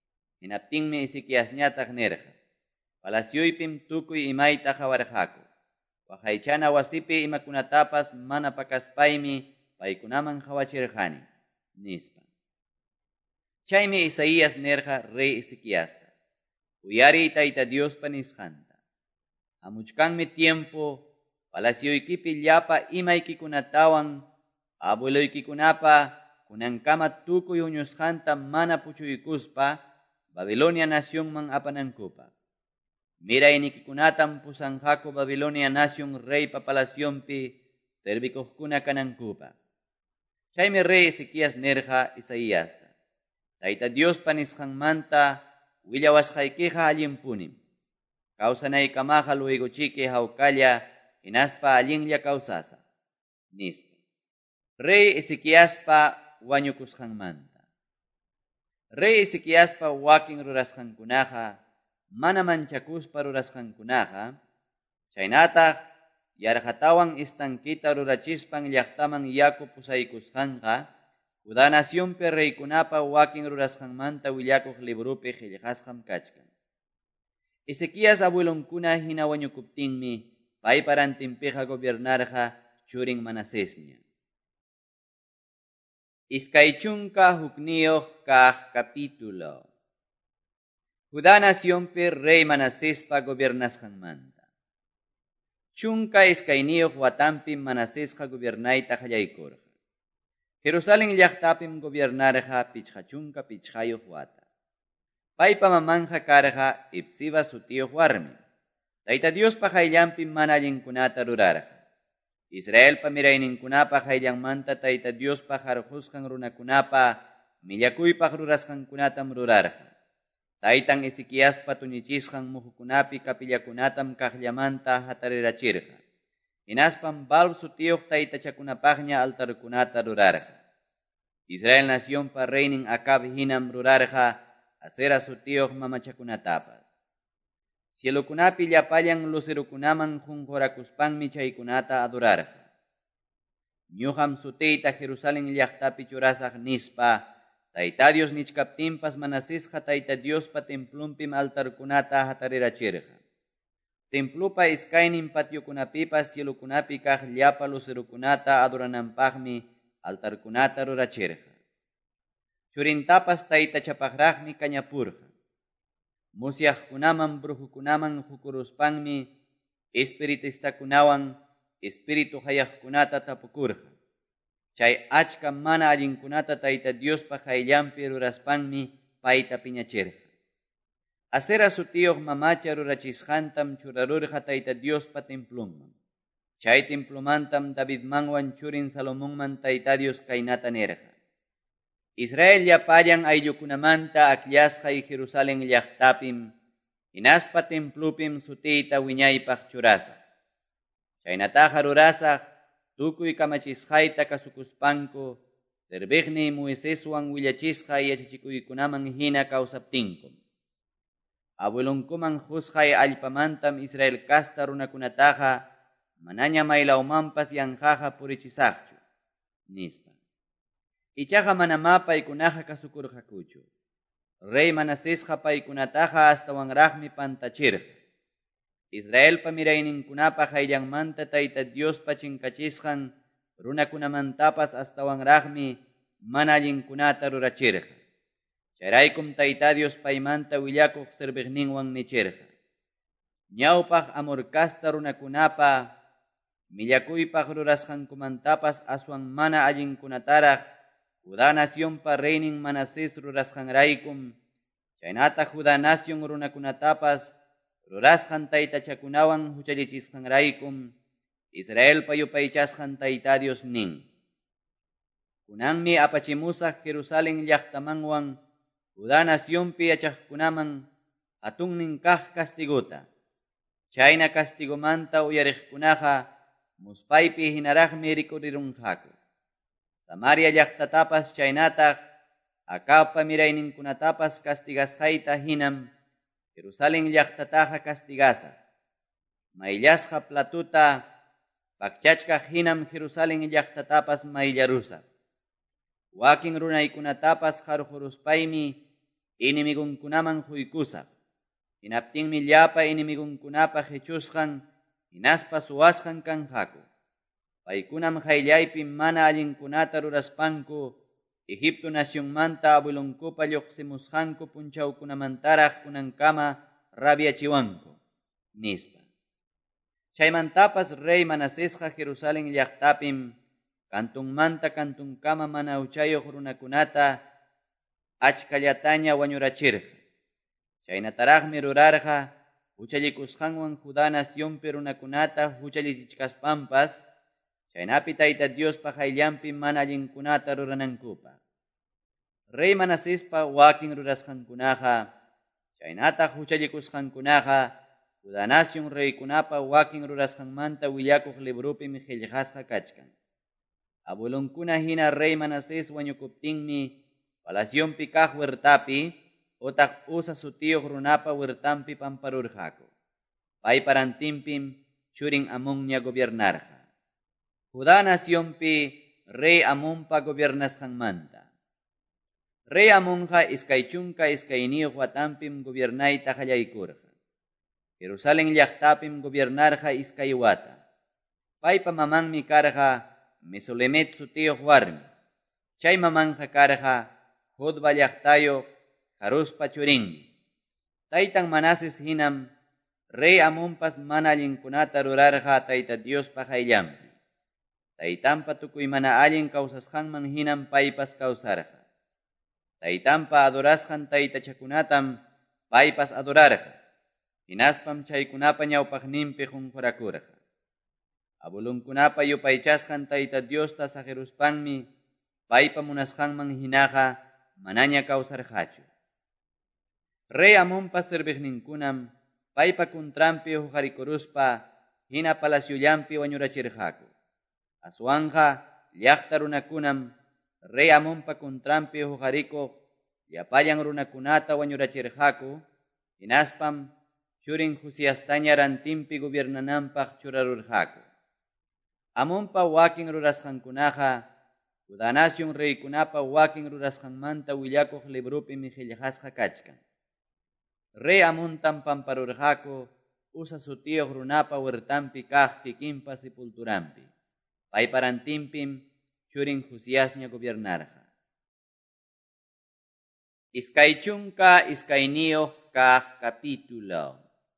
hinaptinmi Ezequiasñataq nirqa. Palaciuypim tukuy imayta qawarqaku. Waqaychana wasipi imakunatapas mana pakaspaymi paykunaman qawachirqani, nispa. Chaymi Isaías nirqa rey Ezequiasta. Uyariy Tayta Diospa nisqanta. Hamuchkanmi tiempo palaciuykipi llapa imaykikunatawan abueloykikunapa kunankama tukuy uñusqanta mana puchuykuspa Babilonia nacionman apanankupaq. Miraynikikunatam pusanqaku Babilonia nación reypa palacionpi servikuqkuna kanankupaq. Chaymi rey Ezequias nirqa Isaíasta. Tayta Diospa nisqanmanta willawasqaykiqa allinpunim. Kawsanaykamaqa luegochiki hawkalla hinaspa allinlla kawsasa, nispa. Rey Ezequiaspa wañukusqanmanta. Rey Ezequiaspa wakin rurasqankunaqa mana manchakuspa rurasqankunaqa, chaynataq yarqatawan istankita rurachispan llaqtaman yaku pusaykusqanqa, Judá nacionpi reykunapa wakin rurasqanmanta willakuq librupi qillqasqam kachkan. Ezequias abuelonkuna hina wañukuptinmi paypa rantinpiqa gobiernarqa churin Manasesña. Iskay chunka hukniyuq kaq capítulo. Judá nacionpi rey Manasespa gobiernasqanmanta. Chunka iskayniyuq watanpi Manasesqa gobernayta qallaykurqa. Jerusalén llaqtapim gobiernarqa pichqa chunka pichqayuq wata. Paypa mamanqa karqa Ipsiba sutiyuq warmi. Tayta Diospa qayllanpi mana allinkunata rurarqa. Israelpa mirayninkunapa qayllanmanta Tayta Diospa qarqusqan runakunapa millakuypaq rurasqankunatam rurarqa. Taytan Ezequiaspa tuñichisqan muhukunapi kapillakunatam kaqllamanta hatarirachirqa. Hinaspam Baal sutiyuq taytachakunapaqña altarkunata rurarqa. Israel nacionpa reynin Acab hinam rurarqa Asera sutiyuq mamachakunatapas. Cielukunapi llapallan lucerukunaman qunqurakuspanmi chaykunata adorarqa. Ñuqam sutiyta Jerusalén llaqtapi churasaq nispa, Tayta Dios nichkaptinpas Manasesqa Tayta Diospa templunpim altarkunata hatarirachirqa. Templupa iskaynin patiokunapipas cielukunapi kaq llapa lucerukunata adorananpaqmi altarkunata rurachirqa. Churintapas taytachapaqraqmi kañapurqa. Musyaqkunaman brujukunaman hukuruspanmi espiritistakunawan espiritu hayaqkunata tapukurqa. Chay achka mana allinkunata Tayta Diospa qayllanpi ruraspanmi payta piñachirqa. Asera sutiyuq mamacha rurachisqantam churarurqa Tayta Diospa templunman. Chay templumantam Davidmanwan churin Salomonman Tayta Dios kaynata nirqa. Israel llapallan ayllukunamanta akllashqa Jerusalén llaqtapim, hinaspa templupim sutiyta wiñaypaq churasaq. Chaynataqa rurasaq tukuy kamachisqayta kasukuspanku, serbiqniy Moiseswan willachisqa yachachikuykunaman hina kawsaptinkum. Abuelonkuman husqay allpamantam Israel kasta runakunataqa manaña maylawmanpas yanqaqa purichisaqchu, nispa. Ichaqa manama paykunaqa kasukurqakuchu. Rey Manasesqa paykunataqa astawanraqmi pantachirqa. Israelpa mirayninkunapa qayllanmanta Tayta Diospa chinkachisqan runakunamantapas astawanraqmi mana allinkunata rurachirqa. Chayraykum Tayta Dios paymanta willakuq serbiqninwan nichirqa. Ñawpaq amurkasta runakunapa millakuypaq rurasqankumantapas aswan mana allinkunataraq Judá nacionpa reynin Manasés rurasqanraykum, chaynata Judá nación runakunatapas rurasqan taytachakunawan huchallichisqanraykum, Israelpa yupaychasqan Tayta Dios nin. Kunanmi apachimusaq Jerusalén llaqtamanwan Judá nacionpi yachaqkunaman hatunnin kaq castiguta. Chayna castigumanta uyariqkunaqa muspaypi hinaraqmi rikurirunqaku. Samaria llaqtatapas chaynataq Acabpa mirayninkunatapas castigasqayta hinam Jerusalén llaqtataqa castigasa. Mayllasqa platuta pakchachkaq hinam Jerusalén llaqtatapas mayllarusa. Wakin runaykunatapas qarquruspaymi inimigunkunaman huykusaq. Hinaptinmi llapa inimigunkunapa hechusqan, hinaspa suwasqan kanqaku. Paykunam hayllaypi mana allinkunata ruraspanku, Egipto nacionmanta abuelunkupa lluqsimusqanku punchawkunamantaraq kunankama rabiachiwanku, nispa. Chaymantapas rey Manasesqa Jerusalén llaqtapim kantunmanta kantunkama mana uchayuq runakunata achkallataña wañurachirqa. Chaynataraqmi rurarqa huchallikusqanwan Judá nacionpi runakunata huchallichikaspanpas, chaynapi Tayta Diospa hayllanpi mana allinkunata ruranankupa. Rey Manasespa wakin rurasqankunaqa, chaynataq huchallikusqankunaqa, Judá nación reykunapa wakin rurasqanmanta willakuq librupim qillqasqa kachkan. Abuelunkuna hina rey Manases wañukuptinmi palacionpi kaq huertapi, utaq Uza sutiyuq runapa huertanpi pamparurqaku. Pay parantinpim churin Amonña gobiernarqa. Judá nacionpi rey Amonpa gobiernasqanmanta. Rey Amonqa iskay chunka iskayniyuq watanpim gobiernayta qallaykurqa. Jerusalén llaqtapim gobiernarqa iskay wata. Paypa mamanmi karqa Mesolemet sutiyuq warmi. Chay mamanqa karqa Jotba llaqtayuq Jaruspa churinmi. Taytan Manases hinam rey Amonpas mana allinkunata rurarqa Tayta Diospa hayllanpi. Taytanpa tukuy mana allin kawsasqanman hinam paypas kawsarqa. Taytanpa adorasqan taytachakunatam paypas adorarqa. Hinaspam chaykunapa ñawpaqninpi qunqurakurqa. Abuelunkunapa yupaychasqan Tayta Diosta sajeruspanmi paypa munasqanman hinaqa manaña kawsarqachu. Rey Amonpa serviqninkunam paypa kuntranpi huqarikuruspa hina palaciollampi wañurachirqaku. Aswanqa llaqta runakunam rey Amonpa kuntranpi huqarikuq llapallan runakunata wañurachirqaku, hinaspam churin Josiastaña rantinpi gobiernananpaq churarurqaku. Amonpa wakin rurasqankunaqa Judá nación reykunapa wakin rurasqanmanta willakuq librupimi qillqasqa kachkan. Rey Amontam pamparurqaku Uza sutiyuq runapa huertanpi kaq kikinpa sepulturampi. Pay parantinpim churin Josiasña gobiernarqa. Iskay chunka iskayniyuq kaq capítulo.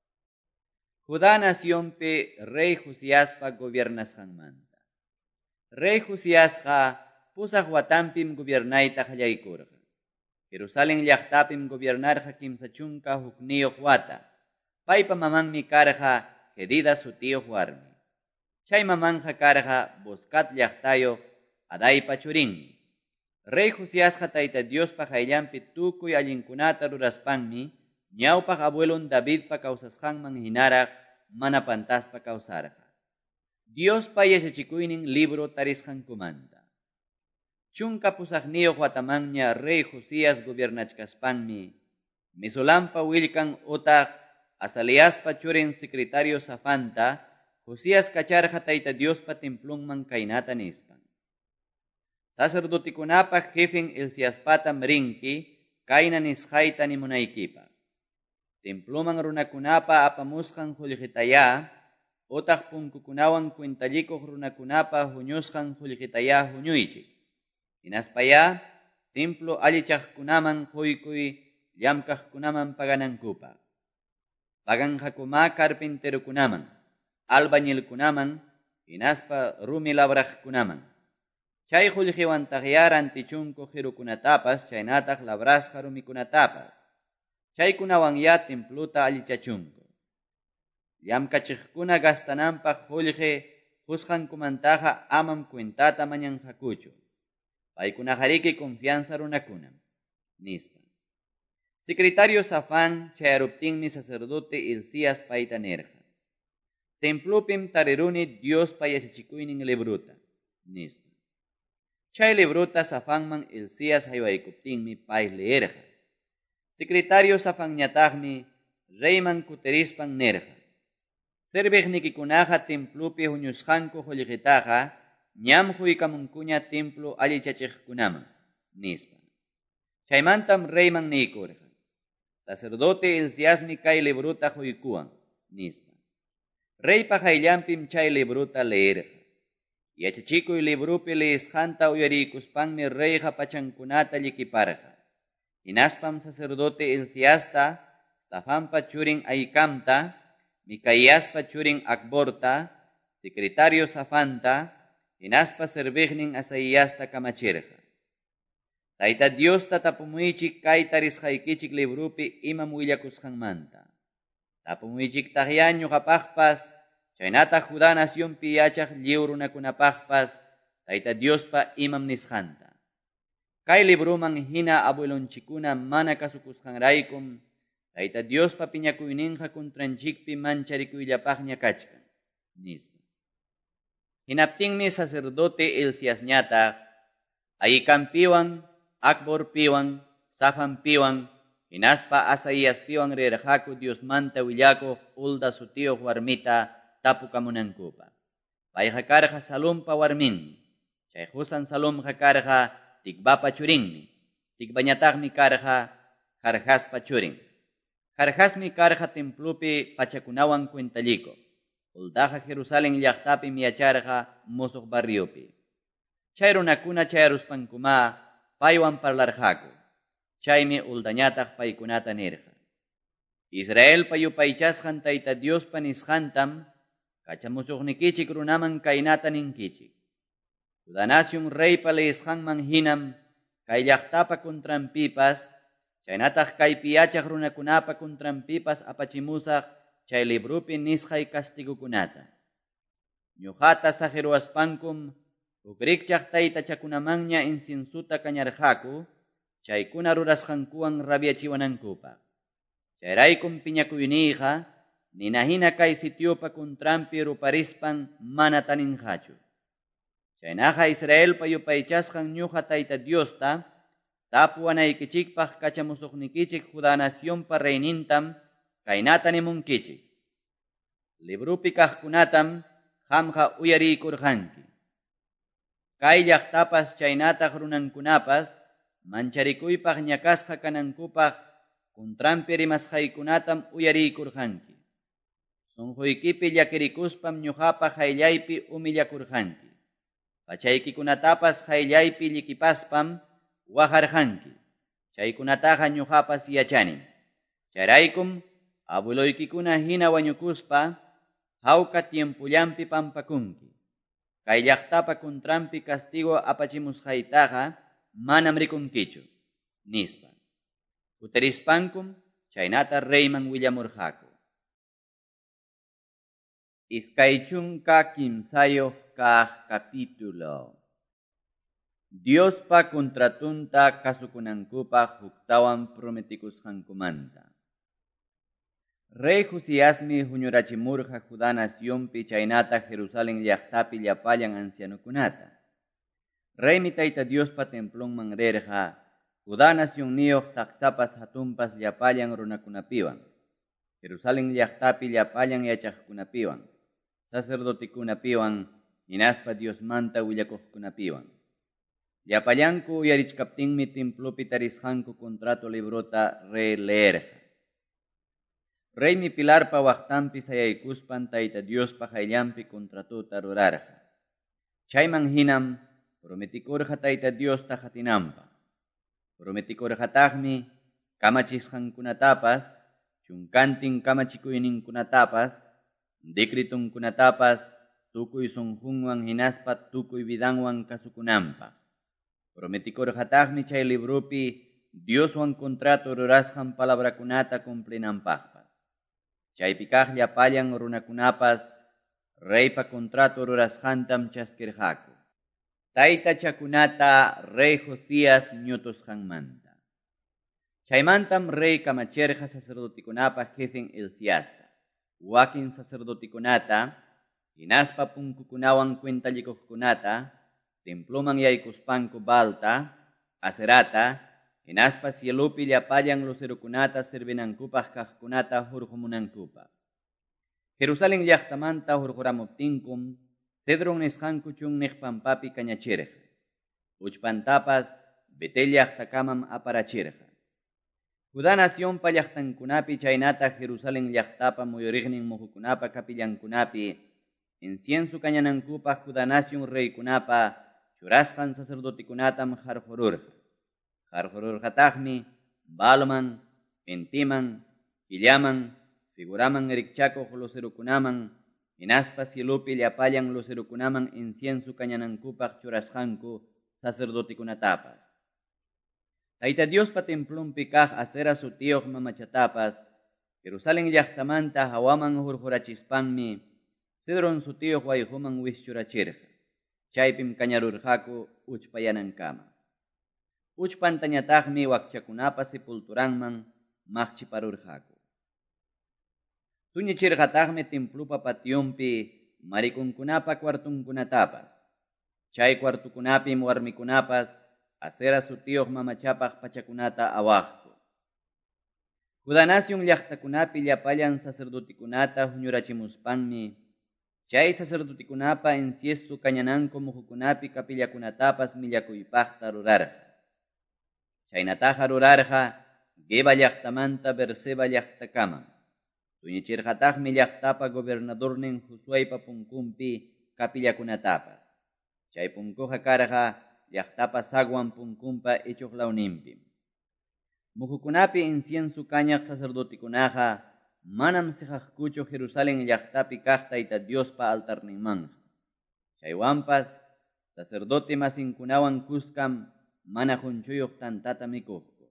Judá nacionpi rey Josiaspa gobiernasqanmanta. Rey Josiasqa pusaq watanpim gobiernayta qallaykurqa. Jerusalén llaqtapim gobiernarqa kimsa chunka hukniyuq wata. Paypa mamanmi karqa Jedida sutiyuq warmi. Chay mamanqa karqa Boscat llaqtayuq Adaypa churinmi. Rey Josiasqa Tayta Diospa hayllanpi tukuy allinkunata ruraspanmi ñawpaq abuelun Davidpa kawsasqanman hinaraq mana pantaspa kawsarqa. Diospa yachachikuynin libro tarisqankumanta. Chunka pusaqniyuq watamanña rey Josías gobiernachkaspanmi Mesolampa willkan utaq Azaliaspa churin secretario Safanta Josías kacharqa Tayta Diospa templunman kaynata nispan. Sacerdotikunapaq jefin Elsiaspatam rinki kayna nisqayta nimunaykipaq. Templuman runakunapa apamusqan qullqitaya utaq punkukunawan cuentalikuq runakunapa huñusqan qullqitaya huñuychik. Hinaspaya templo allichaqkunaman quykuy llamkaqkunaman paganankupaq. Paganqakuma carpinterokunaman, albañilkunaman, hinaspa rumi labraqkunaman. Chay qullqiwantaqya rantichunku qirukunatapas chaynataq labrasqa rumikunatapas. Chaykunawanya templuta allichachunku. Llamkachiqkuna gastananpaq qullqi qusqankumantaqa amam cuentata mañanqakuchu. Paykunajariki confianza runakunam, nispa. Secretario Safán chayaruptinmi sacerdote Hilcías payta nerqa. Templupim tariruni Diospa yachachikuynin libruta, nispa. Chay libruta Safánman Hilcías haywaykuptinmi pay leerqa. Secretario Safánñataqmi reyman kuterispan nerqa. Serviqnikikunaqa templupi huñusqanku qullqitaqa ñam huykamunkuña templo allichachiqkunaman, nispa. Chaymantam reyman niykurqa. sacerdote Elsiasmi kay libruta huykuan, nispa. Rey pajayllanpim chay libruta leerja. Yachachikuy librupi leishanta uyarikuspanmi reyja pachankunata llikiparja. Hinaspam sacerdote Elsiasta, Safanpa churin Aikamta, Micaíaspa churin Akborta, secretario Safanta, hinaspa servignin Asaíasta kamachirja. Tayta Diosta tapumuichik kay tarisqaykichik librupi imam willakusqanmanta. Tapumuichik taqyan ñuqapaqpas, chaynata Judá nacionpi yachaq lliw runakunapaqpas, Tayta Diospa imam nisqanta. Kay libruman hina abuelonchikuna mana kasukusqanraykum, Tayta Diospa piñakuyninqa kuntranchikpi mancharikuyllapaqña kachkan, nispa. Hinaptinmi sacerdote Elsiasñataq, Aikampiwan, Akborpiwan, Safanpiwan, hinaspa Asaíaspiwan rirqaku Diosmanta willakuq Ulda sutiyuq warmita tapukamunankupa. Payqa karqa Salumpa warminmi, chay Husan Salumqa karqa Tikvapa churinmi, Tikvañataqmi karqa Jarjaspa churin. Jarjasmi karqa templupi pachakunawan cuentalliko. Uldaqa Jerusalén llaqtapi miyacharqa musuq barriopi. Chay runakuna chayaruspankuma paywan parlarqaku. Chaymi uldañataq paykunata nirqa. Israelpa yupaychasqan Tayta Diospa nisqantam kachamusuqnikichik runaman kaynata ninkichik. Judá nación reypa leisqanman hinam kay llaqtapa kuntranpipas, chaynataq kaypi yachaq runakunapa kuntranpipas apachimusaq chay librupi nisqay castigukunata. Ñuqata sajiruaspankum ukrikchaq taytachakunamanña insinsuta kañarqaku, chaykuna rurasqankuwan rabiachiwanankupaq. Chayraykum piñakuyniyqa ninahina kay sitiopa kuntranpi ruparispan mana taninqachu. Chaynaqa Israelpa yupaychasqan ñuqa Tayta Diosta tapuwanaykichikpaq kachamusuqnikichik Judá nacionpa reynintam kaynata nimunkichik. Librupi kaqkunatam qamqa uyariykurqanki. Kay llaqtapas chaynataq runankunapas mancharikuypaq ñakasqa kanankupaq kuntranpi rimasqaykunatam uyariykurqanki. Sunquykipi llakirikuspam ñuqapa qayllaypi umillakurqanki. Pachaykikunatapas qayllaypi llikipaspam waqarqanki. Chaykunataqa ñuqapas yachanim. Chayraykum abueloykikuna hina wañukuspa hawka tiempullampi pampakunki. Kay llaqtapa kuntranpi castigo apachimusqaytaqa manam rikunkichu, nispa. Kutirispankum chaynata reyman willamurqaku. Iskaychunka kimsayoq kaq capítulo. Diospa contratunta kasukunankupaq huktawan prometikusqankumanta. Rey Josíasmi huñurachimurqa Judá nacionpi chaynata Jerusalén llaqtapi llapallan ancianukunata. Reymi Tayta Diospa templonman rirqa Judá nacionniyuq taqtapas hatunpas llapallan runakunapiwan, Jerusalén llaqtapi llapallan yachaqkunapiwan, sacerdotikunapiwan, hinaspa Diosmanta willakuqkunapiwan. Llapallanku uyarichkaptinmi templopi tarisqanku contrato libruta leerqa. Reymi pilarpa waqtanpi sayaykuspan Tayta Diospa qayllanpi contratuta rurarqa. Chayman hinam prometikurqa Tayta Diosta qatinanpaq. Prometikurqataqmi kamachisqankunatapas, chunkantin kamachikuyninkunatapas, decretunkunatapas, tukuy sunqunwan hinaspa tukuy vidanwan kasukunanpaq. Prometikurqataqmi chay librupi Dioswan contrato rurasqan palabrakunata cumplinanpaqpas. Chaypi kaq llapallan runakunapas reypa contrato rurasqantam chaskirqaku. Taytachakunata rey Josías ñutusqanmanta. Chaymantam rey kamachirqa sacerdotikunapa jefen Elsiasta, wakin sacerdotikunata, hinaspa punkukunawan cuentallikuqkunata, temploman yaykuspanku Balta, Aserata, hinaspa cielupi llapallan lucerukunata servinankupaq kaqkunata hurqumunankupaq. Jerusalén llaqtamanta hurquramuptinkum Cedron nisqanku chunniq pampapi kañachirqa. Uchpantapas Betel llaqtakamam aparachirqa. Judá nacionpa llaqtankunapi chaynata Jerusalén llaqtapa muyuriqnin muhukunapa kapillankunapi incienso kañanankupaq Judá nación reykunapa churasqan sacerdoticunatam qarqururqa. Qarqururqataqmi Baalman, Entiman, Killaman, figuraman rikchakuq lucerukunaman, hinaspa cielupi llapallan lucerukunaman incienso kañanankupaq churasqanku sacerdotikunatapas. Tayta Diospa templumpi kaq Acera sutiyuq mamachatapas, Jerusalén llaqtamanta hawaman hurqurachispanmi Cedron sutiyuq wayhuman wischurachirqa. Chaypim kañarurqaku uchpayanankama. Uchpantañataqmi wakchakunapa sepulturanman maqchiparurqaku. Tuñichirqataqmi templupa patyumpi marikunkunapa cuartunkunatapas. Chay cuartukunapim warmikunapas Acera sutiyuq mamachapaq pachakunata awaqku. Judá nación llaqtakunapi llapallan sacerdotikunata huñurachimuspanmi chay sacerdotikunapa incienso kañananku muhukunapi kapillakunatapas millakuypaqta rurarqa. Chaynataqa rurarqa Geba llaqtamanta Beerseba llaqtakaman. Tuñichirqataqmi llaqtapa gobernadornin Josuaypa punkunpi kapillakunatapas. Chay punkuqa karqa llaqtapa sagwan punkunpa ichuqlawninpim. Muhukunapi incienso kañaq sacerdotikunaqa manam sijaqkuchu Jerusalén llaqtapi kaq Tayta Diospa altarninmanja. Chaywanpas sacerdote masinkunawan kuskam mana hunchuyuq tantata mikuqku.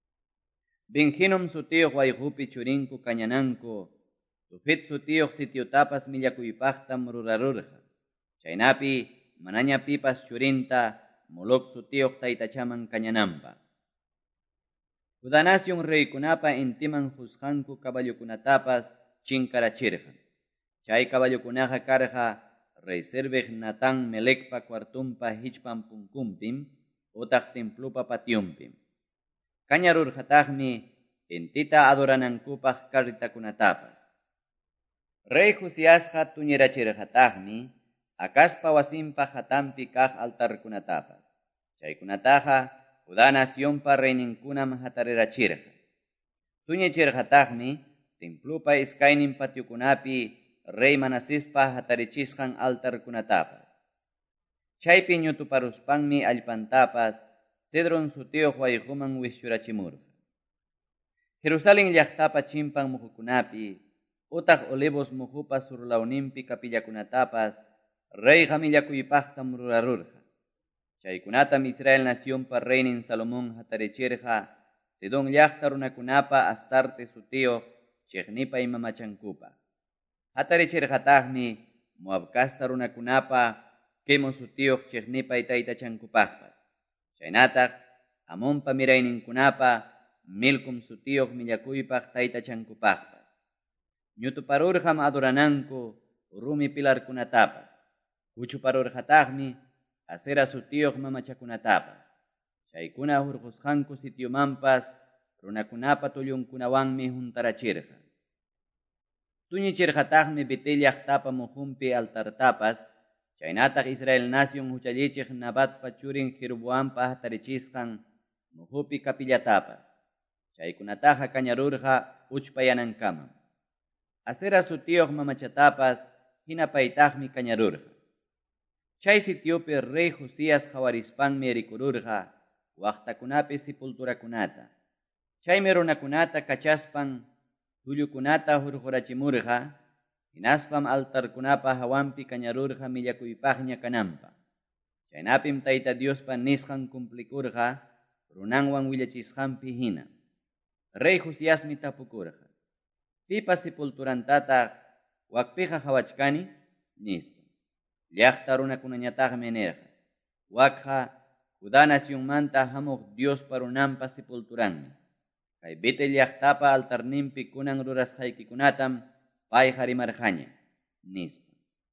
Benjinom sutiyuq wayhupi churinku kañananku, Tufet sutiyuq sitiotapas millakuypaqtam rurarurqa. Chaynapi manaña pipas churinta Moloc sutiyuq taytachaman kañananpaq. Judá nación reykunapa intiman husqanku caballukunatapas chinkarachirqa. Chay caballukunaqa karqa rey Serveq Natán Melecpa cuartumpa hichpan punkumpim utaq templupa patyumpim. Kañarurqataqmi intita adoranankupaq karritakunatapas. Rey Josiasqa tuñirachirqataqmi Acazpa wasinpa hatampi kaq altarkunatapas. Chaykunataqa Judá nacionpa reyninkunam hatarirachirqa. Tuñichirqataqmi templupa iskaynin patyukunapi rey Manasespa hatarichisqan altarkunatapas. Chaypi ñutuparuspanmi allpantapas Cedron sutiyuq wayhuman wischurachimurqa. Jerusalén llaqtapa chimpan muhukunapi utaq Olivos muhupa surlawninpi kapillakunatapas rey millakuypaqtam rurarurqa. Chaykunatam Israel nacionpa reynin Salomón hatarichirqa Sidón llaqta runakunapa Astarte sutiyuq chiqnipa mamachankupa. Hatarichirqataqmi Moab kasta runakunapa Quemo sutiyuq chiqnipa taytachankupaqpas. Chaynataq Amonpa mirayninkunapa Milcom sutiyuq millakuypaq taytachankupaqpas. Ñutuparurqam adorananku rumi pilarkunatapas. Huchuparurqataqmi Acera sutiyuq mamachakunatapas. Chaykuna hurqusqanku sitiomanpas runakunapa tullunkunawanmi juntarachirqa. Tuñichirqataqmi Betel llaqtapa muhunpi altartapas. Chaynataq Israel nación huchallichiq Nabatpa churin Jeroboampa hatarichisqan muhupi kapillatapas. Chaykunataqa kañarurqa uchpayanankamam. Acera sutiyuq mamachatapas hina paytaqmi kañarurqa. Chay sitiopi rey Josías hawarispanmi rikururqa waqtakunapi sepulturakunata. Chaymi runakunata kachaspan tullukunata hurqurachimurqa, hinaspam altarkunapa hawanpi kañarurqa millakuypaqña kananpaq. Chaynapim Tayta Diospa nisqan cumplikurqa runanwan willachisqanpi hina. Rey Josíasmi tapukurqa. Pipa sepulturantata wakpiqa hawachkani nispa. Llaqta runakunañataqmi nirqa. Wakqa Judá nacionmanta hamuq Diospa runanpa sepulturanmi. Kay Betel llaqtapa altarninpi kunan rurasqaykikunatam payqa rimarqaña nispa.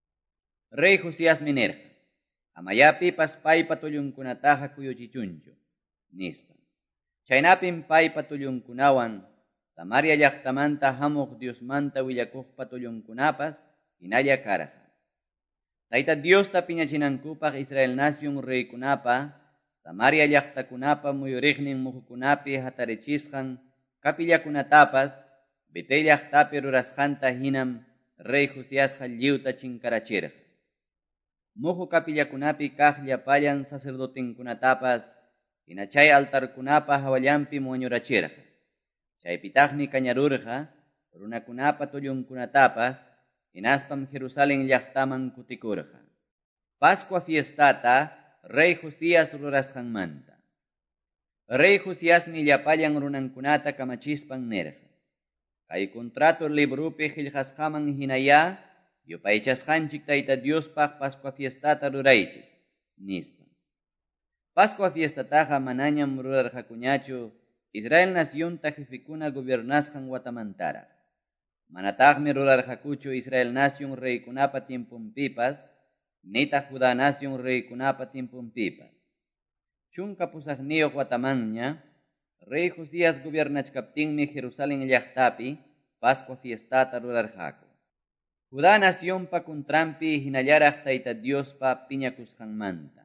Rey Josíasmi nirqa. Amayapipas paypa tullunkunataqa kuyuchichunchu nispa. Chaynapim paypa tullunkunawan Samaria llaqtamanta hamuq Diosmanta willakuqpa tullunkunapas hinalla karqa. Tayta Diosta piñachinankupaq Israel nación reykunapa Samaria llaqtakunapa muyuriqnin muhukunapi hatarichisqan Kapillakunatapas, Betel llaqtapi rurasqanta hinam Rey Josiasqa lliwta chinkarachirqa. Muhu kapillakunapi kaq llapallan sacerdotenkunatapas hina chay altarkunapa hawallanpi wañurachirqa. Chaypitaqmi kañarurqa runakunapa tullunkunatapas hinaspam Jerusalén llaqtaman kutikurqa. Pascua fiestata Rey Josias rurasqanmanta. Rey Josiasmi llapallan runankunata kamachispan nirqa. Kay contrato librupi qillqasqaman hinaya yupaychasqanchik Tayta Diospaq Pascua fiestata ruraychik nispa. Pascua fiestataqa manañam rurarqakuñachu Israel nacionta jefikuna gobernasqan watamantara. Manataqmi rurarqakuchu Israel nación reykunapa tiempunpipas, nita Judá nación reykunapa tiempunpipas. Chunka pusaqniyuq watamanña, Rey Josias gobernachkaptinmi Jerusalén llaqtapi Pascua fiestata rurarqaku. Judá naciónpa kuntranpi hinallaraq Tayta Diospa piñakusqanmanta.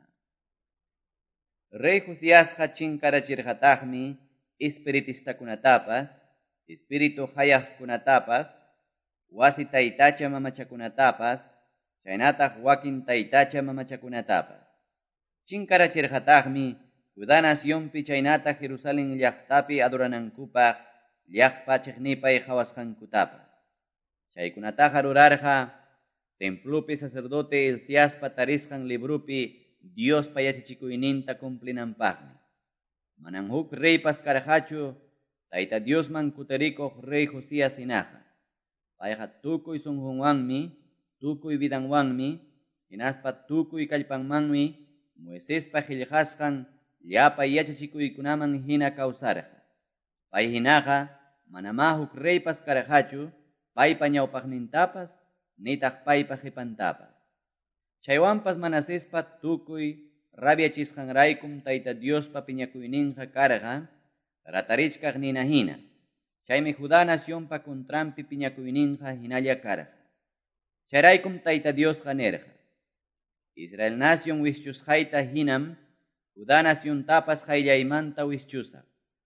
Rey Josiasqa chinkarachirqataqmi espiritistakunatapas, espiritu hayaqkunatapas, wasi taytacha mamachakunatapas, chaynataq wakin taytacha mamachakunatapas. Chinkarachirqataqmi Judá naciónpi chaynata Jerusalén llaqtapi adoranankupaq llaqpa chiqnipay hawasqankutapas. Chaykunataqa rurarqa templupi sacerdote Elciaspa tarisqan librupi Diospa yachachikuyninta cumplinanpaqmi. Manam huk reypas karqachu Tayta Diosman kutirikuq Rey Josias hinaqa. Payqa tukuy sunqunwanmi, tukuy vidanwanmi, hinaspa tukuy kallpanmanmi Moisespa qillqasqan llapa yachachikuykunaman hina kawsarqa. Pay hinaqa manama huk reypas karqachu paypa ñawpaqnintapas nitaq paypa qipantapas. Chaywanpas Manasespa tukuy rabiachisqanraykum Tayta Diospa piñakuyninqa karqa ratarichkaq nina hina. Chaymi Judá naciónpa kuntranpi piñakuyninqa hinalla karqa. Chayraykum Tayta Diosqa nirqa: Israel nación wischusqayta hinam Judá naciontapas qayllaymanta wischusaq.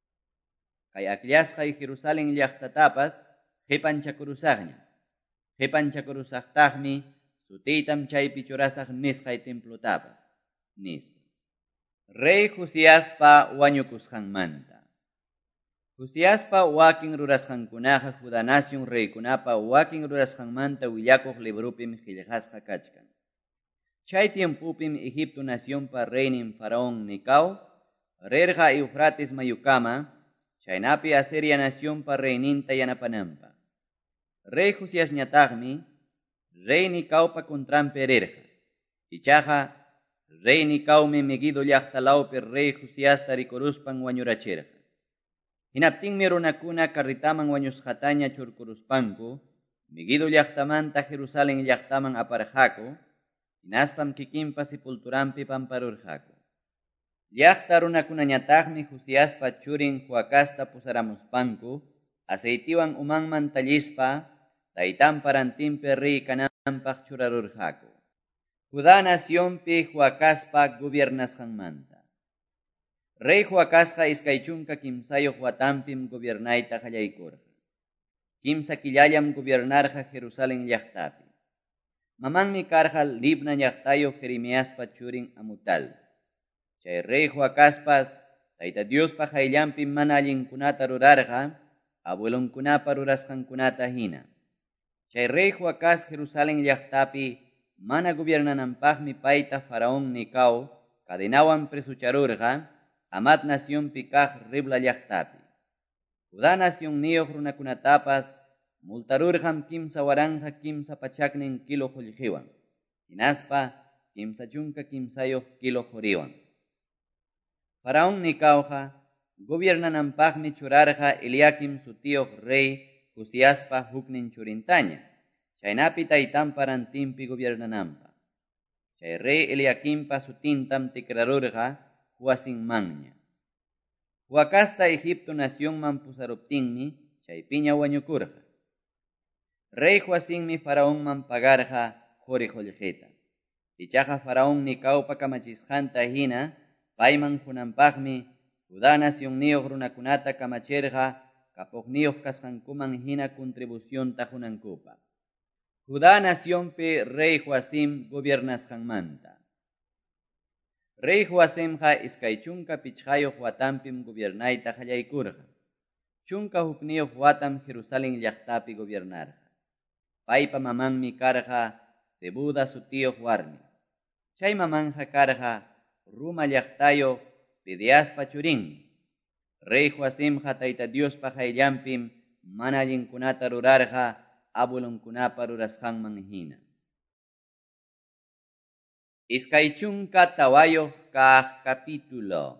Kay akllashqay Jerusalén llaqtatapas qipanchakurusaqña. Qipanchakurusaqtaqmi sutiytam chaypi churasaq nisqay templotapas nispa. Rey Josiaspa wañukusqanmanta. Josiaspa wakin rurasqankunaqa Judá nación reykunapa wakin rurasqanmanta willakuq librupim qillqasqa kachkan. Chay tiempupim Egipto naciónpa reynin Faraón Nicao rirqa Eufrates mayukama, chaynapi Asiria naciónpa reyninta yanapananpa. Rey Josiasñataqmi Rey Nicaopa kuntranpi rirqa. Ichaqa Rey Nicaomi Megido llaqtalawpi Rey Josiasta rikuruspan wañurachirqa. Hinaptinmi runakuna carritaman wañusqataña churkuruspanku Megido llaqtamanta Jerusalén llaqtaman aparqaku, hinaspam kikinpa sepulturanpi pamparurqaku. Llaqta runakunañataqmi Josiaspa churin Joacasta pusaramuspanku aceitiwan umanman tallispa taytanpa rantinpi rey kananpaq churarurqaku. Judá naciónpi Joacaspa gobiernasqanmanta. Rey Joacasqa iskay chunka kimsayuq watanpim gobiernayta qallaykurqa. Kimsa killallam gobiernarqa Jerusalén llaqtapi. Mamanmi karqa Libna llaqtayuq Jeremiaspa churin Amutal. Chay Rey Joacaspas Tayta Diospa qayllanpi mana allinkunata rurarqa abuelunkunapa rurasqankunata hina. Chay Rey Joacas Jerusalén llaqtapi mana gobiernananpaqmi payta Faraón Nicao cadenawan presucharurqa Amat naciónpi kaq Ribla llaqtapi. Judá naciónniyuq runakunatapas multarurqam kimsa waranja kimsa pachaknin kilo qullqiwan, hinaspa kimsa chunka kimsayuq kilo quriwan. Faraón Nicaoqa gobiernananpaqmi churarqa Eliakim sutiyuq rey Josiaspa huknin churintaña, chaynapi taytanpa rantinpi gobiernananpa. Chay rey Eliakimpa sutintam tikrarurqa Joacinmanña. Joacasta Egipto naciónman pusaruptinmi chaypiña wañukurqa. Rey Joacinmi Faraónman pagarqa quri qullqita. Ichaqa Faraón Nicaopa kamachisqanta hina payman hunanpaqmi Judá naciónniyuq runakunata kamachirqa kapogniyuq kasqankuman hina contribución tajunankupa. Judá naciónpi rey Joacim gobiernasqanmanta. Rey Joacimqa iskay chunka pichqayuq watampim gobiernayta qallaykurqa. Chunka hukniyuq watam Jerusalén llaqtapi gobiernarqa. Paypa mamanmi karqa Zebuda sutiyuq warmi. Chay mamanja karqa Ruma llaqtayuq Pidiaspa churinmi. Rey Joacimqa tayta Diospa qayllanpim mana allinkunata rurarqa abuelunkunapa rurasqanman hina. Iskay chunka tawayuq kaq capítulo.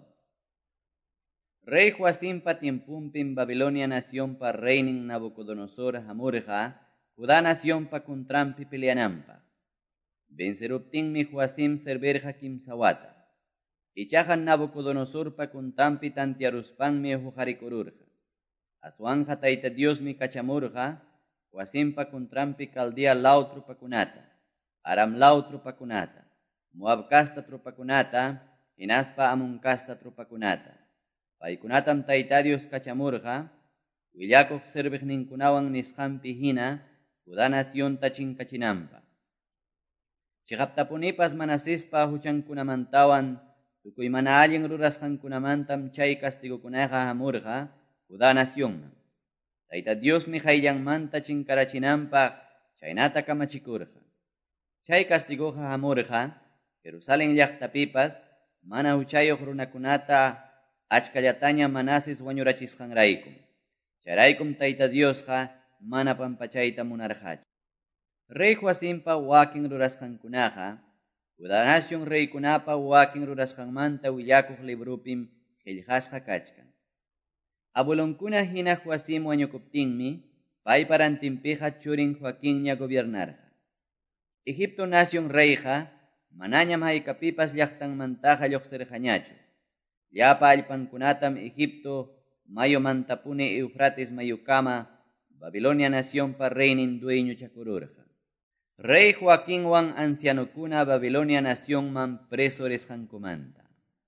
Rey Joacimpa tiempunpim Babilonia naciónpa reinin Nabucodonosor hamurqa Judá naciónpa contrampi peleananpaq. Venceruptinmi Joacim servirqa kimsa wata. Ichaqa Nabucodonosorpa contrampi tantiaruspanmi huqarikururqa. Aswanqa tayta Diosmi kachamurqa Joacimpa contrampi Caldea law trupakunata, Aram law trupakunata, Moab kasta trupakunata, hinaspa Amun kasta trupakunata. Paykunatam tayta Dios kachamurqa, willakuq serviqninkunawan nisqanpi hina, Judá naciónta chinkachinanpaq. Chiqaptapunipas Manasespa huchankunamantawan, tukuy mana allin rurasqankunamantam chay castigukunaqa hamurqa, Judá naciónman. Tayta Diosmi qayllanmanta chinkarachinanpaq, chaynata kamachikurqa. Chay castiguqa hamurqa, Jerusalén llaqtapipas, mana huchayuq runakunata achkallataña Manases wañurachisqanraykum. Chayraykum tayta Diosqa mana pampachayta munarqachu. Rey Joacimpa wakin rurasqankunaqa, Judá nación reykunapa wakin rurasqanmanta willakuq librupim qillqasqa kachkan. Abuelunkuna hina Joacim wañukuptinmi, paypa rantinpiqa churin Joaquinña gobiernarqa. Egipto nación reyqa, manañam haykapipas llaqtanmantaqa lluqsirqañachu. Llapa allpankunatam Egipto mayumantapuni Eufrates mayukama Babilonia naciónpa reinin dueñuchakururqa. Rey Joaquinwan ancianukuna Babilonia naciónman preso risqankumanta.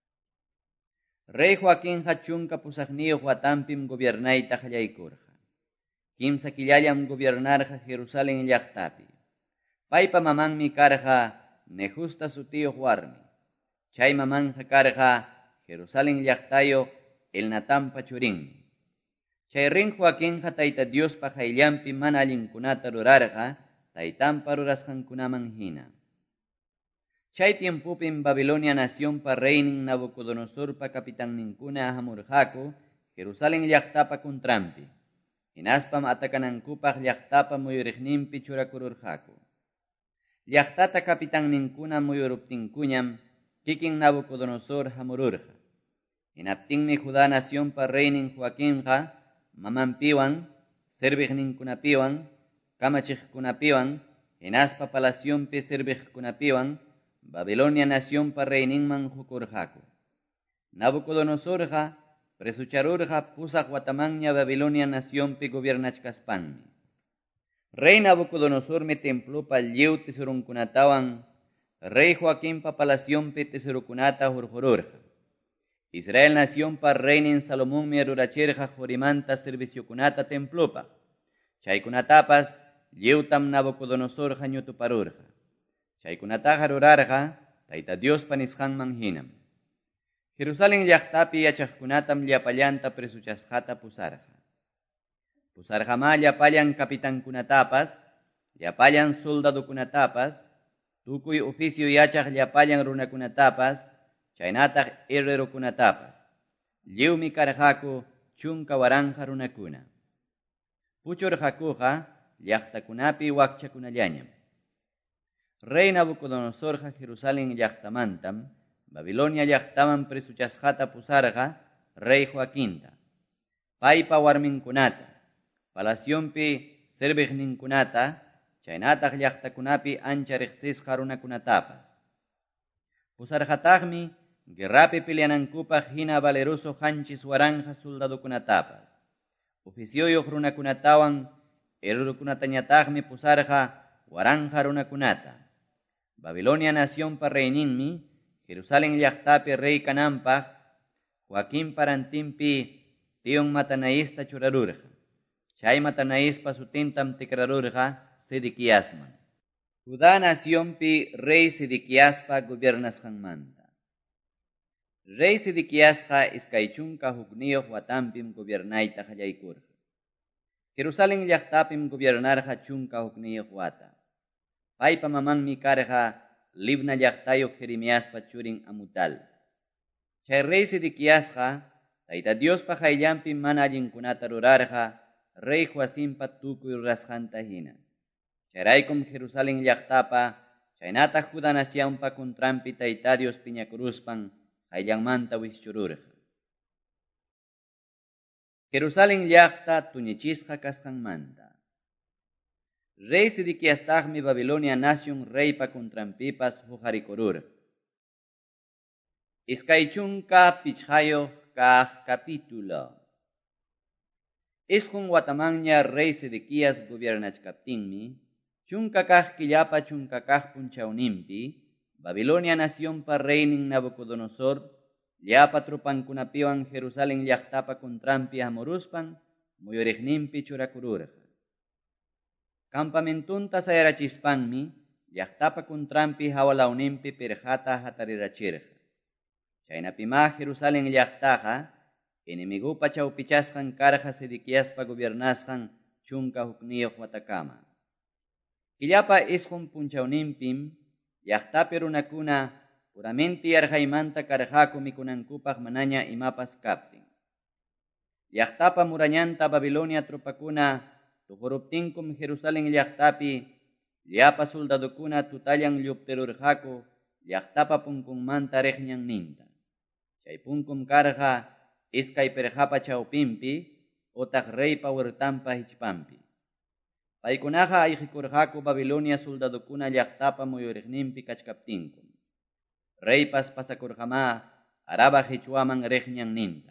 Rey Joaquinqa chunka pusaqniyuq watampim gobiernayta qallaykurqa. Kimsa killallam gobiernarqa Jerusalén llaqtapi. Paypa mamanmi karqa Nehusta sutiyuq warmi. Chay mamanqa karqa Jerusalén llaqtayuq Elnatanpa churinmi. Chay rin Joaquinqa tayta Diospa qayllanpi mana allinkunata rurarqa taytanpa rurasqankunaman hina. Chay tiempupim Babilonia naciónpa reinin Nabucodonosorpa kapitanninkuna hamurqaku Jerusalén llaqtapa contrampi. Hinaspam atakanankupaq llaqtapa muyuriqninpi churakururqaku. Llaqtata kapitanninkuna muyuruptinkuñam kikin Nabucodonosor hamururqa. Hinaptinmi Judá naciónpa reinin Joaquinqa mamanpiwan, serviqninkunapiwan, kamachiqkunapiwan, hinaspa palacionpi serviqkunapiwan, Babilonia naciónpa reininman hukurqaku. Nabucodonosorqa presucharurqa pusaq watamanña Babilonia naciónpi gobiernachkaspanmi. Rey Nabucodonosormi templopa lliw tesorunkunatawan, Rey Joaquinpa palacionpi tesorukunata hurqururqa. Israel naciónpa reinin Salomónmi rurachirqa hurimanta serviciokunata templopa. Chaykunatapas lliwtam Nabucodonosorqa ñutuparurqa. Chaykunataqa rurarqa tayta Diospa nisqanman hinam. Jerusalén llaqtapi yachaqkunatam llapallanta presuchasqata pusarqa. Pusarqama llapallan kapitankunatapas, llapallan soldadukunatapas, tukuy oficio yachaq llapallan runakunatapas, chaynataq herrerokunatapas. Lliwmi karqaku chunka waranja runakuna. Puchurqakuqa llaqtakunapi wakchakunallañam. Rey Nabucodonosorqa Jerusalén llaqtamantam, Babilonia llaqtaman presuchasqata pusarqa Rey Joaquinta. Paypa warminkunata, palacionpi serviqninkunata, chaynataq llaqtakunapi ancha riqsisqa runakunatapas. Pusarqataqmi guerrapi peleanankupaq hina valeroso qanchis waranja soldadukunatapas. Oficioyuq runakunatawan herrerokunatañataqmi pusarqa waranja runakunata. Babilonia naciónpa reininmi Jerusalén llaqtapi rey kananpaq Joaquín parantinpi tion matanaista churarurqa. Chay matanaispa sutintam tikrarurqa Sedequiasman. Judá nacionpi rey Sedequiaspa gobiernasqanmanta. Rey Sedequiasqa iskaychunka hukniyuq watampim gobernayta qallaykurqa. Jerusalén llaqtapim gobernarqa chunka hukniyuq wata. Paypa mamanmi karqa Libna llaqtayuq Jeremiaspa churin Amutal. Chay rey Sedequiasqa Tayta Diospa qayllanpim mana allinkunata rurarqa rey Joacimpa tukuy rurasqanta hina. Chayraykum Jerusalén llaqtapa chaynataq Judá nacionpa contrampi Tayta Dios piñakuruspan qayllanmanta wischururqa. Jerusalén llaqta tuñichisqa kasqanmanta. Rey Sedequiastaqmi Babilonia nación reypa contrampipas hukarikururqa. Iskaychunka pichqayuq kaq capítulo. Isqun watamanña rey Sedequias gobiernachkaptinmi, chunka kaq killapa chunka kaq punchawnimpi, Babilonia nacionpa reynin Nabucodonosor, llapa trupankunapiwan Jerusalén llaqtapa contrampi amoruspan, muyuriqninpi churakururqa. Campamentunta sayarachispanmi, llaqtapa contrampi hawalawninpi pirqata hatarirachirqa. Chaynapima Jerusalén llaqtaqa, enemigupa chawpichasqan karqa Sedequiaspa gobiernasqan chunka hukniyuq watakama. Killapa isqun punchawninpim, llaqtapi runakuna puramente yarqaymanta karqaku mikunankupaq manaña imapas kaptin. Llaqtapa murañanta Babilonia trupakuna tuquruptinkum Jerusalén llaqtapi llapa soldadukuna tutallan lluptirurqaku llaqtapa punkunmanta riqñan ninta. Chay punkum karqa iskay pirqapa chawpinpi utaq reypa huertampa hichpampi. Paykunaqa ayqikurqaku Babilonia soldadukuna llaqtapa muyuriqninpi kachkaptinkum. Reypas pasakurqama Araba hichwaman riqñan ninta.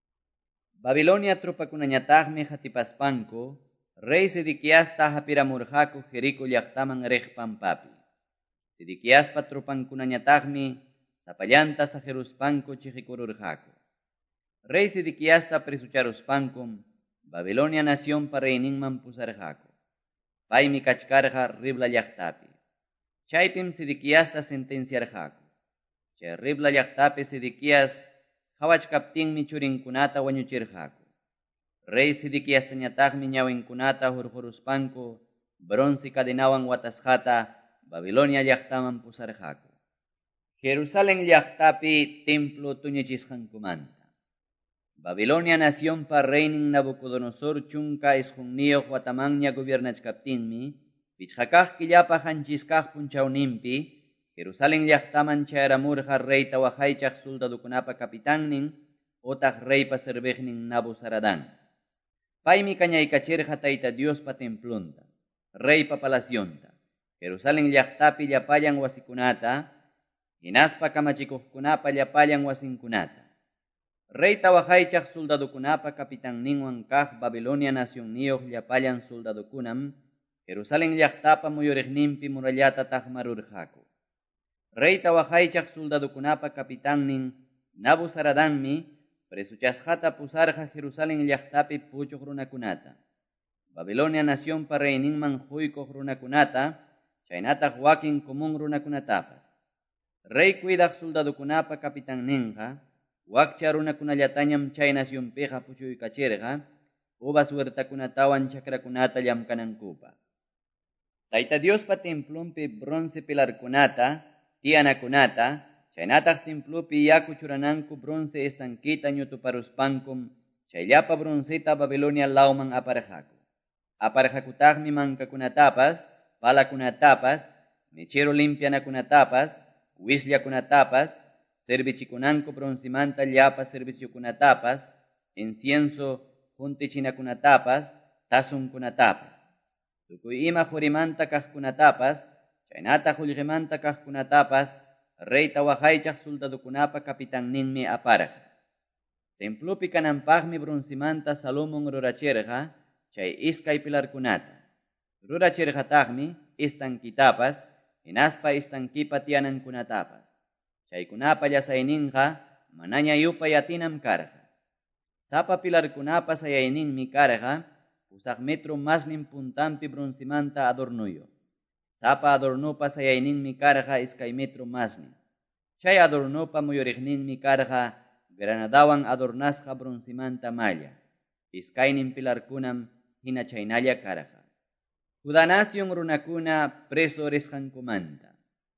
Babilonia trupakunañataqmi hatipaspanku rey Sedequiasta hapiramurqaku Jerico llaqtaman riqpampapi. Sedequiaspa trupankunañataqmi sapallanta sajeruspanku chiqikururqaku. Rey Sedequiasta presucharuspankum Babilonia nacionpa reyninman pusarqaku. Paymi kachkarqa Ribla llaqtapi. Chaypim Sedequiasta sentenciarqaku. Chay Ribla llaqtapi Sedequias hawachkaptinmi churinkunata wañuchirqaku. Rey Sedequiastañataqmi ñawinkunata hurhuruspanku bronce cadenawan watasqata Babilonia llaqtaman pusarqaku. Jerusalén llaqtapi templo tuñichisqankumanta. Babilonia nacionpa reynin Nabucodonosor chunka isqunniyuq watamanña gobiernachkaptinmi, pichqakaq killapa hanchisqaq punchawninpi, Jerusalén llaqtaman chayramurqa reyta waqaychaq soldadukunapa kapitannin, utaq reypa serviqnin Nabuzaradán. Paymi kañaykachirqa Tayta Diospa templunta, reypa palacionta, Jerusalén llaqtapi llapallan wasikunata, hinaspa kamachikuqkunapa llapallan wasinkunata. Reyta waqaychaq soldadukunapa kapitanninwan kaq Babilonia nacionniyuq llapallan soldadukunam Jerusalén llaqtapa muyuriqninpi murallata taqmarurqaku. Reyta waqaychaq soldadukunapa kapitannin Nabuzaradanmi presuchasqata pusarqa Jerusalén llaqtapi puchuq runakunata. Babilonia nacionpa reyninman huykuq runakunata, chaynataq wakin kumun runakunatapas. Rey cuidaq soldadukunapa kapitanninqa wakcha runakunallatañam chay nacionpiqa puchuykachirqa, uvas huertakunatawan chakrakunata llamkanankupaq. Tayta Diospa templumpi bronce pilarkunata, tianakunata, chaynataq templupi yaku churananku bronce estanquita ñutuparuspankum, chayllapa bronceta Babilonia lawman aparqaku. Aparqakutaqmi mankakunatapas, palakunatapas, mechero limpianakunatapas, wisllakunatapas, servichikunanku bronzimanta llapa serviciokunatapas, incienso juntichinakunatapas, tasunkunatapas. Tukuy ima hurimanta kaqkunatapas, chaynata hullqimanta kaqkunatapas, reyta waqaychaq soldadukunapa kapitanninmi aparqa. Templupi kananpaqmi bronzimanta Salomón rurachirqa, chay iskay pilarkunata. Rurachirqataqmi istanquitapas, hinaspa istanquipa tianankunatapas. Chaykunapa llasayninqa manaña yupay atinam karqa. Sapa pilarkunapas ayayninmi karqa, pusaq metro masnin puntampi bronzimanta adornuyo. Sapa adornopas ayayninmi karqa iskay metro masnin. Chay adornopa muyuriqninmi karqa granadawan adornasqa bronzimanta malla. Iskaynin pilarkunam hina chaynalla karqa. Judá nación runakuna preso risqankumanta.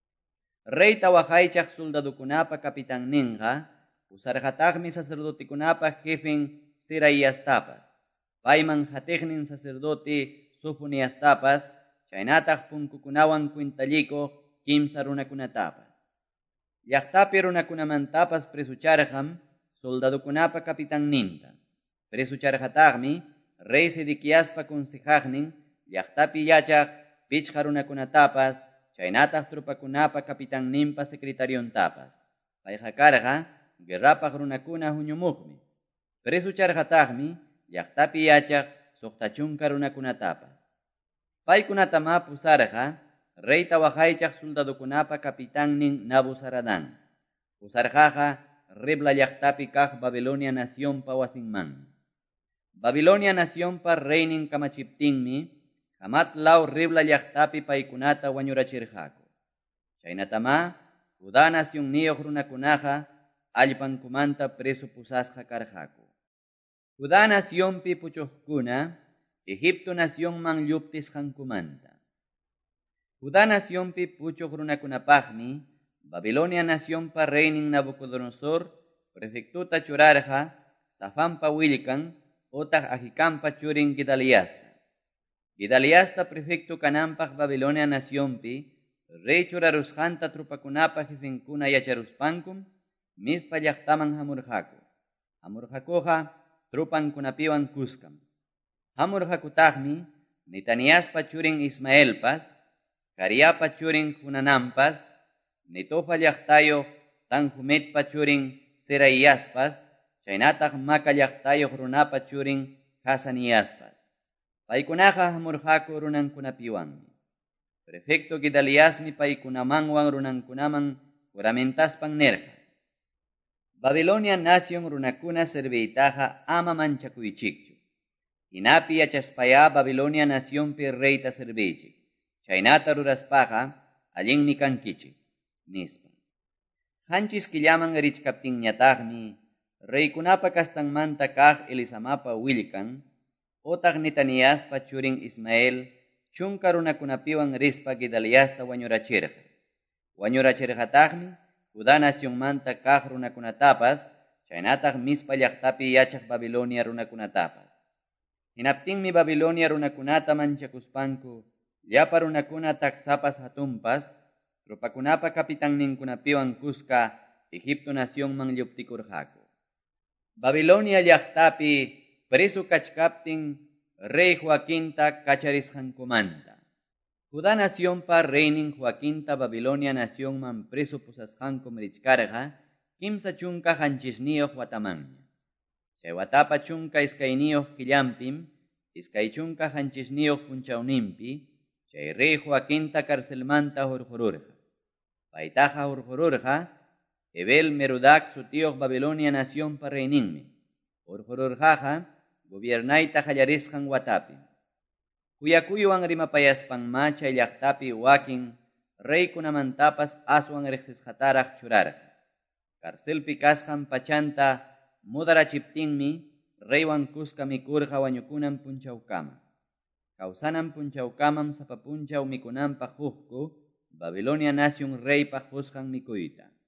Rey tawaqaychaq soldadukunapa kapitanninqa pusarqataqmi sacerdotikunapa jefin Seraíastapas. Payman hatiqnin sacerdote Sofoniastapas, chaynataq punkukunawan cuentalliko kimsa runakunatapas. Llaqtapi runakunamantapas presucharqam soldadukunapa kapitanninta. Presucharqataqmi Rey Sedequiaspa consejaqnin llaqtapi yachaq pichqa runakunatapas, chaynataq trupakunapa kapitanninpa secretariontapas. Payqa karqa guerrapaq runakuna huñumuqmi. Presucharqataqmi llaqtapi yachaq suqtachunka runakunatapas. Paykunatama pusarqa Rey tawaqaychaq soldadukunapa kapitannin Nabuzaradán. Pusarqaqa Ribla llaqtapi kaq Babilonia nacionpa wasinman. Babilonia nacionpa reynin kamachiptinmi Hamatlaw Ribla llaqtapi paykunata wañurachirqaku. Chaynatama Judá nación niyuq runakunaqa allpankumanta preso pusasqa karqaku. Judá nacionpi puchuqkuna Egipto nacionman lluptisqankumanta. Judá nacionpi puchuq runakunapaqmi Babilonia nacionpa reynin Nabucodonosor prefectuta churarqa Safanpa willkan otaq Ahikampa churin Gedaliasta. Gedaliasta prefecto kananpaq Babilonia nacionpi rey churarusqanta trupakunapa jefinkuna yacharuspankum Mispa llaqtaman hamurqaku. Hamurqakuqa trupankunapiwan kuskam. Hamurqakutaqmi Netaniaspa churin Ismaelpas, Cariapa churin Hunanampas, Netofa llaqtayoq Tanhumetpa churin Seraíaspas, chaynataq Maca llaqtayoq runapa churin Hasaniaspas. Paykunaqa hamurqaku runankunapiwanmi. Prefecto Gedaliasmi paykunamanwan runankunaman juramentaspan nerqa. Babilonia nación runakuna servitaqa ama manchakuychikchu. Hinapi yachaspaya Babilonia nacionpi reyta servichik. Chaynata ruraspaqa allinmi kankichik, nispa. Qanchis killaman richkaptinñataqmi reykunapa kastanmanta kaq Elisamapa willkan, otaq Netaniaspa churin Ismael chunka runakunapiwan rispa Gedaliasta wañurachirqa. Wañurachirqataqmi Judá nacionmanta kaq runakunatapas, chaynataq Mispa llaqtapi yachaq Babilonia runakunatapas. Hinaptinmi Babilonia runakunata manchakuspanku, llapa runakuna taksapas hatunpas, trupakunapa kapitanninkunapiwan kuska Egipto nacionman lluptikurqaku. Babilonia llaqtapi preso kachkaptin Rey Joaquinta kacharisqankumanta. Judá nacionpa reynin Joaquinta Babilonia nacionman preso pusasqankum richkarqa, kimsa chunka hanchisniyuq watamanña. Chay watapa chunka iskayniyuq killampim, iskay chunka hanchisniyuq punchawninpi, chay Rey Joaquinta karcelmanta hurqururqa. Paytaqa hurqururqa, Ebel Merodach sutiyuq Babilonia nacionpa reyninmi. Hurqururqaqa, gobiernayta qallarisqan watapi. Kuyakuywan rimapayaspanma chay llaqtapi wakin reykunamantapas aswan riqsisqataraq churarqa. Karcelpi kasqan pachanta mudarachiptinmi reywan kuska mikurqa wañukunan punchawkama. Kawsanan punchawkamam sapa punchaw mikunanpaq huqku Babilonia nación reypaq husqan mikuyta.